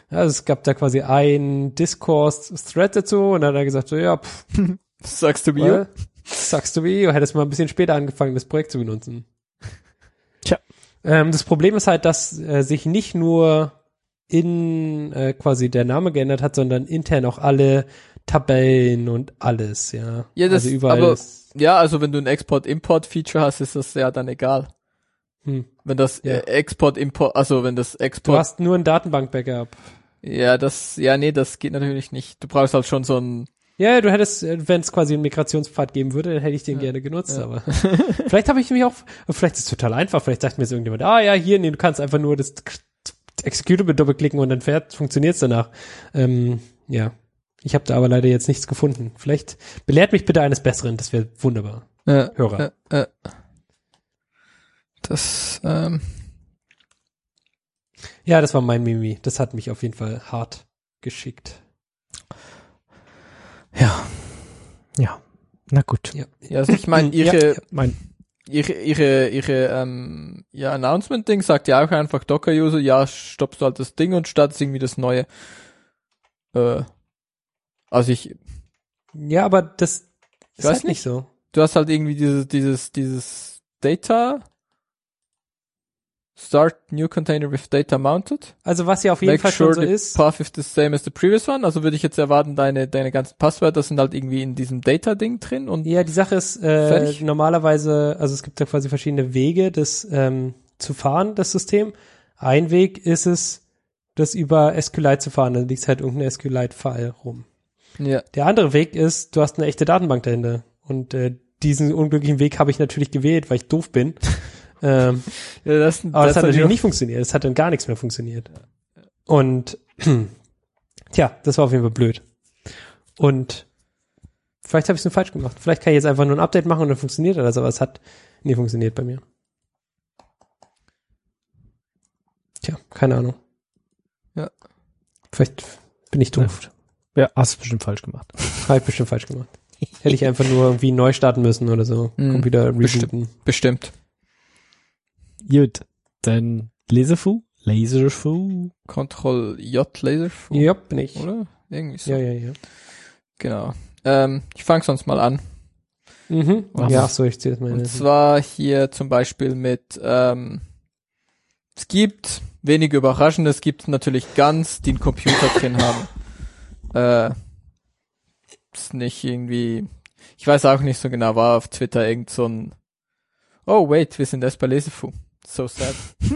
D: Discourse-Thread dazu und dann hat er gesagt, so ja,
C: Sucks to be you.
D: Sucks to be you. Hättest mal ein bisschen später angefangen, das Projekt zu benutzen.
B: Tja.
D: Das Problem ist halt, dass sich nicht nur in quasi der Name geändert hat, sondern intern auch alle Tabellen und alles, ja.
C: Ja, das,
D: also überall
C: aber,
D: ist,
C: ja, also wenn du ein Export-Import-Feature hast, ist das ja dann egal. Wenn das Export-Import, also wenn das Export...
D: Du hast nur ein Datenbank-Backup.
C: Ja, das geht natürlich nicht. Du brauchst halt schon so ein...
D: Ja, du hättest, wenn es quasi einen Migrationspfad geben würde, dann hätte ich den gerne genutzt, aber vielleicht habe ich mich auch, vielleicht ist es total einfach, vielleicht sagt mir jetzt irgendjemand, du kannst einfach nur das Executable doppelklicken und dann funktioniert es danach. Ja, ich habe da aber leider jetzt nichts gefunden. Vielleicht belehrt mich bitte eines Besseren, das wäre wunderbar. Hörer.
C: Das,
D: Ja, das war mein Mimi. Das hat mich auf jeden Fall hart geschickt.
B: Ja. Na gut.
D: Ja,
C: also ich meine, ihr Announcement-Ding sagt ja auch einfach Docker-User, ja, stoppst du halt das Ding und startest irgendwie das neue.
D: Ja, aber das ist
C: weiß
D: halt nicht so.
C: Du hast halt irgendwie dieses Data Start new container with data mounted.
D: Also was ja auf jeden Fall schon so ist.
C: Path is the same as the previous one. Also würde ich jetzt erwarten, deine ganzen Passwörter sind halt irgendwie in diesem Data-Ding drin und.
D: Ja, die Sache ist, normalerweise, also es gibt ja quasi verschiedene Wege, das zu fahren, das System. Ein Weg ist es, das über SQLite zu fahren. Dann liegt halt irgendein SQLite-File rum.
C: Ja.
D: Der andere Weg ist, du hast eine echte Datenbank dahinter. Und diesen unglücklichen Weg habe ich natürlich gewählt, weil ich doof bin. Aber das hat
C: dann
D: natürlich nicht funktioniert. Es hat dann gar nichts mehr funktioniert. Und tja, das war auf jeden Fall blöd. Und vielleicht habe ich es nur falsch gemacht. Vielleicht kann ich jetzt einfach nur ein Update machen und dann funktioniert das, aber es hat nie funktioniert bei mir. Tja, keine Ahnung.
C: Ja.
D: Vielleicht bin ich doof.
B: Ja, hast du bestimmt falsch gemacht.
D: Habe ich bestimmt falsch gemacht. Hätte ich einfach nur irgendwie neu starten müssen oder so. Computer rebooten.
C: Bestimmt.
B: Gut, dann Laserfu?
C: Ctrl J Laserfu.
D: Ja, bin ich.
C: Oder? Irgendwie so.
D: Ja.
C: Genau. Ich fange sonst mal an.
D: Mhm. Ja, so, ich ziehe das mal.
C: Und zwar hier zum Beispiel mit, es gibt wenig Überraschendes, es gibt natürlich Guns, die einen Computer drin haben. Ist nicht irgendwie, ich weiß auch nicht so genau, war auf Twitter irgend so ein, oh wait, wir sind erst bei Laserfu. So sad.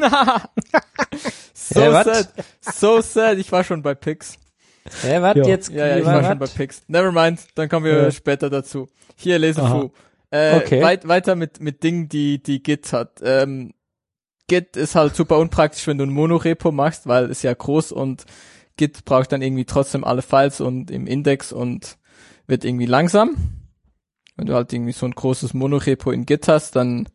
C: So sad, ich war schon bei Pix.
D: Warte, jetzt.
C: Ja, ich war schon bei Pix. Nevermind, dann kommen wir später dazu. Hier, Laserfu.
D: Okay.
C: Weiter mit Dingen, die Git hat. Git ist halt super unpraktisch, wenn du ein Monorepo machst, weil es ja groß und Git braucht dann irgendwie trotzdem alle Files und im Index und wird irgendwie langsam. Wenn du halt irgendwie so ein großes Monorepo in Git hast, dann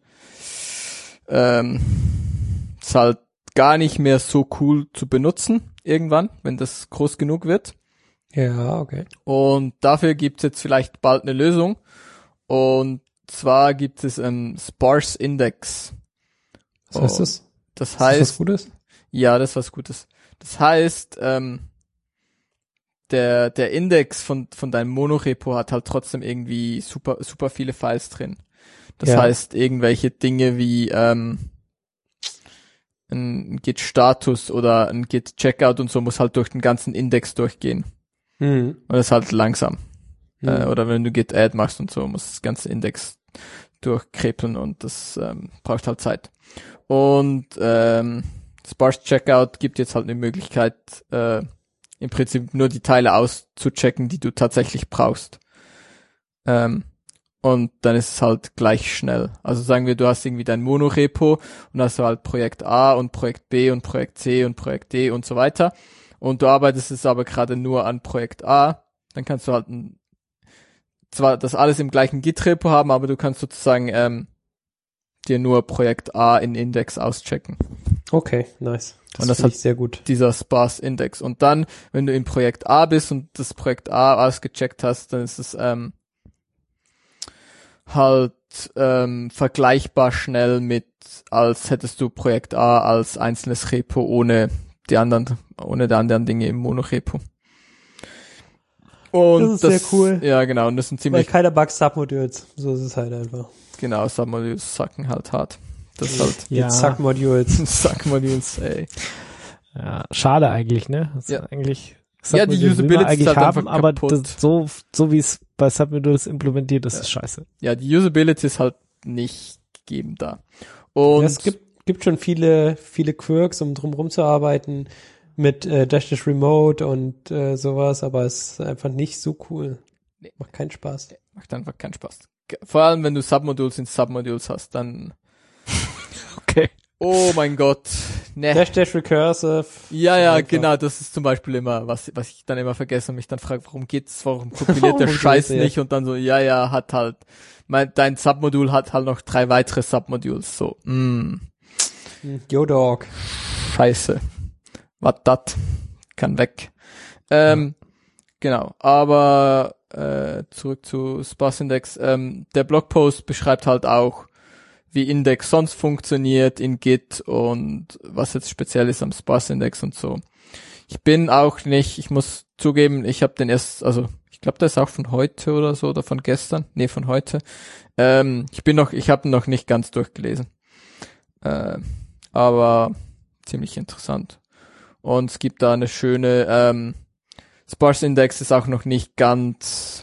C: ist halt gar nicht mehr so cool zu benutzen irgendwann, wenn das groß genug wird.
D: Ja, okay.
C: Und dafür gibt's jetzt vielleicht bald eine Lösung. Und zwar gibt es einen Sparse Index.
D: Was heißt das?
C: Das heißt,
D: ist das was Gutes?
C: Ja, das ist was Gutes. Das heißt, der Index von deinem Monorepo hat halt trotzdem irgendwie super viele Files drin. Das heißt, irgendwelche Dinge wie ein Git-Status oder ein Git-Checkout und so muss halt durch den ganzen Index durchgehen. Und das ist halt langsam. Oder wenn du Git-Add machst und so, muss das ganze Index durchkrepeln und das braucht halt Zeit. Und Sparse Checkout gibt jetzt halt eine Möglichkeit, im Prinzip nur die Teile auszuchecken, die du tatsächlich brauchst. Und dann ist es halt gleich schnell. Also sagen wir, du hast irgendwie dein Monorepo und hast halt Projekt A und Projekt B und Projekt C und Projekt D und so weiter. Und du arbeitest es aber gerade nur an Projekt A. Dann kannst du halt zwar das alles im gleichen Git-Repo haben, aber du kannst sozusagen dir nur Projekt A in Index auschecken.
D: Okay, nice.
C: Und das
D: finde
C: hat
D: ich sehr gut.
C: Dieser Sparse Index. Und dann, wenn du im Projekt A bist und das Projekt A ausgecheckt hast, dann ist es vergleichbar schnell mit, als hättest du Projekt A als einzelnes Repo ohne die anderen Dinge im Monorepo. Und
D: das ist sehr cool.
C: Ja, genau. Und das sind
D: Weil
C: ziemlich,
D: keiner mag Submodules. So ist es halt einfach.
C: genau, Submodules sacken halt hart. Das ist halt,
B: Ja.
D: Submodules.
C: Submodules, ey.
B: Ja, schade eigentlich, ne? Das
C: Ja.
B: ist eigentlich,
C: Ja, die
B: Submodules will man
C: Usability ist
B: eigentlich
C: halt
B: haben,
C: einfach
B: aber
C: kaputt.
B: das, so wie es bei Submodules implementiert ist, ist scheiße.
C: Ja, die Usability ist halt nicht gegeben da. Und
D: Es gibt schon viele Quirks, um drumherum zu arbeiten mit Dash Remote und sowas, aber es ist einfach nicht so cool.
C: Nee.
D: Macht keinen Spaß.
C: macht einfach keinen Spaß. Vor allem, wenn du Submodules in Submodules hast, dann,
B: Okay.
C: oh mein Gott, ne.
D: Dash Recursive.
C: Ja,
D: einfach.
C: genau, das ist zum Beispiel immer, was ich dann immer vergesse und mich dann frage, warum kompiliert der
D: Warum
C: Scheiß
D: geht's, ja.
C: nicht und dann so, ja, hat halt, dein Submodul hat halt noch 3 weitere Submodules, so,
D: Yo Dog.
C: Scheiße. Was dat? Kann weg. Genau, aber zurück zu Sparse Index. Der Blogpost beschreibt halt auch, wie Index sonst funktioniert in Git und was jetzt speziell ist am Sparse Index und so. Ich muss zugeben, ich habe den erst, also ich glaube, der ist auch von heute oder so oder von gestern. Nee, von heute. Ich habe ihn noch nicht ganz durchgelesen. Aber ziemlich interessant. Und es gibt da eine schöne, Sparse Index ist auch noch nicht ganz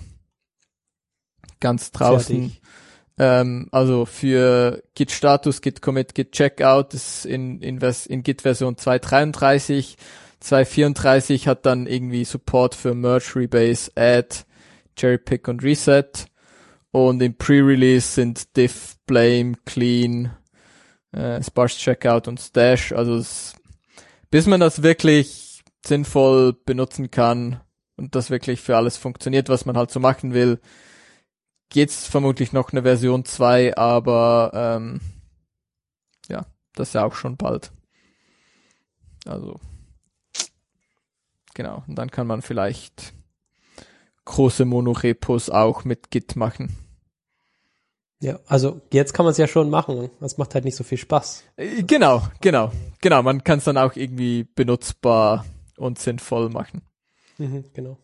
C: draußen.
D: Fertig.
C: Also für Git Status, Git Commit, Git Checkout ist in Git Version 2.33. 2.34 hat dann irgendwie Support für Merge, Rebase, Add, Cherrypick und Reset. Und im Pre-Release sind Diff, Blame, Clean, Sparse Checkout und Stash. Also bis man das wirklich sinnvoll benutzen kann und das wirklich für alles funktioniert, was man halt so machen will, geht's vermutlich noch eine Version 2, aber ja, das ist ja auch schon bald. Also genau, und dann kann man vielleicht große Monorepos auch mit Git machen.
D: Ja, also jetzt kann man es ja schon machen. Das macht halt nicht so viel Spaß.
C: Genau. Man kann es dann auch irgendwie benutzbar und sinnvoll machen.
D: Genau.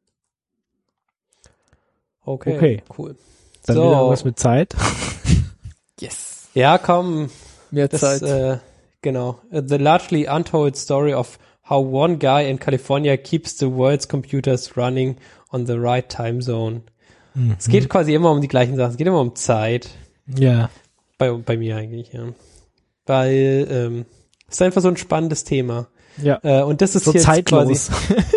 D: Okay,
B: Okay.
D: Cool.
B: Dann wieder irgendwas mit Zeit.
C: Yes.
D: Ja, komm.
C: Mehr Zeit.
D: Genau. The largely untold story of how one guy in California keeps the world's computers running on the right time zone. Es geht quasi immer um die gleichen Sachen. Es geht immer um Zeit.
B: Ja.
D: Bei mir eigentlich, ja. Weil es ist einfach so ein spannendes Thema.
B: Ja.
D: Und das ist
B: so
D: jetzt
B: zeitlos.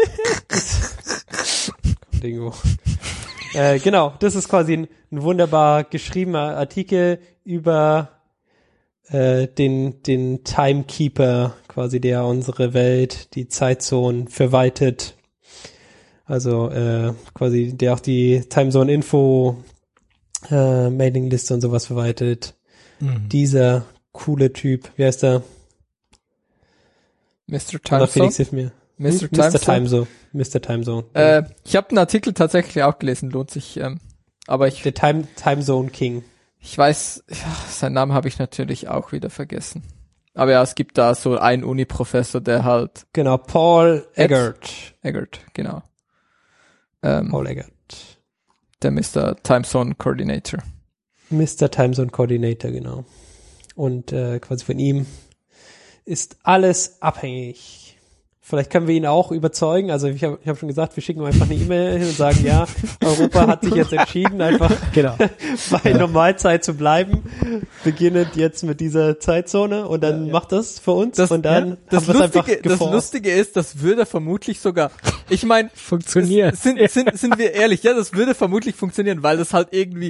D: Dingo. Genau, das ist quasi ein wunderbar geschriebener Artikel über den Timekeeper, quasi, der unsere Welt, die Zeitzonen verwaltet. Also quasi, der auch die Timezone-Info Mailingliste und sowas verwaltet. Dieser coole Typ, wie heißt der?
C: Mr.
D: Oder Felix,
C: Timezone?
D: hilf mir.
C: Mr. Timezone?
D: Mr. Timezone.
C: Ich habe den Artikel tatsächlich auch gelesen, lohnt sich. Aber
D: Der Timezone King.
C: Ich weiß, seinen Namen habe ich natürlich auch wieder vergessen. Aber ja, es gibt da so einen Uni-Professor, der halt...
D: Genau, Paul Eggert.
C: Eggert, genau.
D: Paul Eggert.
C: Der Mr. Timezone Coordinator.
D: Mr. Timezone Coordinator, genau. Und quasi von ihm ist alles abhängig. Vielleicht können wir ihn auch überzeugen. Also ich hab schon gesagt, wir schicken ihm einfach eine E-Mail hin und sagen, ja, Europa hat sich jetzt entschieden, einfach bei Normalzeit zu bleiben. Beginnend jetzt mit dieser Zeitzone und dann macht das für uns und dann
C: das Lustige ist, das würde vermutlich sogar, ich meine,
B: funktionieren.
C: Sind wir ehrlich, ja, das würde vermutlich funktionieren, weil das halt irgendwie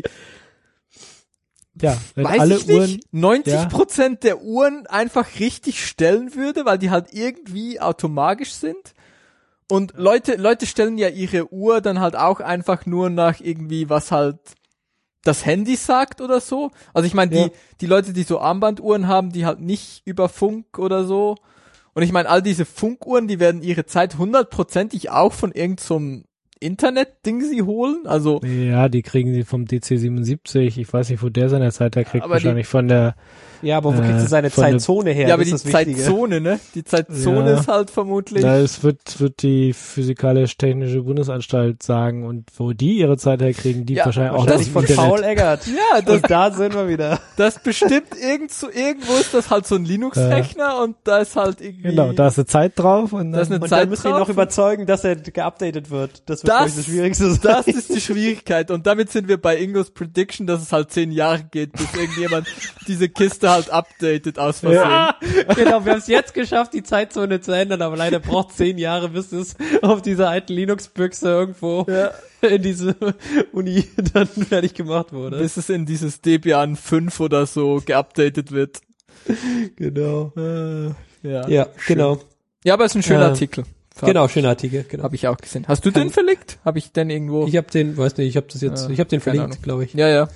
B: wenn
C: weiß
B: alle
C: ich
B: Uhren,
C: nicht, 90% der Uhren einfach richtig stellen würde, weil die halt irgendwie automagisch sind. Und Leute stellen ja ihre Uhr dann halt auch einfach nur nach irgendwie, was halt das Handy sagt oder so. Also ich meine, die Leute, die so Armbanduhren haben, die halt nicht über Funk oder so. Und ich meine, all diese Funkuhren, die werden ihre Zeit 100%ig auch von irgend so einem Internet-Ding sie holen, also...
B: Ja, die kriegen sie vom DC77, ich weiß nicht, wo der seine Zeit herkriegt, wahrscheinlich von der...
D: Ja, aber wo kriegt er seine Zeitzone her?
C: Ja, aber die Zeitzone, ne? Die Zeitzone ist halt vermutlich...
B: Na, es wird die Physikalisch-Technische Bundesanstalt sagen und wo die ihre Zeit herkriegen, die wahrscheinlich auch
D: das von
B: Internet.
D: Paul Eggert. Ja, und da sind wir wieder.
C: Das bestimmt irgendwo ist das halt so ein Linux-Rechner und da ist halt irgendwie...
B: Genau, da ist eine Zeit drauf und
C: dann
D: müssen wir ihn noch überzeugen, dass er geupdatet wird. Das wird das Schwierigste sein.
C: Das ist die Schwierigkeit und damit sind wir bei Ingos Prediction, dass es halt 10 Jahre geht, bis irgendjemand diese Kiste halt updated aus Versehen.
D: Ja, genau, wir haben es jetzt geschafft, die Zeitzone zu ändern, aber leider braucht 10 Jahre, bis es auf dieser alten Linux-Büchse irgendwo in diese Uni dann fertig gemacht wurde.
C: Bis es in dieses Debian 5 oder so geupdatet wird.
D: Genau.
C: Ja,
D: genau.
C: Ja, aber es ist ein schöner Artikel.
D: Genau, schöner Titel, genau.
C: Habe ich auch gesehen. Hast du den verlinkt? Habe ich den irgendwo?
D: Ich habe den, weiß nicht, ich habe den verlinkt, glaube ich.
C: Ja.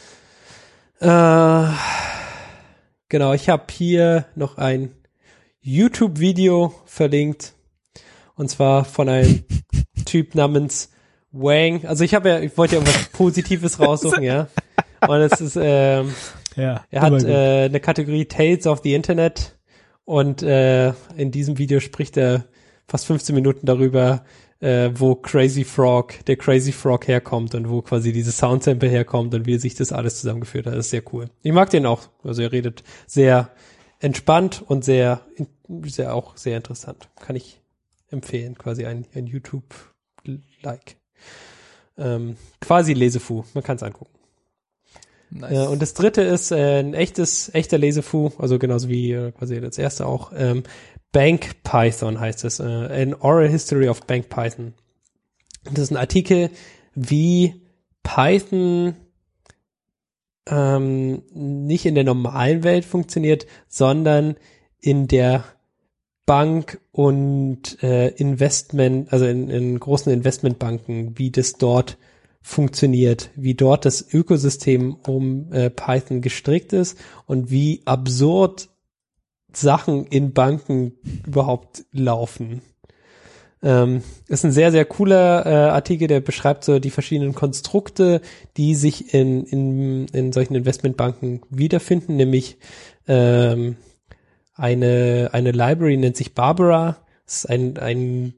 D: Genau, ich habe hier noch ein YouTube-Video verlinkt. Und zwar von einem Typ namens Wang. Also ich wollte ja irgendwas Positives raussuchen, ja. Und es ist, er hat eine Kategorie Tales of the Internet. Und in diesem Video spricht er fast 15 Minuten darüber, wo der Crazy Frog herkommt und wo quasi dieses Soundsample herkommt und wie sich das alles zusammengeführt hat. Das ist sehr cool. Ich mag den auch. Also er redet sehr entspannt und sehr interessant. Kann ich empfehlen. Quasi ein YouTube-like. Quasi Lesefu. Man kann es angucken.
C: Nice.
D: Und das dritte ist ein echter Lesefu, also genauso wie quasi das erste auch. BankPython heißt es. An Oral History of BankPython. Das ist ein Artikel, wie Python nicht in der normalen Welt funktioniert, sondern in der Bank und Investment, also in großen Investmentbanken, wie das dort funktioniert, wie dort das Ökosystem um Python gestrickt ist und wie absurd Sachen in Banken überhaupt laufen. Ist ein sehr, sehr cooler Artikel, der beschreibt so die verschiedenen Konstrukte, die sich in solchen Investmentbanken wiederfinden, nämlich eine Library nennt sich Barbara. Das ist ein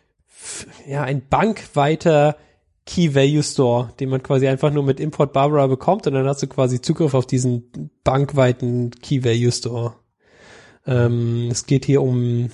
D: bankweiter Key-Value-Store, den man quasi einfach nur mit Import Barbara bekommt und dann hast du quasi Zugriff auf diesen bankweiten Key-Value-Store. Es geht hier um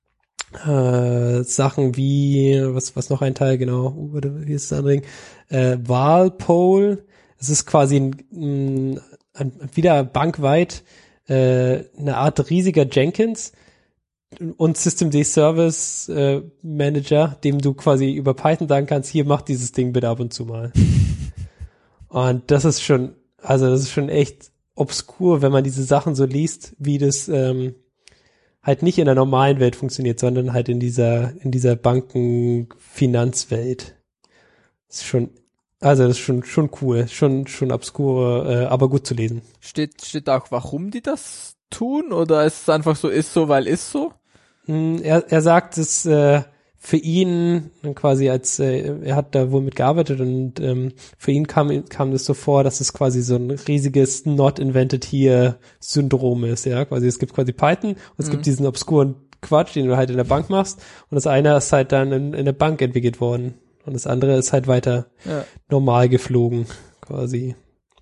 D: Sachen wie, was noch ein Teil, genau, wie ist das andere Ding? Walpole. Es ist quasi wieder bankweit eine Art riesiger Jenkins und Systemd Service Manager, dem du quasi über Python sagen kannst, hier mach dieses Ding bitte ab und zu mal. Und das ist schon echt obskur, wenn man diese Sachen so liest, wie das halt nicht in der normalen Welt funktioniert, sondern halt in dieser Banken-Finanzwelt. Das ist schon cool, schon obskur, aber gut zu lesen.
C: Steht auch, warum die das tun, oder ist es einfach so, ist so, weil ist so?
D: Er sagt, es für ihn quasi er hat da wohl mitgearbeitet und für ihn kam das so vor, dass es quasi so ein riesiges Not Invented Here Syndrom ist, ja, quasi es gibt quasi Python und es gibt diesen obskuren Quatsch, den du halt in der Bank machst und das eine ist halt dann in der Bank entwickelt worden und das andere ist halt weiter normal geflogen, quasi.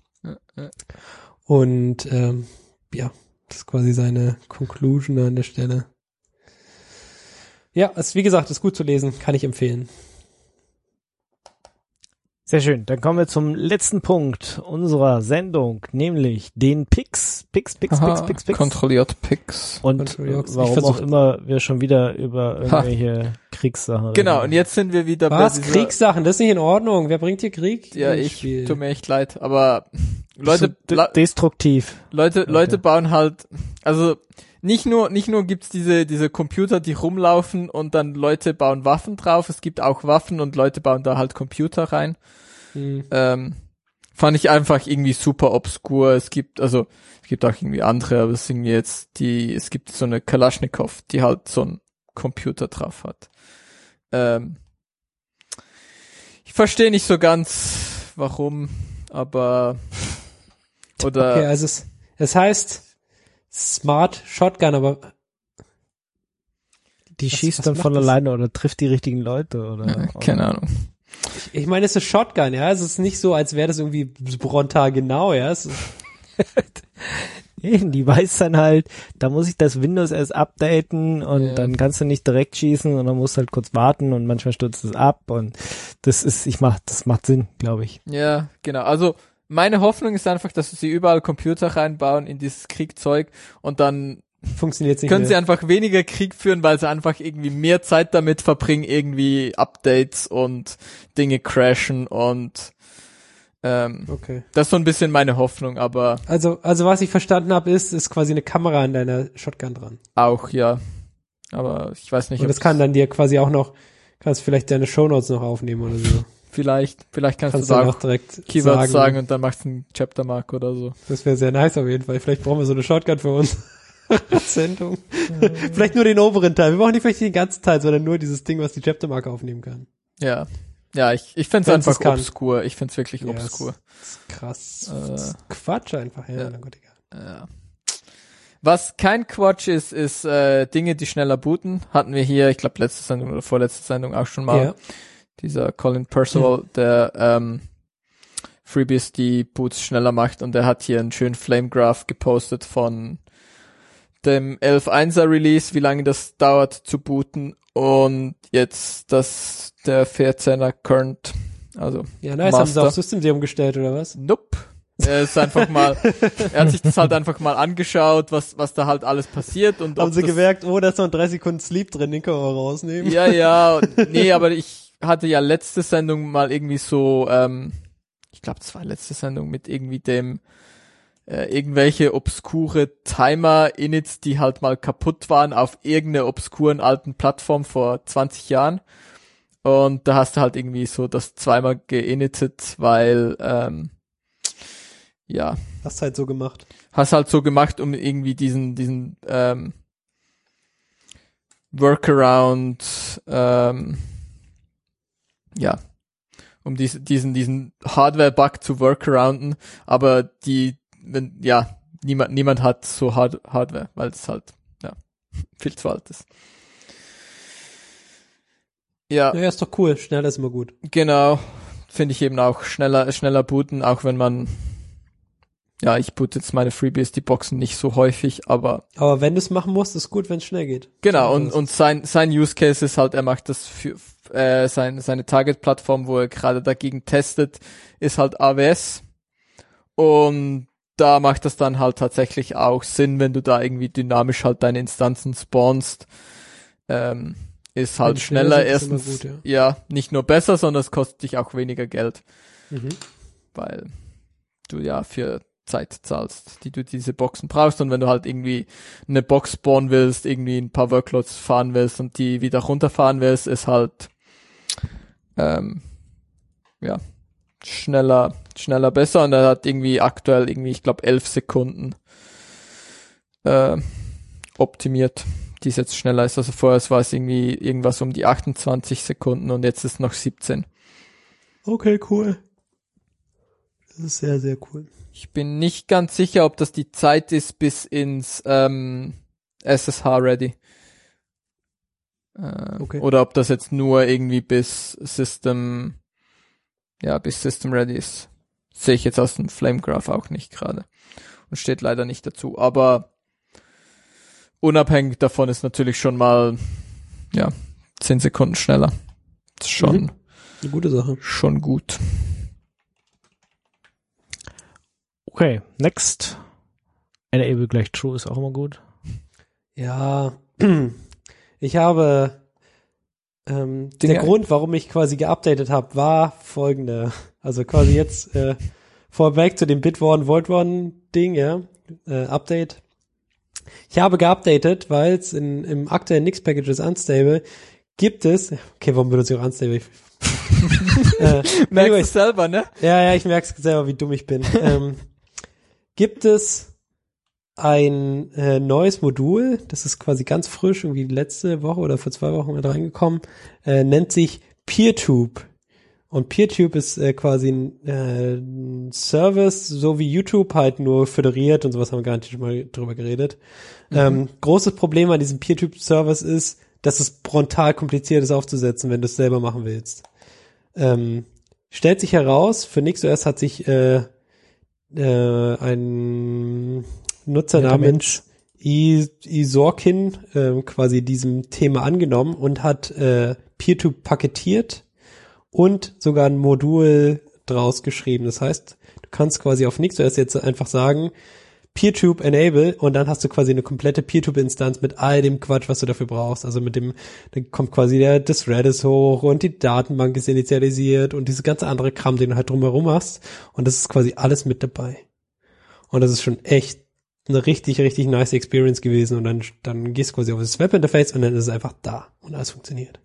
D: Und das ist quasi seine Conclusion an der Stelle. Ja, wie gesagt, ist gut zu lesen, kann ich empfehlen.
B: Sehr schön, dann kommen wir zum letzten Punkt unserer Sendung, nämlich den Picks. Picks.
C: Kontrolliert Picks.
B: Und warum auch immer wir schon wieder über irgendwelche Kriegssachen reden.
C: Genau, und jetzt sind wir wieder
D: bei Kriegssachen, das ist nicht in Ordnung. Wer bringt hier Krieg?
C: Ja, tut mir echt leid, aber Leute,
B: destruktiv.
C: Leute bauen halt, also nicht nur gibt's diese Computer, die rumlaufen und dann Leute bauen Waffen drauf, es gibt auch Waffen und Leute bauen da halt Computer rein. Fand ich einfach irgendwie super obskur. Es gibt auch irgendwie andere, aber es gibt so eine Kalaschnikow, die halt so einen Computer drauf hat. Ich verstehe nicht so ganz, warum, aber
D: okay, also es heißt Smart Shotgun, aber
B: die schießt dann von alleine oder trifft die richtigen Leute oder
C: keine Ahnung.
D: Ich meine, es ist Shotgun, ja, es ist nicht so, als wäre das irgendwie Brontar genau, ja.
B: Die weiß dann halt, da muss ich das Windows erst updaten und dann kannst du nicht direkt schießen und dann musst du halt kurz warten und manchmal stürzt es ab und das macht Sinn, glaube ich.
C: Ja, genau. Also meine Hoffnung ist einfach, dass sie überall Computer reinbauen in dieses Kriegzeug und dann
D: funktioniert's nicht
C: können
D: mehr.
C: Sie einfach weniger Krieg führen, weil sie einfach irgendwie mehr Zeit damit verbringen, irgendwie Updates und Dinge crashen und
D: okay.
C: Das ist so ein bisschen meine Hoffnung, aber
D: also was ich verstanden habe, ist quasi eine Kamera an deiner Shotgun dran.
C: Auch, ja. Aber ich weiß nicht.
D: Und das kann dann dir quasi auch noch, kannst vielleicht deine Shownotes noch aufnehmen oder so.
C: Vielleicht kannst du da auch
D: direkt
C: Keywords sagen und dann machst du einen Chaptermark oder so.
D: Das wäre sehr nice auf jeden Fall. Vielleicht brauchen wir so eine Shotgun für uns. Sendung. Vielleicht nur den oberen Teil. Wir brauchen nicht vielleicht den ganzen Teil, sondern nur dieses Ding, was die Chaptermarke aufnehmen kann.
C: Ja. Ja, ich find's einfach obskur. Ich find's wirklich obskur.
D: Das ist krass. Das ist Quatsch einfach. Ja. Gott, egal.
C: Ja. Was kein Quatsch ist Dinge, die schneller booten. Hatten wir hier, ich glaube, letzte Sendung oder vorletzte Sendung auch schon mal. Ja. Dieser Colin Percival, der Freebies die Boots schneller macht und der hat hier einen schönen Flame Graph gepostet von dem 11.1er Release, wie lange das dauert zu booten und jetzt der 14er Current, also
D: ja, nice, Master. Haben sie auf Systemd umgestellt oder was?
C: Nope. Er ist einfach mal, er hat sich das halt einfach mal angeschaut, was da halt alles passiert und
D: haben sie gemerkt, da ist noch 3 Sekunden Sleep drin, den können wir rausnehmen.
C: Ja, nee, aber ich hatte ja letzte Sendung mal irgendwie so, ich glaube, das war letzte Sendung mit irgendwie dem irgendwelche obskure Timer-Inits, die halt mal kaputt waren auf irgendeiner obskuren alten Plattform vor 20 Jahren. Und da hast du halt irgendwie so das zweimal geinittet, weil ja.
D: Hast halt so gemacht.
C: Hast halt so gemacht, um irgendwie diesen Workaround, ja, um diesen Hardware-Bug zu workarounden, aber niemand hat so Hardware, weil es halt, ja, viel zu alt ist. Ja.
D: Ja, ist doch cool. Schneller ist immer gut.
C: Genau. Finde ich eben auch schneller booten, auch wenn man, ja, ich boote jetzt meine FreeBSD-Boxen nicht so häufig, aber
D: wenn du es machen musst, ist gut, wenn es schnell geht.
C: genau, und sein Use Case ist halt, er macht das für seine Target-Plattform, wo er gerade dagegen testet, ist halt AWS. Und da macht das dann halt tatsächlich auch Sinn, wenn du da irgendwie dynamisch halt deine Instanzen spawnst. Ist halt schneller erstens, gut, ja, nicht nur besser, sondern es kostet dich auch weniger Geld. Weil du ja für Zeit zahlst, die du diese Boxen brauchst, und wenn du halt irgendwie eine Box spawnen willst, irgendwie ein paar Workloads fahren willst und die wieder runterfahren willst, ist halt ja, schneller besser, und er hat irgendwie aktuell irgendwie, ich glaube, 11 Sekunden optimiert, die jetzt schneller ist. Also vorher war es irgendwie irgendwas um die 28 Sekunden und jetzt ist noch 17.
D: Okay, cool. Das ist sehr, sehr cool.
C: Ich bin nicht ganz sicher, ob das die Zeit ist bis ins SSH-Ready.
D: Okay.
C: Oder ob das jetzt nur irgendwie bis System Ready ist. Sehe ich jetzt aus dem Flamegraph auch nicht gerade. Und steht leider nicht dazu. Aber unabhängig davon ist natürlich schon mal, ja, 10 Sekunden schneller. Das ist schon
D: eine gute Sache.
C: Schon gut.
B: Okay, next. Enable gleich true ist auch immer gut.
D: Ja, ich habe der Grund, warum ich quasi geupdatet habe, war folgende. Also quasi jetzt vorweg zu dem Bitwarden-Voidwarden-Ding, ja, Update. Ich habe geupdatet, weil es im aktuellen Nix-Package ist unstable, gibt es, okay, warum benutze ich auch unstable?
C: Merkst du selber, ne?
D: Ja, ich merk's selber, wie dumm ich bin. Gibt es ein neues Modul, das ist quasi ganz frisch, irgendwie letzte Woche oder vor 2 Wochen reingekommen, nennt sich PeerTube. Und PeerTube ist quasi ein Service, so wie YouTube halt nur föderiert und sowas, haben wir gar nicht mal drüber geredet. Großes Problem an diesem PeerTube-Service ist, dass es brutal kompliziert ist aufzusetzen, wenn du es selber machen willst. Stellt sich heraus, für NixOS hat sich ein Nutzer namens Isorkin quasi diesem Thema angenommen und hat PeerTube paketiert und sogar ein Modul draus geschrieben. Das heißt, du kannst quasi auf NixOS jetzt einfach sagen, PeerTube enable, und dann hast du quasi eine komplette PeerTube-Instanz mit all dem Quatsch, was du dafür brauchst. Also dann kommt quasi das Redis hoch und die Datenbank ist initialisiert und diese ganze andere Kram, den du halt drumherum hast. Und das ist quasi alles mit dabei. Und das ist schon echt eine richtig, richtig nice Experience gewesen. Und dann gehst du quasi auf das Webinterface und dann ist es einfach da und alles funktioniert.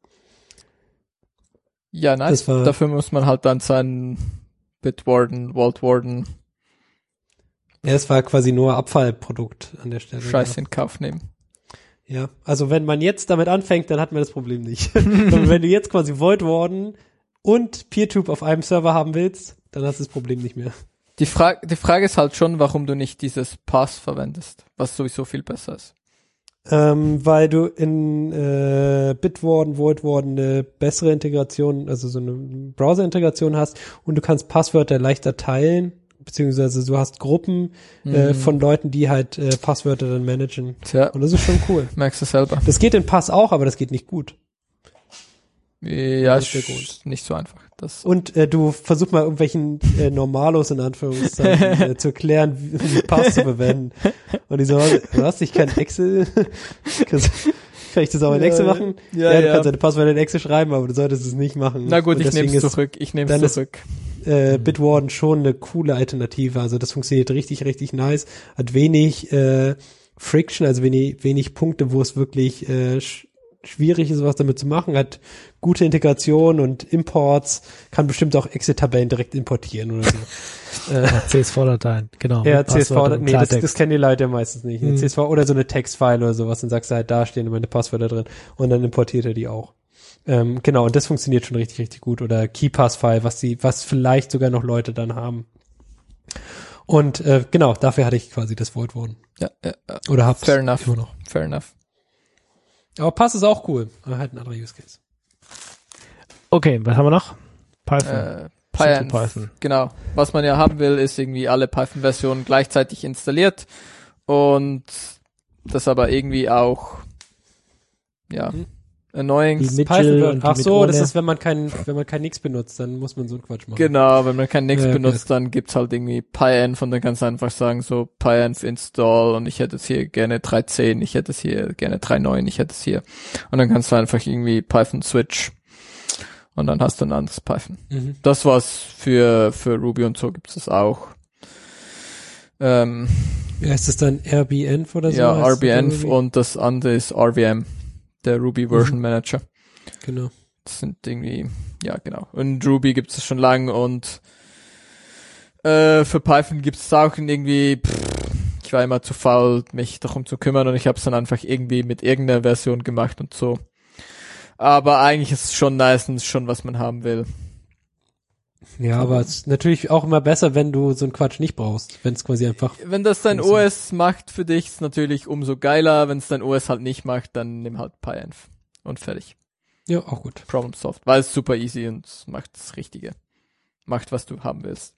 C: Ja, nice. Dafür muss man halt dann seinen Bitwarden, Vaultwarden
D: ja, es war quasi nur Abfallprodukt an der Stelle.
C: Scheiß in Kauf nehmen.
D: Ja, also wenn man jetzt damit anfängt, dann hat man das Problem nicht. Und wenn du jetzt quasi Voidwarden und PeerTube auf einem Server haben willst, dann hast du das Problem nicht mehr.
C: Die Frage ist halt schon, warum du nicht dieses Pass verwendest, was sowieso viel besser ist.
D: Weil du in Bitwarden, Voidwarden eine bessere Integration, also so eine Browser-Integration hast und du kannst Passwörter leichter teilen, beziehungsweise du hast Gruppen von Leuten, die halt Passwörter dann managen.
C: Tja.
D: Und das ist schon cool.
C: Merkst du selber.
D: Das geht in Pass auch, aber das geht nicht gut.
C: Ja, ist nicht so einfach.
D: Und du versuch mal irgendwelchen Normalos in Anführungszeichen zu erklären, wie Pass zu verwenden. Und die so, was, ich kann Excel? Kann ich das auch in Excel machen? Ja, du kannst deine Passwörter in Excel schreiben, aber du solltest es nicht machen.
C: Na gut, ich nehme es zurück.
D: Bitwarden schon eine coole Alternative. Also das funktioniert richtig, richtig nice. Hat wenig Friction, also wenig Punkte, wo es wirklich schwierig ist, was damit zu machen. Hat gute Integration und Imports. Kann bestimmt auch Exit-Tabellen direkt importieren oder so.
B: CSV-Dateien, genau.
D: Ja, CSV, nee, das kennen die Leute ja meistens nicht. CSV oder so eine Textfile oder sowas, dann sagst du halt, da stehen meine Passwörter drin und dann importiert er die auch. Genau, und das funktioniert schon richtig, richtig gut. Oder KeyPass-File, was vielleicht sogar noch Leute dann haben. Und genau, dafür hatte ich quasi das Voidwarden.
C: Ja.
D: Oder hab's
C: Fair enough.
D: immer noch.
C: Fair enough.
D: Aber Pass ist auch cool, aber halt ein anderer Use Case.
B: Okay, was haben wir noch? Python.
C: Python. Genau. Was man ja haben will, ist irgendwie alle Python-Versionen gleichzeitig installiert und das aber irgendwie auch annoying.
D: Ach so, das ist, wenn man kein Nix benutzt, dann muss man so einen Quatsch machen.
C: Genau, wenn man kein Nix benutzt, dann gibt's halt irgendwie PyEnv und dann kannst du einfach sagen so PyEnv install und ich hätte es hier gerne 3.10, ich hätte es hier gerne 3.9, ich hätte es hier. Und dann kannst du einfach irgendwie Python switch und dann hast du ein anderes Python. Das war's für Ruby und so gibt's das auch.
D: Ist das dann RBenv oder so?
C: Ja, RBenv und das andere ist RVM. Der Ruby Version Manager.
D: Genau.
C: Das sind irgendwie, ja genau. Und Ruby gibt es schon lange und für Python gibt es auch irgendwie, ich war immer zu faul, mich darum zu kümmern und ich habe es dann einfach irgendwie mit irgendeiner Version gemacht und so. Aber eigentlich ist es schon meistens schon, was man haben will.
D: Ja, aber es ist natürlich auch immer besser, wenn du so einen Quatsch nicht brauchst, wenn es quasi einfach...
C: Wenn das dein OS macht für dich, ist natürlich umso geiler. Wenn es dein OS halt nicht macht, dann nimm halt PyEnv und fertig.
D: Ja, auch gut.
C: Problem solved, weil es super easy und macht das Richtige. Macht, was du haben willst.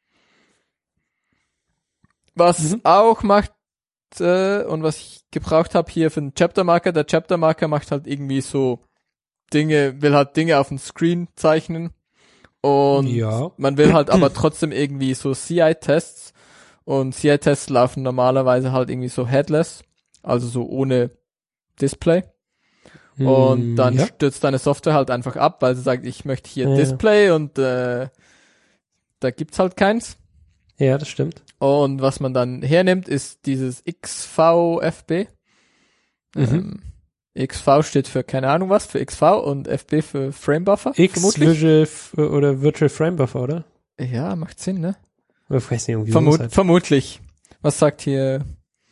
C: Was auch macht und was ich gebraucht habe hier für den Chapter Marker, der Chapter Marker macht halt irgendwie so will halt Dinge auf dem Screen zeichnen. Und man will halt aber trotzdem irgendwie so CI-Tests und CI-Tests laufen normalerweise halt irgendwie so headless, also so ohne Display. Und dann stürzt deine Software halt einfach ab, weil sie sagt, ich möchte hier Display und da gibt's halt keins.
D: Ja, das stimmt.
C: Und was man dann hernimmt, ist dieses XVFB. XV steht für keine Ahnung was, für XV und FB für Frame Buffer.
D: Visual oder Virtual Frame Buffer, oder?
C: Ja, macht Sinn, ne?
D: Ich weiß nicht, irgendwie
C: vermutlich. Was sagt hier?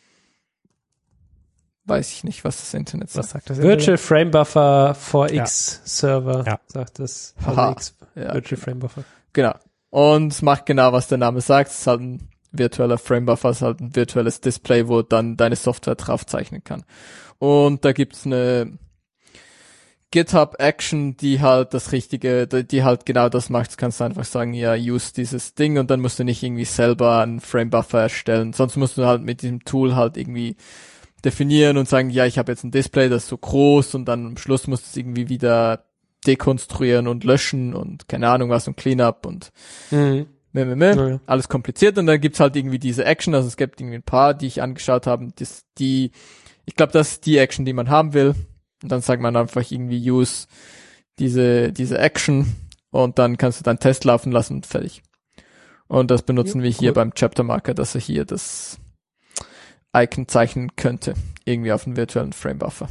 C: Weiß ich nicht, was das Internet sagt.
B: Was sagt das
D: Virtual Frame Buffer for X Server, sagt das.
C: Haha.
D: Virtual Frame Buffer.
C: Genau. Und es macht genau, was der Name sagt. Es ist halt ein virtueller Frame Buffer, es ist halt ein virtuelles Display, wo dann deine Software drauf zeichnen kann. Und da gibt's eine GitHub-Action, die halt die halt genau das macht. Du kannst einfach sagen, ja, use dieses Ding und dann musst du nicht irgendwie selber einen Frame-Buffer erstellen. Sonst musst du halt mit diesem Tool halt irgendwie definieren und sagen, ja, ich habe jetzt ein Display, das ist so groß und dann am Schluss musst du es irgendwie wieder dekonstruieren und löschen und keine Ahnung was und Cleanup und alles kompliziert. Und dann gibt's halt irgendwie diese Action, also es gibt irgendwie ein paar, die ich angeschaut habe, ich glaube, das ist die Action, die man haben will. Und dann sagt man einfach irgendwie use diese Action und dann kannst du deinen Test laufen lassen und fertig. Und das benutzen wir hier beim Chapter Marker, dass er hier das Icon zeichnen könnte. Irgendwie auf einen virtuellen Frame Buffer.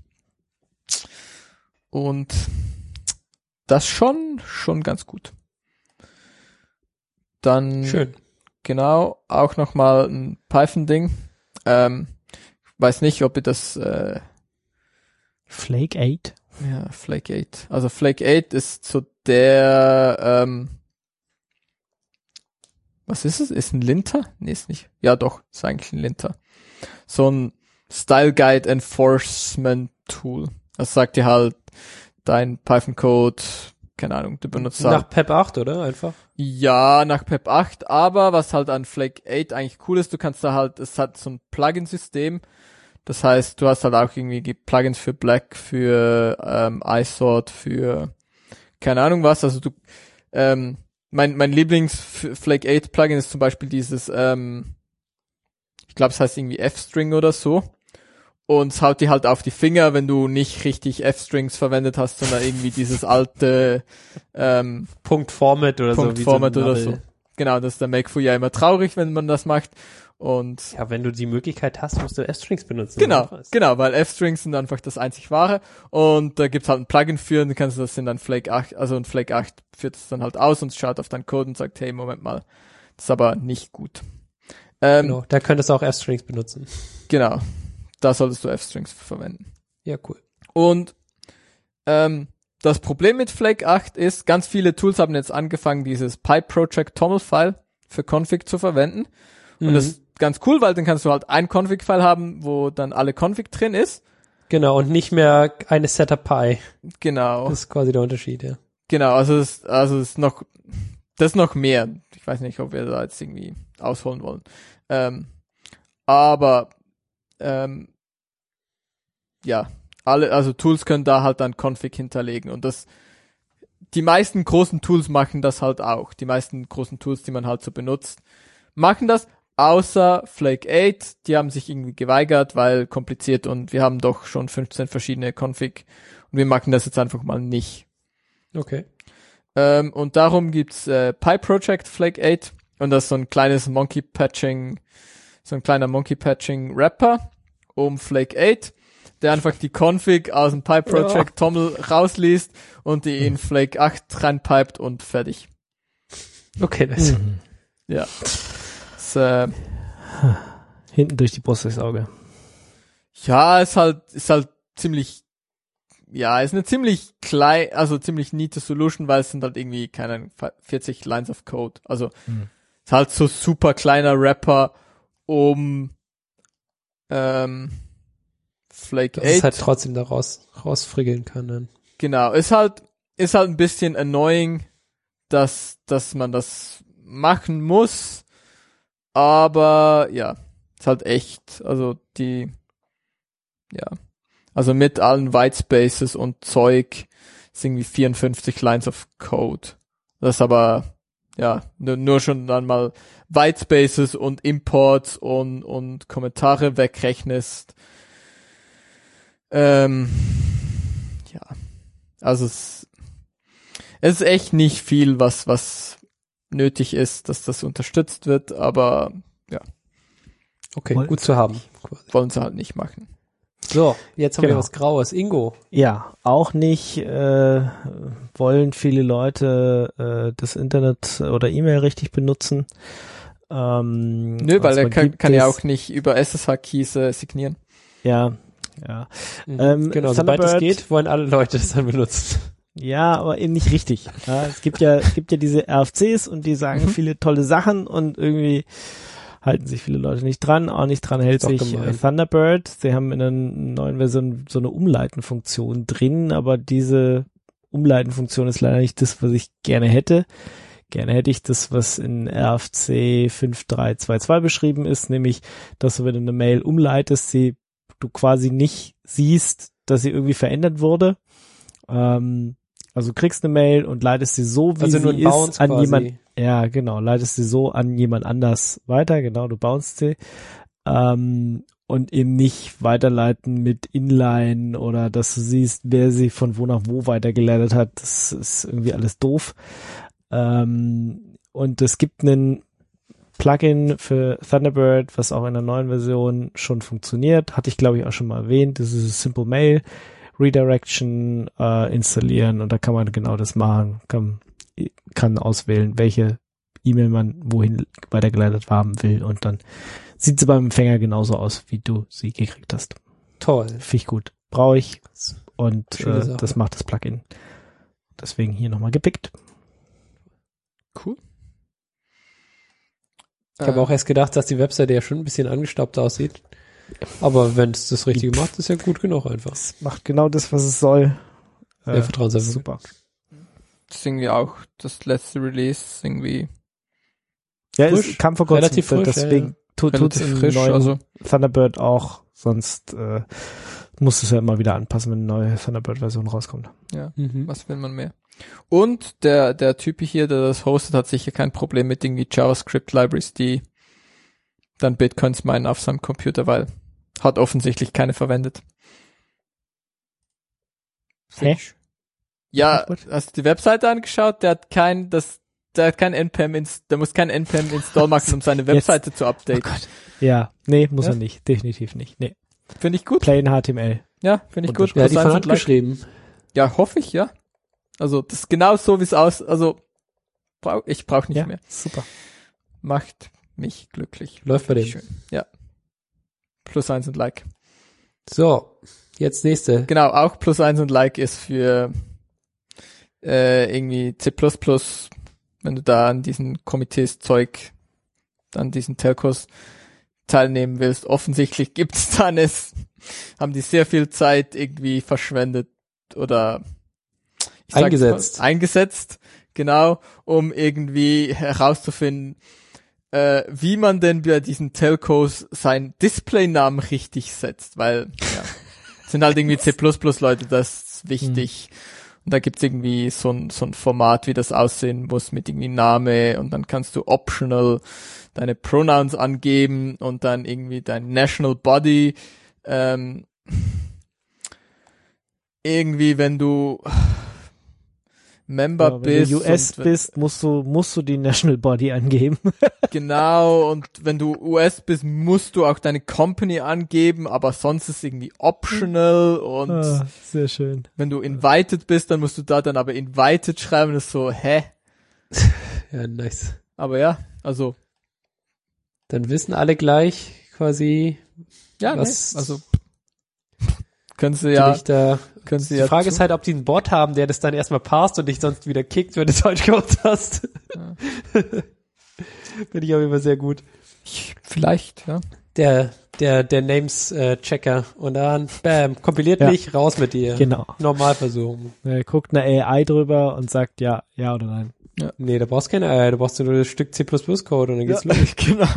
C: Und das schon ganz gut. Dann
D: schön.
C: Genau, auch nochmal ein Python-Ding. Weiß nicht, ob ihr das
B: Flake 8?
C: Ja, Flake 8. Also Flake 8 ist so der was ist es? Ist ein Linter? Nee, ist nicht. Ja, doch, ist eigentlich ein Linter. So ein Style Guide Enforcement Tool. Das sagt dir halt dein Python-Code, keine Ahnung, du benutzt halt.
D: Nach PEP 8, oder? Einfach?
C: Ja, nach PEP 8, aber was halt an Flake 8 eigentlich cool ist, du kannst da halt, es hat so ein Plugin-System. Das heißt, du hast halt auch irgendwie Plugins für Black, für iSort, für keine Ahnung was. Also du, mein Lieblings-Flake 8 Plugin ist zum Beispiel dieses, ich glaube es heißt irgendwie F-String oder so. und es haut dir halt auf die Finger, wenn du nicht richtig F-Strings verwendet hast, sondern irgendwie dieses alte
D: Punkt Format oder
C: Punkt
D: so.
C: Format
D: wie so ein
C: oder so.
D: Nabel.
C: Genau, das ist der Make-Fu ja immer traurig, wenn man das macht. Und
D: Ja, wenn du die Möglichkeit hast, musst du F-Strings benutzen.
C: genau, weil F-Strings sind einfach das einzig wahre. Und da gibt's halt ein Plugin für und du kannst das in dann Flake 8, also in Flake 8 führt es dann halt aus und schaut auf deinen Code und sagt, hey, Moment mal, das ist aber nicht gut.
D: Genau, da könntest du auch F-Strings benutzen.
C: Genau, da solltest du F-Strings verwenden.
D: Ja, cool.
C: Und das Problem mit Flake 8 ist, ganz viele Tools haben jetzt angefangen, dieses PyProject TOML-File für Config zu verwenden. Und das ist ganz cool, weil dann kannst du halt ein Config-File haben, wo dann alle Config drin ist.
D: Genau, und nicht mehr eine Setup-Py.
C: Genau.
D: Das ist quasi der Unterschied, ja.
C: Genau, also es ist noch, das ist noch mehr. Ich weiß nicht, ob wir da jetzt irgendwie ausholen wollen. Ja, also Tools können da halt dann Config hinterlegen und die meisten großen Tools machen das halt auch. Die meisten großen Tools, die man halt so benutzt, machen das, außer Flake 8, die haben sich irgendwie geweigert, weil kompliziert und wir haben doch schon 15 verschiedene Config und wir machen das jetzt einfach mal nicht.
D: Okay.
C: Und darum gibt's PyProject Flake 8 und das ist so ein kleiner Monkey-Patching-Wrapper um Flake 8, der einfach die Config aus dem PyProject TOML rausliest und die in Flake 8 reinpipet und fertig.
D: Okay, das
C: Ja.
B: Hinten durch die Brust durchs Auge.
C: Ja, ist halt ziemlich, ja, ist eine ziemlich ziemlich neate Solution, weil es sind halt irgendwie, keine Ahnung, 40 Lines of Code. Also, ist halt so super kleiner Wrapper um, Flake 8.
D: dass es halt trotzdem da rausfrickeln kann dann.
C: Genau, ist halt ein bisschen annoying, dass man das machen muss, aber ja, ist halt echt, also also mit allen Whitespaces und Zeug ist irgendwie 54 Lines of Code. Das ist aber, ja, nur schon dann mal Whitespaces und Imports und Kommentare wegrechnest. Ja, also es ist echt nicht viel, was nötig ist, dass das unterstützt wird, aber ja,
D: Okay, gut zu haben.
C: wollen sie halt nicht machen.
D: So, jetzt haben wir
B: Genau.
D: was Graues. Ingo.
B: Ja, auch nicht wollen viele Leute das Internet oder E-Mail richtig benutzen.
C: Nö, weil er kann ja auch nicht über SSH-Keys signieren.
B: Ja.
D: Genau, sobald es geht, wollen alle Leute das dann benutzen.
B: Ja, aber eben nicht richtig. Ja, es gibt ja diese RFCs und die sagen viele tolle Sachen und irgendwie halten sich viele Leute nicht dran. Auch nicht dran hält
D: Ist auch
B: sich
D: gemein.
B: Thunderbird. Sie haben in der neuen Version so eine Umleitenfunktion drin, aber diese Umleitenfunktion ist leider nicht das, was ich gerne hätte. Gerne hätte ich das, was in RFC 5322 beschrieben ist, nämlich, dass du, wenn du eine Mail umleitest, du quasi nicht siehst, dass sie irgendwie verändert wurde. Also kriegst eine Mail und leitest sie so, wie
D: Also nur
B: sie
D: ein Bounce
B: ist, an
D: quasi.
B: jemand, ja genau, leitest sie so an jemand anders weiter, genau, du bounst sie. Und eben nicht weiterleiten mit Inline oder dass du siehst, wer sie von wo nach wo weitergeleitet hat. Das ist irgendwie alles doof. Und es gibt einen Plugin für Thunderbird, was auch in der neuen Version schon funktioniert. Hatte ich, glaube ich, auch schon mal erwähnt. Das ist Simple Mail Redirection installieren und da kann man genau das machen. Kann auswählen, welche E-Mail man wohin weitergeleitet haben will und dann sieht sie beim Empfänger genauso aus, wie du sie gekriegt hast.
D: Toll.
B: Finde ich gut. Brauche ich und
D: Schöne Sache.
B: das macht das Plugin. Deswegen hier nochmal gepickt.
C: Cool.
D: Ich habe auch erst gedacht, dass die Webseite ja schon ein bisschen angestaubt aussieht. Aber wenn es das Richtige macht, ist ja gut genug einfach.
B: Es macht genau das, was es soll.
D: Ja, vertrauenswürdig.
B: Super.
C: Das ist irgendwie auch das letzte Release irgendwie
B: Ja,
D: Frisch.
B: es kam vor kurzem,
D: Relativ frisch,
B: deswegen tut's
C: relativ
B: im
C: frisch,
B: neuen
C: also
B: Thunderbird auch, sonst muss es ja immer wieder anpassen, wenn eine neue Thunderbird-Version rauskommt.
C: ja.
D: Mhm.
C: Was will man mehr? Und der Typ hier, der das hostet, hat sicher kein Problem mit irgendwie JavaScript-Libraries, die dann Bitcoins meinen auf seinem Computer, weil hat offensichtlich keine verwendet.
B: Hä?
C: Ja, hast du die Webseite angeschaut? Der hat kein NPM, der muss kein NPM Install machen, um seine Webseite zu updaten.
B: Oh Gott. Ja, nee, muss
C: Ja?
B: er nicht. Definitiv nicht. Nee.
C: Finde ich gut.
B: Plain HTML.
C: Ja, finde ich gut.
D: Ja, die
C: Plus
D: von
C: 1
D: Hand
C: und Like.
D: geschrieben.
C: Ja, hoffe ich, ja. Also, das ist genau so, wie es also, ich brauche nicht
B: Ja,
C: mehr.
B: super.
C: Macht mich glücklich.
D: Läuft bei dem.
C: Schön. Ja. Plus 1 und Like.
D: So, jetzt nächste.
C: Genau, auch Plus 1 und Like ist für irgendwie C++, wenn du da an diesen Komitees Zeug, an diesen Telcos teilnehmen willst. Offensichtlich gibt's dann haben die sehr viel Zeit irgendwie verschwendet oder eingesetzt, genau, um irgendwie herauszufinden, wie man denn bei diesen Telcos seinen Displaynamen richtig setzt, weil ja, sind halt irgendwie C++-Leute, das ist wichtig. Und da gibt's irgendwie so ein Format, wie das aussehen muss mit irgendwie Name, und dann kannst du optional deine Pronouns angeben und dann irgendwie dein National Body, irgendwie, wenn du Member bist.
B: Wenn du US bist, musst du die National Body angeben.
C: Genau, und wenn du US bist, musst du auch deine Company angeben, aber sonst ist es irgendwie optional, und
B: sehr schön.
C: wenn du invited bist, dann musst du da dann aber invited schreiben, das ist so, hä?
D: Ja, nice.
C: Aber ja, also.
D: Dann wissen alle gleich quasi,
C: Ja,
D: was,
C: nee, also können sie ja.
D: Die Frage ist halt, ob die einen Bot haben, der das dann erstmal parst und dich sonst wieder kickt, wenn du es falsch gemacht hast. Ja. Finde ich auf jeden Fall sehr gut.
C: Vielleicht, ja.
D: Der Names-Checker und dann, bam, kompiliert nicht, raus mit dir.
B: Genau.
D: Normal versuchen.
B: Guckt eine AI drüber und sagt ja oder nein.
D: Ja. Nee, da brauchst du keine AI, da brauchst du nur das Stück C++-Code und dann geht's los.
C: Genau.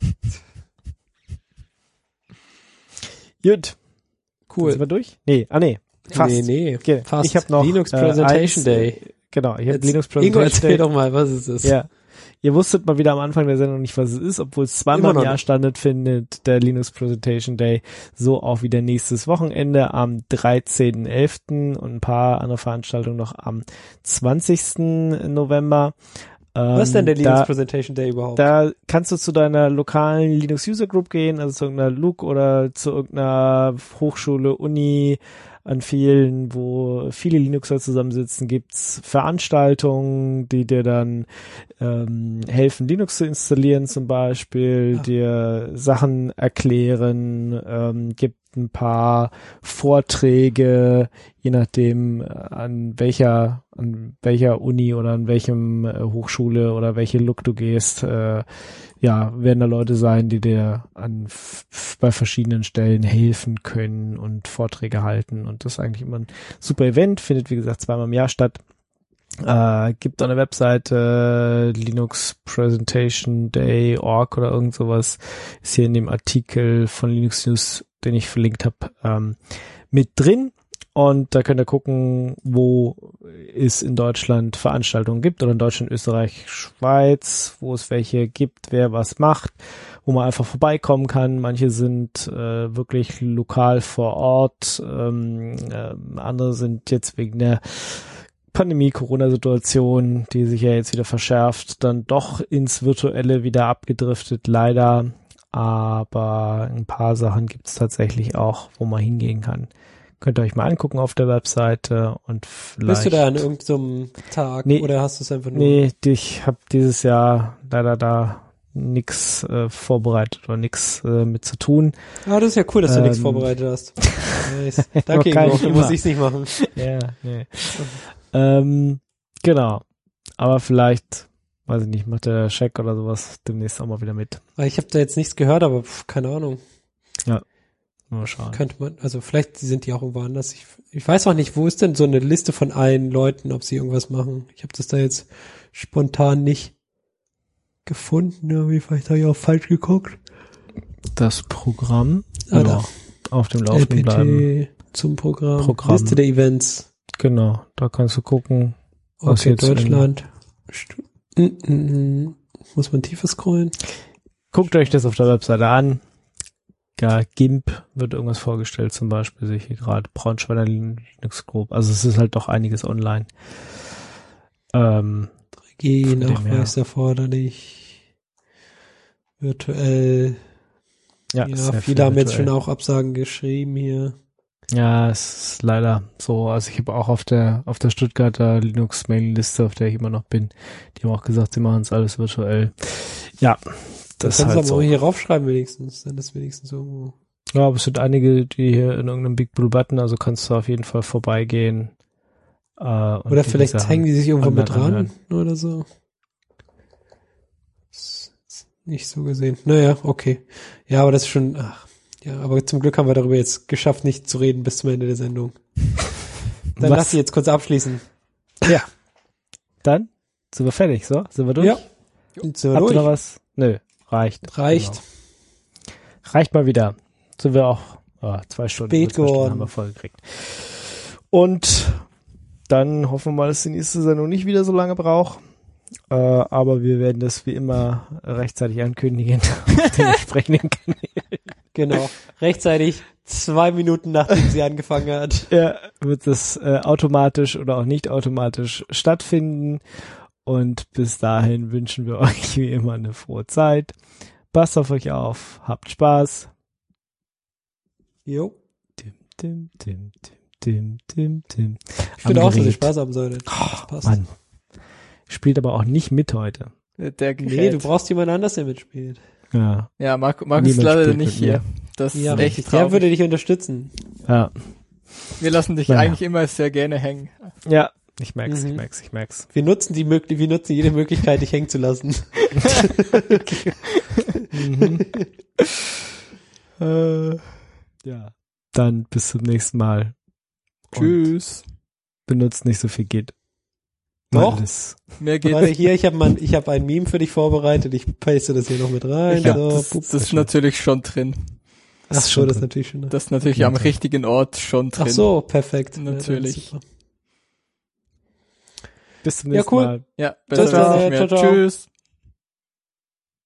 B: Gut.
D: Cool.
B: Sind wir durch? Nee. Fast.
D: Nee.
B: Okay.
D: Fast.
B: Ich habe noch
D: Linux Presentation Day.
B: Genau, ich habe Linux
D: Ingo,
B: Presentation
D: erzähl
B: Day.
D: doch mal, was ist das?
B: Ja. Ihr wusstet mal wieder am Anfang der Sendung nicht, was es ist, obwohl es zweimal im Jahr findet der Linux Presentation Day, so auch wieder nächstes Wochenende am 13.11. und ein paar andere Veranstaltungen noch am 20. November.
D: Was ist denn der Linux Presentation Day überhaupt?
B: Da kannst du zu deiner lokalen Linux User Group gehen, also zu irgendeiner LUG oder zu irgendeiner Hochschule, Uni, an vielen, wo viele Linuxer zusammensitzen, gibt's Veranstaltungen, die dir dann helfen, Linux zu installieren zum Beispiel, dir Sachen erklären, gibt ein paar Vorträge, je nachdem an welcher Uni oder an welchem Hochschule oder welche LUG du gehst, werden da Leute sein, die dir bei verschiedenen Stellen helfen können und Vorträge halten, und das ist eigentlich immer ein super Event, findet wie gesagt zweimal im Jahr statt. Gibt eine Webseite, Linux Presentation Day.org oder irgend sowas, ist hier in dem Artikel von Linux News, den ich verlinkt habe, mit drin, und da könnt ihr gucken, wo es in Deutschland Veranstaltungen gibt, oder in Deutschland, Österreich, Schweiz, wo es welche gibt, wer was macht, wo man einfach vorbeikommen kann. Manche sind wirklich lokal vor Ort, andere sind jetzt wegen der Pandemie, Corona-Situation, die sich ja jetzt wieder verschärft, dann doch ins Virtuelle wieder abgedriftet, leider. Aber ein paar Sachen gibt es tatsächlich auch, wo man hingehen kann. Könnt ihr euch mal angucken auf der Webseite und vielleicht...
D: Bist du da an irgendeinem Tag oder hast du es einfach nur...
B: Nee, ich habe dieses Jahr leider da nix vorbereitet oder nix mit zu tun.
D: Ah, das ist ja cool, dass du nichts vorbereitet hast. Nice. Danke, Ingo, du musst ich's nicht machen.
B: Ja, nee. Genau. Aber vielleicht, weiß ich nicht, macht der Check oder sowas demnächst auch mal wieder mit.
D: Ich habe da jetzt nichts gehört, aber keine Ahnung.
B: Ja, mal schauen.
D: Könnte man, also vielleicht sind die auch irgendwo anders. Ich weiß auch nicht, wo ist denn so eine Liste von allen Leuten, ob sie irgendwas machen. Ich habe das da jetzt spontan nicht gefunden. Irgendwie vielleicht habe ich auch falsch geguckt.
B: Das Programm.
D: Da.
B: Auf dem Laufenden
D: LPT
B: bleiben.
D: Zum Programm. Liste der Events.
B: Genau, da kannst du gucken. Was
D: Okay,
B: jetzt
D: Deutschland. Muss man tiefer scrollen?
B: Guckt euch das auf der Webseite an. Ja, GIMP wird irgendwas vorgestellt, zum Beispiel, sehe ich hier gerade, Braunschweiger Linux Group. Also es ist halt doch einiges online.
D: 3G-Nachweis erforderlich. Virtuell. Ja,
B: sehr
D: viele haben jetzt
B: virtuell.
D: schon auch Absagen geschrieben hier.
B: Ja, es ist leider so. Also ich habe auch auf der Stuttgarter Linux-Mailing-Liste, auf der ich immer noch bin, die haben auch gesagt, sie machen es alles virtuell. Ja, das ist
D: kannst
B: halt
D: du aber
B: so.
D: auch hier raufschreiben wenigstens, dann ist wenigstens irgendwo.
B: Ja, aber es sind einige, die hier in irgendeinem Big Blue Button, also kannst du auf jeden Fall vorbeigehen. Und
D: Oder vielleicht
B: Sachen
D: hängen die sich irgendwo mit
B: online
D: dran
B: anhören.
D: oder so. Ist nicht so gesehen. Naja, okay. Ja, aber das ist schon, ja, aber zum Glück haben wir darüber jetzt geschafft, nicht zu reden bis zum Ende der Sendung. Dann
B: Was?
D: lass ich jetzt kurz abschließen.
B: Ja. Dann sind wir fertig, so? Sind wir durch?
D: Ja. Sind wir
B: Habt ihr
D: durch?
B: noch was? Nö, reicht.
D: Reicht.
B: Genau. Reicht mal wieder. Sind wir auch 2 Stunden.
D: Spät
B: 2 Stunden
D: geworden.
B: haben wir vollgekriegt. Und dann hoffen wir mal, dass die nächste Sendung nicht wieder so lange braucht. Aber wir werden das wie immer rechtzeitig ankündigen auf den entsprechenden Kanälen.
D: Genau. Rechtzeitig 2 Minuten nachdem sie angefangen hat.
B: Ja, wird das automatisch oder auch nicht automatisch stattfinden. Und bis dahin wünschen wir euch wie immer eine frohe Zeit. Passt auf euch auf, habt Spaß.
D: Jo.
B: Tim, Tim, Tim, Tim, Tim, Tim.
D: Ich finde auch, dass ihr
B: Gerät.
D: Spaß haben solltet. Das
B: Oh,
D: passt.
B: Mann. Spielt aber auch nicht mit heute.
C: Der Gerät.
D: Nee, du brauchst jemand anders, der mitspielt.
B: Ja.
C: Ja, Markus ist
B: Niemand
C: leider
B: spielt
C: nicht
B: mit
C: hier.
B: mir.
C: Das
D: Ja,
C: ist
D: richtig.
C: echt
D: Der
C: traurig.
D: würde dich unterstützen.
B: Ja.
C: Wir lassen dich
B: Naja.
C: eigentlich immer sehr gerne hängen.
B: Ja. Ich merk's,
D: Mhm.
B: ich merk's.
D: Wir nutzen jede Möglichkeit, dich hängen zu lassen.
B: Ja. Dann bis zum nächsten Mal. Und
C: Tschüss.
B: benutzt nicht so viel Git.
D: Doch.
B: Alles.
C: Mehr geht
D: Warte, hier, ich habe ein Meme für dich vorbereitet. Ich paste das hier noch mit rein.
C: Ja,
D: So,
C: das,
D: pup.
C: das ist natürlich schon drin.
D: Ach
B: ist
D: so,
B: schon
D: das ist
B: drin.
D: natürlich schon.
C: Das ist natürlich am richtigen Ort schon drin.
D: Ach so, perfekt.
C: Natürlich.
D: Ja, dann super.
B: Bis zum
D: Ja,
B: nächsten
D: cool.
B: Mal.
C: Ja, besser
D: Ciao,
C: wird's nicht mehr.
D: ciao, ciao.
C: Tschüss.